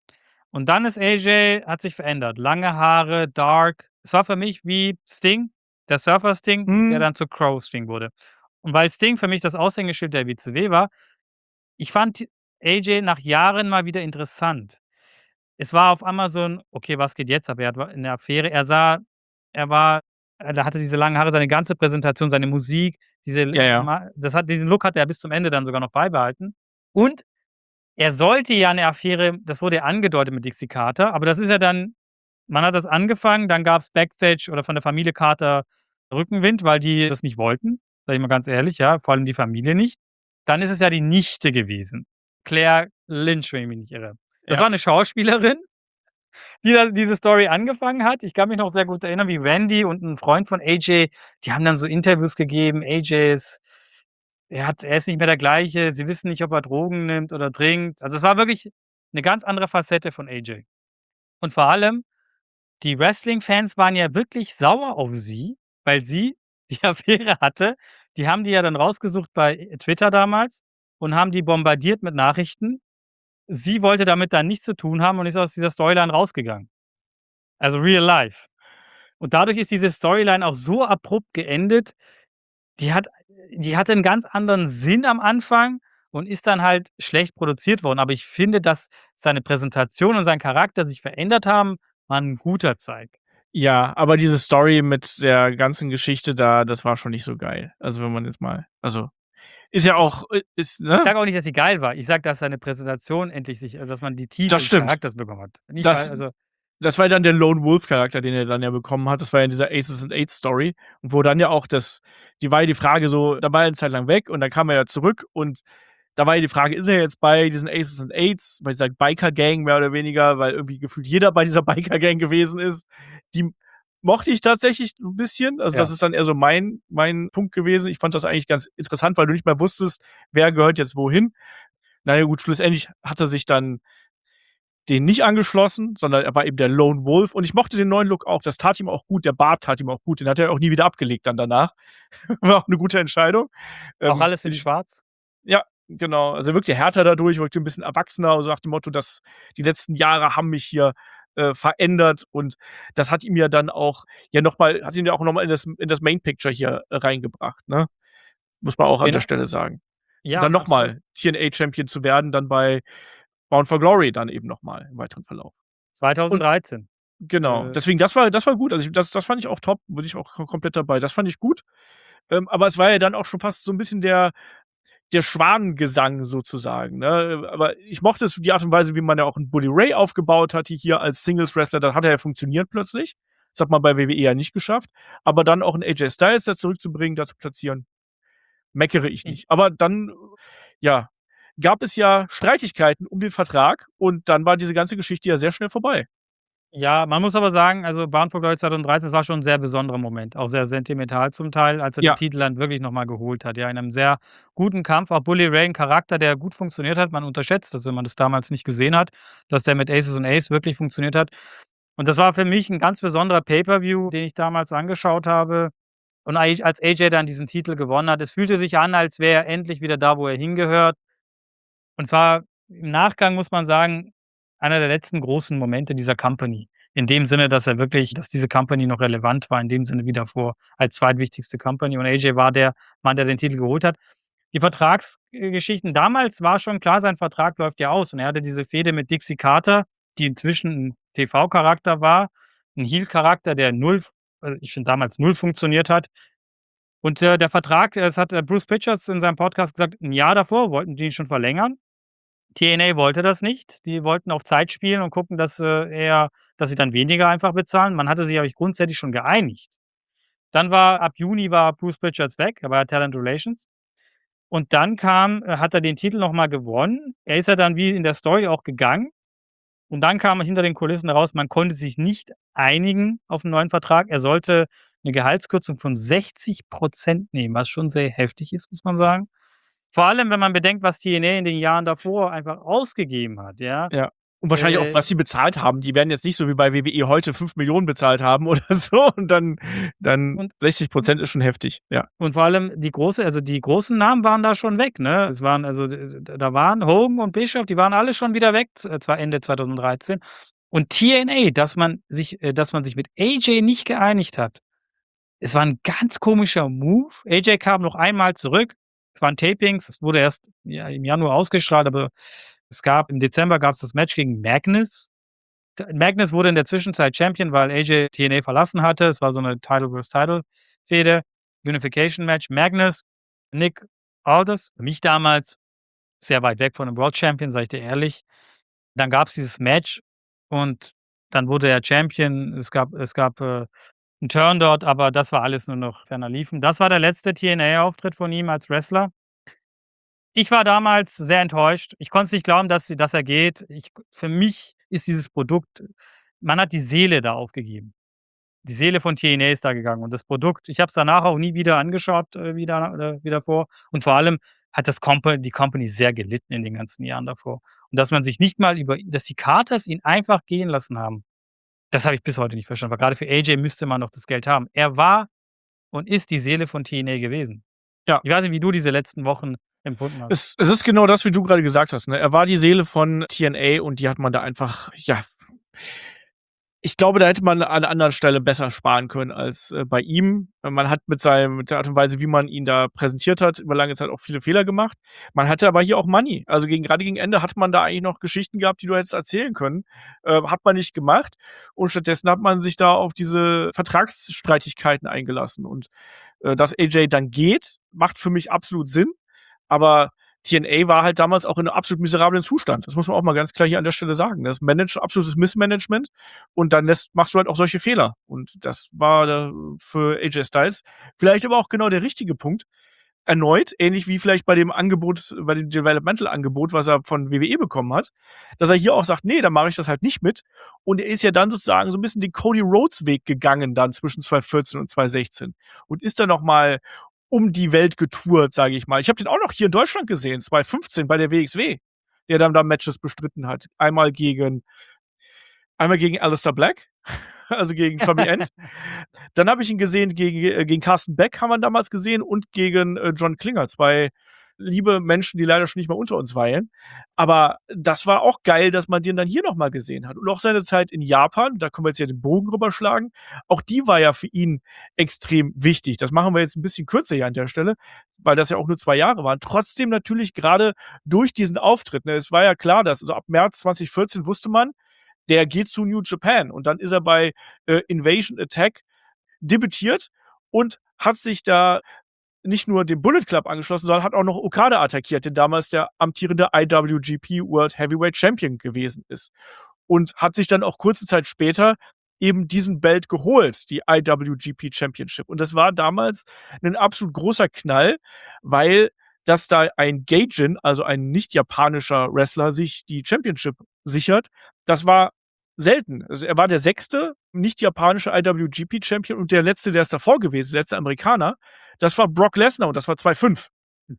Und dann ist A J hat sich verändert. Lange Haare, dark. Es war für mich wie Sting, der Surfer Sting, der Mhm. dann zu Crow Sting wurde. Und weil Sting für mich das Aushängeschild der W C W war, ich fand A J nach Jahren mal wieder interessant. Es war auf einmal so 'n: „Okay, was geht jetzt ab?“ Er hat 'ne Affäre. Er sah er war er hatte diese langen Haare, seine ganze Präsentation, seine Musik, diese Ja, l ja. ma das hat diesen Look hatte er bis zum Ende dann sogar noch beibehalten. Und er sollte ja 'ne Affäre das wurde ja angedeutet mit Dixie Carter, aber das ist ja dann man hat das angefangen, dann gab's Backstage oder von der Familie Carter Rückenwind, weil die das nicht wollten, sage ich mal ganz ehrlich, ja, vor allem die Familie nicht. Dann ist es ja die Nichte gewesen. Claire Lynch, wenn ich mich nicht irre. Das Ja. war 'ne Schauspielerin, die da diese Story angefangen hat. Ich kann mich noch sehr gut erinnern, wie Randy und 'n Freund von A J, die haben dann so Interviews gegeben: „A J ist er hat er ist nicht mehr der Gleiche. Sie wissen nicht, ob er Drogen nimmt oder trinkt.“ Also, es war wirklich 'ne ganz andere Facette von A J. Und vor allem, die Wrestling-Fans waren ja wirklich sauer auf sie, weil sie die Affäre hatte. Die haben die ja dann rausgesucht bei Twitter damals und haben die bombardiert mit Nachrichten. Sie wollte damit dann nichts zu tun haben und ist aus dieser Storyline rausgegangen. Also, real life. Und dadurch ist diese Storyline auch so abrupt geendet. Die hat die hatte 'n ganz anderen Sinn am Anfang und ist dann halt schlecht produziert worden. Aber ich finde, dass seine Präsentation und sein Charakter sich verändert haben, war 'n guter Zeig. Ja, aber diese Story mit der ganzen Geschichte da, das war schon nicht so geil. Also, wenn man jetzt mal also, ist ja Ich auch äh, ist ich ne? sage auch nicht, dass sie geil war. Ich sage, dass seine Präsentation endlich sich also, dass man die Tiefe Das des stimmt. Charakters bekommen hat. Nicht weil Das also das war ja dann der Lone-Wolf-Charakter, den er dann ja bekommen hat. Das war ja in dieser Aces and Eights Story, wo dann ja auch das die war ja die Frage so, da war er 'ne Zeit lang weg und dann kam er ja zurück und da war ja die Frage: Ist er jetzt bei diesen Aces and Eights, bei dieser Biker-Gang mehr oder weniger, weil irgendwie gefühlt jeder bei dieser Biker-Gang gewesen ist. Die mochte ich tatsächlich 'n bisschen. Also, das Ja. ist dann eher so mein mein Punkt gewesen. Ich fand das eigentlich ganz interessant, weil du nicht mehr wusstest, wer gehört jetzt wohin. Na ja gut, schlussendlich hat er sich dann denen nicht angeschlossen, sondern er war eben der Lone Wolf und ich mochte den neuen Look auch. Das tat ihm auch gut. Der Bart tat ihm auch gut. Den hat er auch nie wieder abgelegt dann danach. War auch 'ne gute Entscheidung. Auch Ähm, alles in schwarz? ja, genau. Also, er wirkte härter dadurch, wirkte 'n bisschen erwachsener, so nach dem Motto, dass die letzten Jahre haben mich hier, äh, verändert und das hat ihm ja dann auch ja noch mal hat ihn ja auch noch mal in das in das Main Picture hier, äh, reingebracht, ne? Muss man auch an der Genau. Stelle sagen. Und Ja, dann noch absolut. mal T N A Champion zu werden, dann bei Bound for Glory dann eben noch mal im weiteren Verlauf. Und zweitausenddreizehn. genau, Äh deswegen, das war das war gut. Also, ich das das fand ich auch top, bin ich auch ko komplett dabei. Das fand ich gut. Ähm, aber es war ja dann auch schon fast so 'n bisschen der der Schwanengesang sozusagen, ne? Aber ich mochte es die Art und Weise, wie man ja auch 'n Bully Ray aufgebaut hatte hier als Singles-Wrestler. Da hat er ja funktioniert plötzlich. Das hat man bei W W E ja nicht geschafft. Aber dann auch 'n A J Styles da zurückzubringen, da zu platzieren, meckere ich Ich nicht. Aber dann, ja, gab es ja Streitigkeiten um den Vertrag und dann war diese ganze Geschichte ja sehr schnell vorbei. Ja, man muss aber sagen, also Bound for Glory zweitausenddreizehn, das war schon 'n sehr besonderer Moment, auch sehr sentimental zum Teil, als er den Ja. Titel dann wirklich noch mal geholt hat, ja, in 'nem sehr guten Kampf. Auch Bully Ray 'n Charakter, der gut funktioniert hat. Man unterschätzt das, wenn man das damals nicht gesehen hat, dass der mit Aces und Ace wirklich funktioniert hat. Und das war für mich 'n ganz besonderer Pay-per-View, den ich damals angeschaut habe. Und eigentlich, als A J dann diesen Titel gewonnen hat, es fühlte sich an, als wäre er endlich wieder da, wo er hingehört. Und zwar im Nachgang muss man sagen, einer der letzten großen Momente dieser Company. In dem Sinne, dass er wirklich dass diese Company noch relevant war, in dem Sinne wie davor als zweitwichtigste Company. Und A J war der Mann, der den Titel geholt hat. Die Vertrags äh, Geschichten damals war schon klar, sein Vertrag läuft ja aus und er hatte diese Fehde mit Dixie Carter, die inzwischen 'n T V-Charakter war, 'n Heel-Charakter, der null f äh, ich finde damals null funktioniert hat. Und, äh, der Vertrag, äh, das hat, äh, Bruce Pritchard in seinem Podcast gesagt, 'n Jahr davor wollten die ihn schon verlängern. T N A wollte das nicht. Die wollten auf Zeit spielen und gucken, dass, äh, er dass sie dann weniger einfach bezahlen. Man hatte sich eigentlich grundsätzlich schon geeinigt. Dann war ab Juni war Bruce Pritchards weg, er war ja Talent Relations. Und dann kam äh, hat er den Titel noch mal gewonnen. Er ist ja dann wie in der Story auch gegangen. Und dann kam hinter den Kulissen raus, man konnte sich nicht einigen auf 'n neuen Vertrag. Er sollte 'ne Gehaltskürzung von sechzig Prozent nehmen, was schon sehr heftig ist, muss man sagen. Vor allem, wenn man bedenkt, was T N A in den Jahren davor einfach ausgegeben hat, ja. Ja. Und wahrscheinlich auch, Äh was sie bezahlt haben. Die werden jetzt nicht so wie bei W W E heute fünf Millionen bezahlt haben oder so und dann dann Und sechzig Prozent ist schon heftig, ja. Und vor allem die große also die großen Namen waren da schon weg, ne? Es waren also d d da waren Hogan und Bischof, die waren alle schon wieder weg, z zwar Ende zweitausenddreizehn. Und T N A, dass man sich äh, dass man sich mit A J nicht geeinigt hat. Es war 'n ganz komischer Move. A J kam noch einmal zurück. Es waren Tapings, es wurde erst, ja, im Januar ausgestrahlt, aber es gab im Dezember gab's das Match gegen Magnus. D Magnus wurde in der Zwischenzeit Champion, weil A J T N A verlassen hatte. Es war so 'ne Title versus Title Fehde, Unification Match. Magnus, Nick Aldis, für mich damals sehr weit weg von 'nem World Champion, sage ich dir ehrlich. Dann gab's dieses Match und dann wurde er Champion. Es gab es gab, äh, 'n Turn dort, aber das war alles nur noch ferner liefen. Das war der letzte T N A-Auftritt von ihm als Wrestler. Ich war damals sehr enttäuscht. Ich konnte es nicht glauben, dass sie dass er geht. Ich für mich ist dieses Produkt man hat die Seele da aufgegeben. Die Seele von T N A ist da gegangen und das Produkt ich habe es danach auch nie wieder angeschaut, äh, wie da äh, wie davor. Und vor allem hat das Compa die Company sehr gelitten in den ganzen Jahren davor. Und dass man sich nicht mal über dass die Carters ihn einfach gehen lassen haben, das habe ich bis heute nicht verstanden, weil grade für A J müsste man noch das Geld haben. Er war und ist die Seele von T N A gewesen. Ja. Ich weiß nicht, wie du diese letzten Wochen empfunden hast. Es es ist genau das, wie du grade gesagt hast, ne? Er war die Seele von T N A und die hat man da einfach, ja ich glaube, da hätte man an 'ner anderen Stelle besser sparen können als, äh, bei ihm. Man hat mit seinem mit der Art und Weise, wie man ihn da präsentiert hat, über lange Zeit auch viele Fehler gemacht. Man hatte aber hier auch Money. Also gegen grade gegen Ende hatte man da eigentlich noch Geschichten gehabt, die du hättest erzählen können. Äh, hat man nicht gemacht und stattdessen hat man sich da auf diese Vertragsstreitigkeiten eingelassen. Und, äh, dass A J dann geht, macht für mich absolut Sinn, aber T N A war halt damals auch in 'nem absolut miserablen Zustand. Das muss man auch mal ganz klar hier an der Stelle sagen. Das Manage absolutes Missmanagement und dann lässt machst du halt auch solche Fehler. Und das war da für A J Styles vielleicht aber auch genau der richtige Punkt. Erneut, ähnlich wie vielleicht bei dem Angebot bei dem Developmental-Angebot, was er von W W E bekommen hat, dass er hier auch sagt: „Ne, dann mache ich das halt nicht mit.“ Und er ist ja dann sozusagen so 'n bisschen den Cody Rhodes-Weg gegangen dann zwischen zweitausendvierzehn und zweitausendsechzehn und ist dann noch mal um die Welt getourt, sage ich mal. Ich habe den auch noch hier in Deutschland gesehen, zweitausendfünfzehn bei der W X W, der dann da Matches bestritten hat. Einmal gegen einmal gegen Aleister Black, also gegen Tommy End. Dann habe ich ihn gesehen gegen äh, gegen Carsten Beck haben wir ihn damals gesehen und gegen, äh, John Klinger, zwei liebe Menschen, die leider schon nicht mehr unter uns weilen. Aber das war auch geil, dass man den dann hier noch mal gesehen hat. Und auch seine Zeit in Japan, da können wir jetzt ja den Bogen rüber schlagen, auch die war ja für ihn extrem wichtig. Das machen wir jetzt 'n bisschen kürzer hier an der Stelle, weil das ja auch nur zwei Jahre waren. Trotzdem natürlich grade durch diesen Auftritt, ne? Es war ja klar, dass also ab März zweitausendvierzehn wusste man, der geht zu New Japan. Und dann ist er bei, äh, Invasion Attack debütiert und hat sich da nicht nur dem Bullet Club angeschlossen, sondern hat auch noch Okada attackiert, der damals der amtierende I W G P World Heavyweight Champion gewesen ist. Und hat sich dann auch kurze Zeit später eben diesen Belt geholt, die I W G P Championship. Und das war damals 'nen absolut großer Knall, weil dass da ein Gaijin, also ein nicht japanischer Wrestler, sich die Championship sichert, das war selten. Also er war der sechste nicht japanische I W G P-Champion und der letzte, der ist davor gewesen, der letzte Amerikaner, das war Brock Lesnar und das war zweitausendfünf.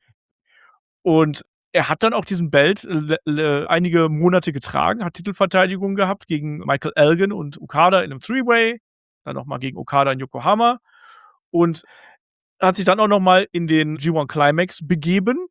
Und er hat dann auch diesen Belt l- l- einige Monate getragen, hat Titelverteidigungen gehabt gegen Michael Elgin und Okada in einem Three-Way, dann nochmal gegen Okada in Yokohama und hat sich dann auch nochmal in den G eins Climax begeben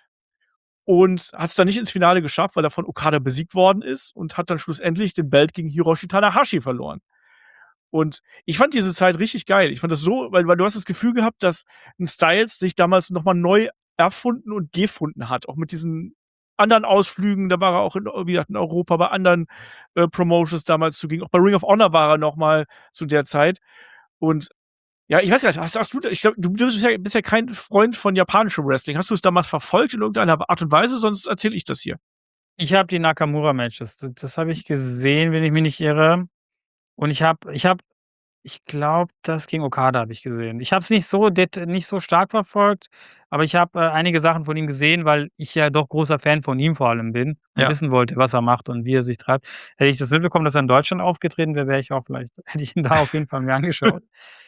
und hat es dann nicht ins Finale geschafft, weil er von Okada besiegt worden ist und hat dann schlussendlich den Belt gegen Hiroshi Tanahashi verloren. Und ich fand diese Zeit richtig geil. Ich fand das so, weil, weil du hast das Gefühl gehabt, dass ein Styles sich damals nochmal neu erfunden und gefunden hat. Auch mit diesen anderen Ausflügen. Da war er auch in, wie gesagt, in Europa bei anderen äh, Promotions damals zugegen. Auch bei Ring of Honor war er nochmal zu der Zeit. Und ja, ich weiß gar nicht, hast, hast du, ich glaub, du bist ja, bist ja kein Freund von japanischem Wrestling. Hast du es damals verfolgt in irgendeiner Art und Weise? Sonst erzähle ich das hier. Ich habe die Nakamura-Matches, das, das habe ich gesehen, wenn ich mich nicht irre. Und ich habe, ich habe, ich glaube, das gegen Okada habe ich gesehen. Ich habe es nicht so det nicht so stark verfolgt, aber ich habe, äh, einige Sachen von ihm gesehen, weil ich ja doch großer Fan von ihm vor allem bin und Ja. wissen wollte, was er macht und wie er sich treibt. Hätte ich das mitbekommen, dass er in Deutschland aufgetreten wäre, wäre ich auch vielleicht hätte ich ihn da auf jeden Fall mir angeschaut.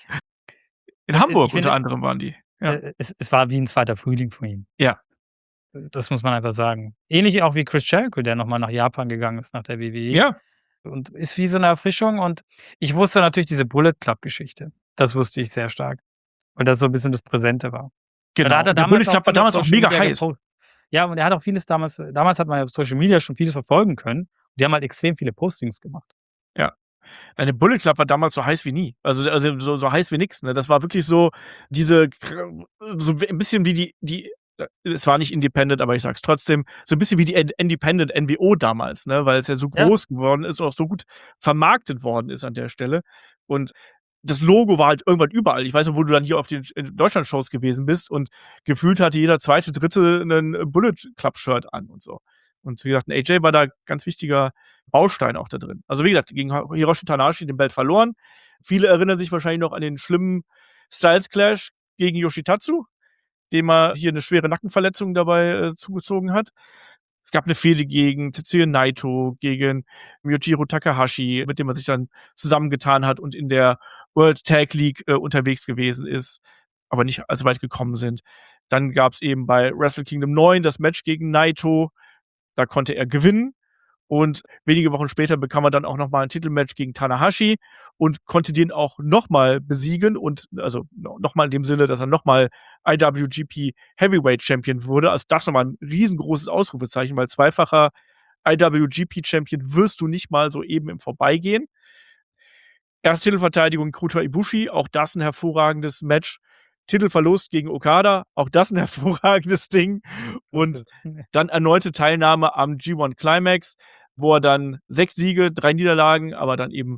In Und, äh, Hamburg ich finde, unter anderem waren die. Ja. äh, es es war wie 'n zweiter Frühling für ihn. Ja. Das muss man einfach sagen. Ähnlich auch wie Chris Jericho, der noch mal nach Japan gegangen ist nach der W W E Ja. und ist wie so 'ne Erfrischung und ich wusste natürlich diese Bullet Club-Geschichte. Das wusste ich sehr stark, weil das so 'n bisschen das Präsente war. Weil da Genau. hat er Und der damals Bullet auch Club war viel auf damals auch Social mega Media heiß. gepo ja, und er hat auch vieles damals damals hat man ja auf Social Media schon vieles verfolgen können. Die haben halt extrem viele Postings gemacht. Ja. Eine Bullet Club war damals so heiß wie nie. Also also so so heiß wie nix, ne? Das war wirklich so diese kr so 'n bisschen wie die die äh, es war nicht Independent, aber ich sage es trotzdem, so 'n bisschen wie die Ind Independent N W O damals, ne, weil es ja so Ja. groß geworden ist und auch so gut vermarktet worden ist an der Stelle. Und das Logo war halt irgendwann überall. Ich weiß noch, wo du dann hier auf den in Deutschland-Shows gewesen bist und gefühlt hatte jeder zweite, dritte 'nen Bullet Club-Shirt an und so. Und wie gesagt, 'n A J war da ganz wichtiger Baustein auch da drin. Also, wie gesagt, gegen Hi Hiroshi Tanahashi den Belt verloren. Viele erinnern sich wahrscheinlich noch an den schlimmen Styles Clash gegen Yoshitatsu, dem er hier 'ne schwere Nackenverletzung dabei, äh, zugezogen hat. Es gab 'ne Fehde gegen Tetsuya Naito, gegen Yujiro Takahashi, mit dem er sich dann zusammengetan hat und in der World Tag League, äh, unterwegs gewesen ist, aber nicht allzu weit gekommen sind. Dann gab's eben bei Wrestle Kingdom neun das Match gegen Naito. Da konnte er gewinnen und wenige Wochen später bekam er dann auch noch mal 'n Titelmatch gegen Tanahashi und konnte den auch noch mal besiegen und also no noch mal in dem Sinne, dass er noch mal I W G P Heavyweight Champion wurde. Also, das noch mal 'n riesengroßes Ausrufezeichen, weil zweifacher I W G P Champion wirst du nicht mal so eben im Vorbeigehen. Erste Titelverteidigung Kota Ibushi, auch das 'n hervorragendes Match. Titelverlust gegen Okada, auch das 'n hervorragendes Ding. Und dann erneute Teilnahme am G eins Climax, wo er dann sechs Siege, drei Niederlagen, aber dann eben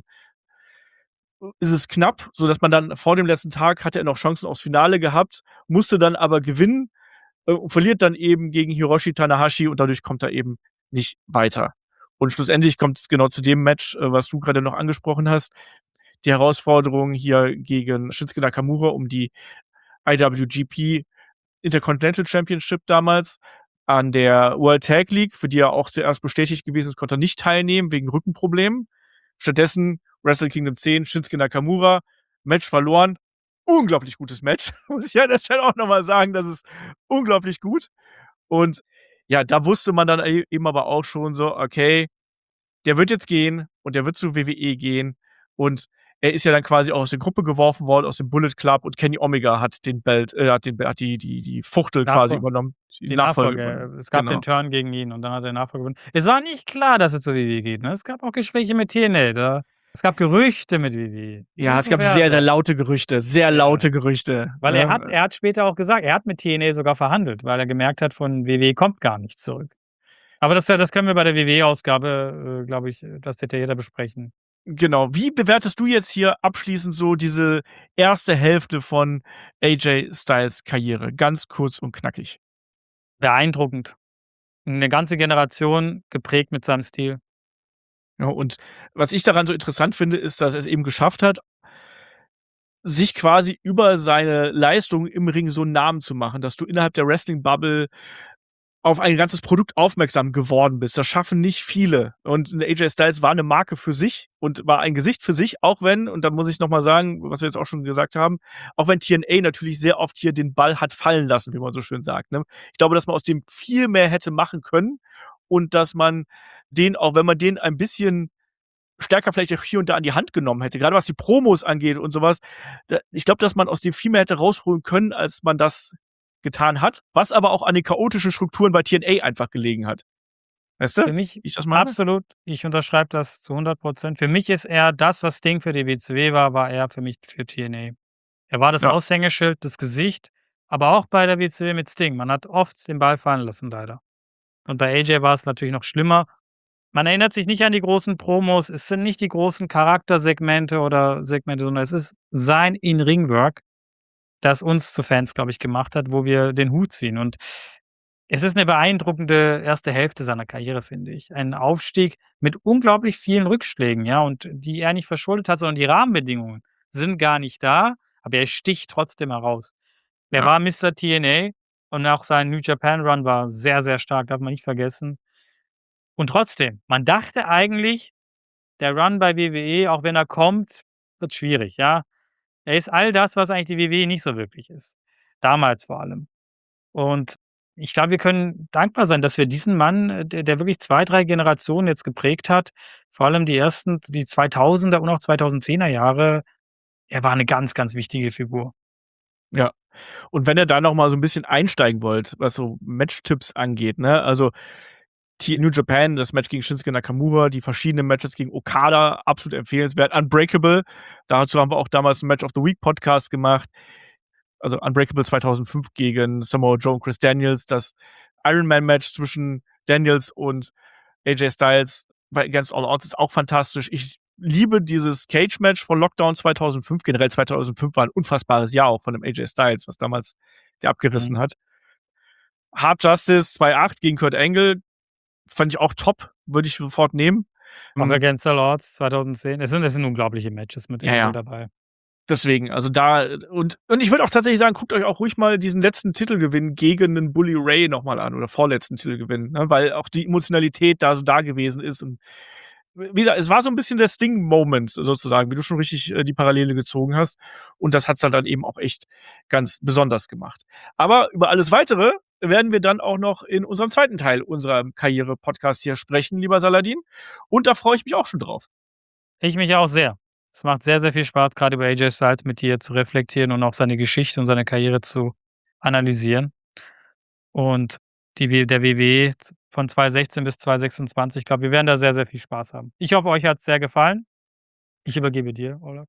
ist es knapp, sodass man dann vor dem letzten Tag hatte er noch Chancen aufs Finale gehabt, musste dann aber gewinnen, äh, und verliert dann eben gegen Hiroshi Tanahashi und dadurch kommt er eben nicht weiter. Und schlussendlich kommt's genau zu dem Match, äh, was du grade noch angesprochen hast. Die Herausforderung hier gegen Shinsuke Nakamura um die I W G P Intercontinental Championship damals an der World Tag League, für die er auch zuerst bestätigt gewesen ist, konnte er nicht teilnehmen wegen Rückenproblemen. Stattdessen Wrestle Kingdom zehn, Shinsuke Nakamura, Match verloren. Unglaublich gutes Match, muss ich an der Stelle auch noch mal sagen, das ist unglaublich gut. Und ja, da wusste man dann e eben aber auch schon so: Okay, der wird jetzt gehen und der wird zur W W E gehen. Und er ist ja dann quasi auch aus der Gruppe geworfen worden, aus dem Bullet Club und Kenny Omega hat den Belt äh, hat den hat die die die Fuchtel quasi Nachfol übernommen, die die Nachfolge Nachfolge. übernommen. Es gab Genau. den Turn gegen ihn und dann hat er den Nachfolger gewonnen. Es war nicht klar, dass er zur W W E geht, ne? Es gab auch Gespräche mit T N A, da es gab Gerüchte mit W W E. Ja, es So gab sehr, sehr Werte. laute Gerüchte, sehr Ja. laute Gerüchte, Weil er ne? hat er hat später auch gesagt, er hat mit T N A sogar verhandelt, weil er gemerkt hat, von W W E kommt gar nichts zurück. Aber das ja das können wir bei der W W E-Ausgabe, äh, glaube ich, etwas detaillierter besprechen. Genau. Wie bewertest du jetzt hier abschließend so diese erste Hälfte von A J Styles Karriere? Ganz kurz und knackig. Beeindruckend. 'Ne ganze Generation geprägt mit seinem Stil. Ja, und was ich daran so interessant finde, ist, dass er es eben geschafft hat sich quasi über seine Leistung im Ring so 'n Namen zu machen, dass du innerhalb der Wrestling-Bubble auf ein ganzes Produkt aufmerksam geworden bist. Das schaffen nicht viele. Und A J Styles war eine Marke für sich und war ein Gesicht für sich, auch wenn, und da muss ich nochmal sagen, was wir jetzt auch schon gesagt haben, auch wenn T N A natürlich sehr oft hier den Ball hat fallen lassen, wie man so schön sagt. Ne? Ich glaube, dass man aus dem viel mehr hätte machen können und dass man den, auch wenn man den ein bisschen stärker vielleicht auch hier und da an die Hand genommen hätte, gerade was die Promos angeht und sowas, da, ich glaube, dass man aus dem viel mehr hätte rausholen können, als man das getan hat, was aber auch an den chaotischen Strukturen bei T N A einfach gelegen hat. Weißt du, Für mich wie ich das meine? absolut, ich unterschreibe das zu hundert Prozent. Für mich ist er das, was Sting für die W C W war, war er für mich für T N A. Er war das Ja. Aushängeschild, das Gesicht, aber auch bei der W C W mit Sting. Man hat oft den Ball fallen lassen, leider. Und bei A J war es natürlich noch schlimmer. Man erinnert sich nicht an die großen Promos, es sind nicht die großen Charaktersegmente oder Segmente, sondern es ist sein In-Ring-Work, das uns zu Fans, glaube ich, gemacht hat, wo wir den Hut ziehen. Und es ist eine beeindruckende erste Hälfte seiner Karriere, finde ich. Ein Aufstieg mit unglaublich vielen Rückschlägen, ja, und die er nicht verschuldet hat, sondern die Rahmenbedingungen sind gar nicht da, aber er sticht trotzdem heraus. Er Ja. war Mister T N A und auch sein New Japan Run war sehr, sehr stark, darf man nicht vergessen. Und trotzdem, man dachte eigentlich, der Run bei W W E, auch wenn er kommt, wird schwierig, ja. Er ist all das, was eigentlich die W W E nicht so wirklich ist. Damals vor allem. Und ich glaube, wir können dankbar sein, dass wir diesen Mann, äh, der der wirklich zwei, drei Generationen jetzt geprägt hat, vor allem die ersten, die zweitausender und auch zweitausendzehner Jahre, er war eine ganz, ganz wichtige Figur. Ja. Und wenn ihr da noch mal so ein bisschen einsteigen wollt, was so Matchtipps angeht, ne? Also T New Japan, das Match gegen Shinsuke Nakamura, die verschiedenen Matches gegen Okada, absolut empfehlenswert. Unbreakable, dazu haben wir auch damals ein Match of the Week Podcast gemacht. Also Unbreakable zweitausendfünf gegen Samoa Joe und Chris Daniels, das Ironman-Match zwischen Daniels und A J Styles bei Against All Odds ist auch fantastisch. Ich liebe dieses Cage-Match von Lockdown zweitausendfünf. Generell zweitausendfünf war ein unfassbares Jahr auch von dem A J Styles, was damals der abgerissen Mhm. hat. Hard Justice zwei Komma acht gegen Kurt Angle fand ich auch top, würde ich sofort nehmen. Auch Mhm. Against All Odds zweitausendzehn. Es sind es sind unglaubliche Matches mit Ja, Angle ja. dabei. Deswegen, also da und und ich würde auch tatsächlich sagen, guckt euch auch ruhig mal diesen letzten Titelgewinn gegen den Bully Ray noch mal an oder vorletzten Titelgewinn, ne, weil auch die Emotionalität da so da gewesen ist und wie gesagt, es war so ein bisschen der Sting-Moment sozusagen, wie du schon richtig äh, die Parallele gezogen hast und das hat's halt dann eben auch echt ganz besonders gemacht. Aber über alles Weitere werden wir dann auch noch in unserem zweiten Teil unserer Karriere-Podcast hier sprechen, lieber Saladin, und da freue ich mich auch schon drauf. Ich mich auch sehr. Es macht sehr, sehr viel Spaß, gerade über A J Styles mit dir zu reflektieren und auch seine Geschichte und seine Karriere zu analysieren. Und die W der W W E z von zweitausendsechzehn bis zweitausendsechsundzwanzig, ich glaube, wir werden da sehr, sehr viel Spaß haben. Ich hoffe, euch hat's sehr gefallen. Ich übergebe dir, Olaf.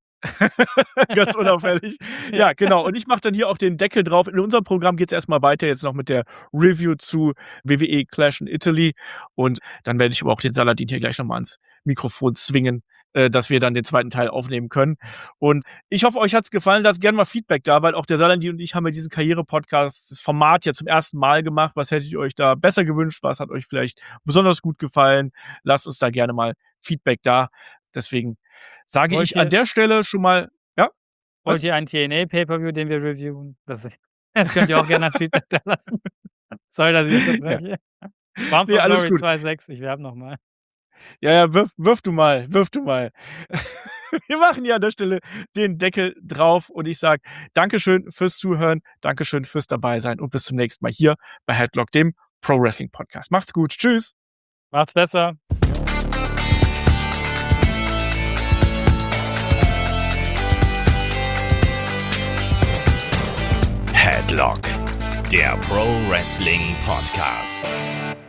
Ganz unauffällig. Ja, genau. Und ich mache dann hier auch den Deckel drauf. In unserem Programm geht's erst mal weiter jetzt noch mit der Review zu W W E Clash in Italy. Und dann werde ich aber auch den Saladin hier gleich noch mal ans Mikrofon zwingen, äh, dass wir dann den zweiten Teil aufnehmen können. Und ich hoffe, euch hat's gefallen. Lasst gerne mal Feedback da, weil auch der Saladin und ich haben ja diesen Karriere-Podcast, das Format ja zum ersten Mal gemacht. Was hättet ihr euch da besser gewünscht? Was hat euch vielleicht besonders gut gefallen? Lasst uns da gerne mal Feedback da. Deswegen sage Wollt ich an ihr der Stelle schon mal, ja? wollt Was? ihr einen T N A Pay-Per-View, den wir reviewen? Das das könnt ihr auch gerne als Feedback da lassen. Sorry, dass ich Ja. unterbreche. Bound Nee, for alles Glory gut. zwei Komma sechs, ich werbe noch mal. Ja, ja, wirf wirf du mal, wirf du mal. Wir machen hier an der Stelle den Deckel drauf und ich sage Dankeschön fürs Zuhören, Dankeschön fürs Dabeisein und bis zum nächsten Mal hier bei Headlock, dem Pro Wrestling Podcast. Macht's gut. Tschüss. Macht's besser. Headlock, der Pro Wrestling Podcast.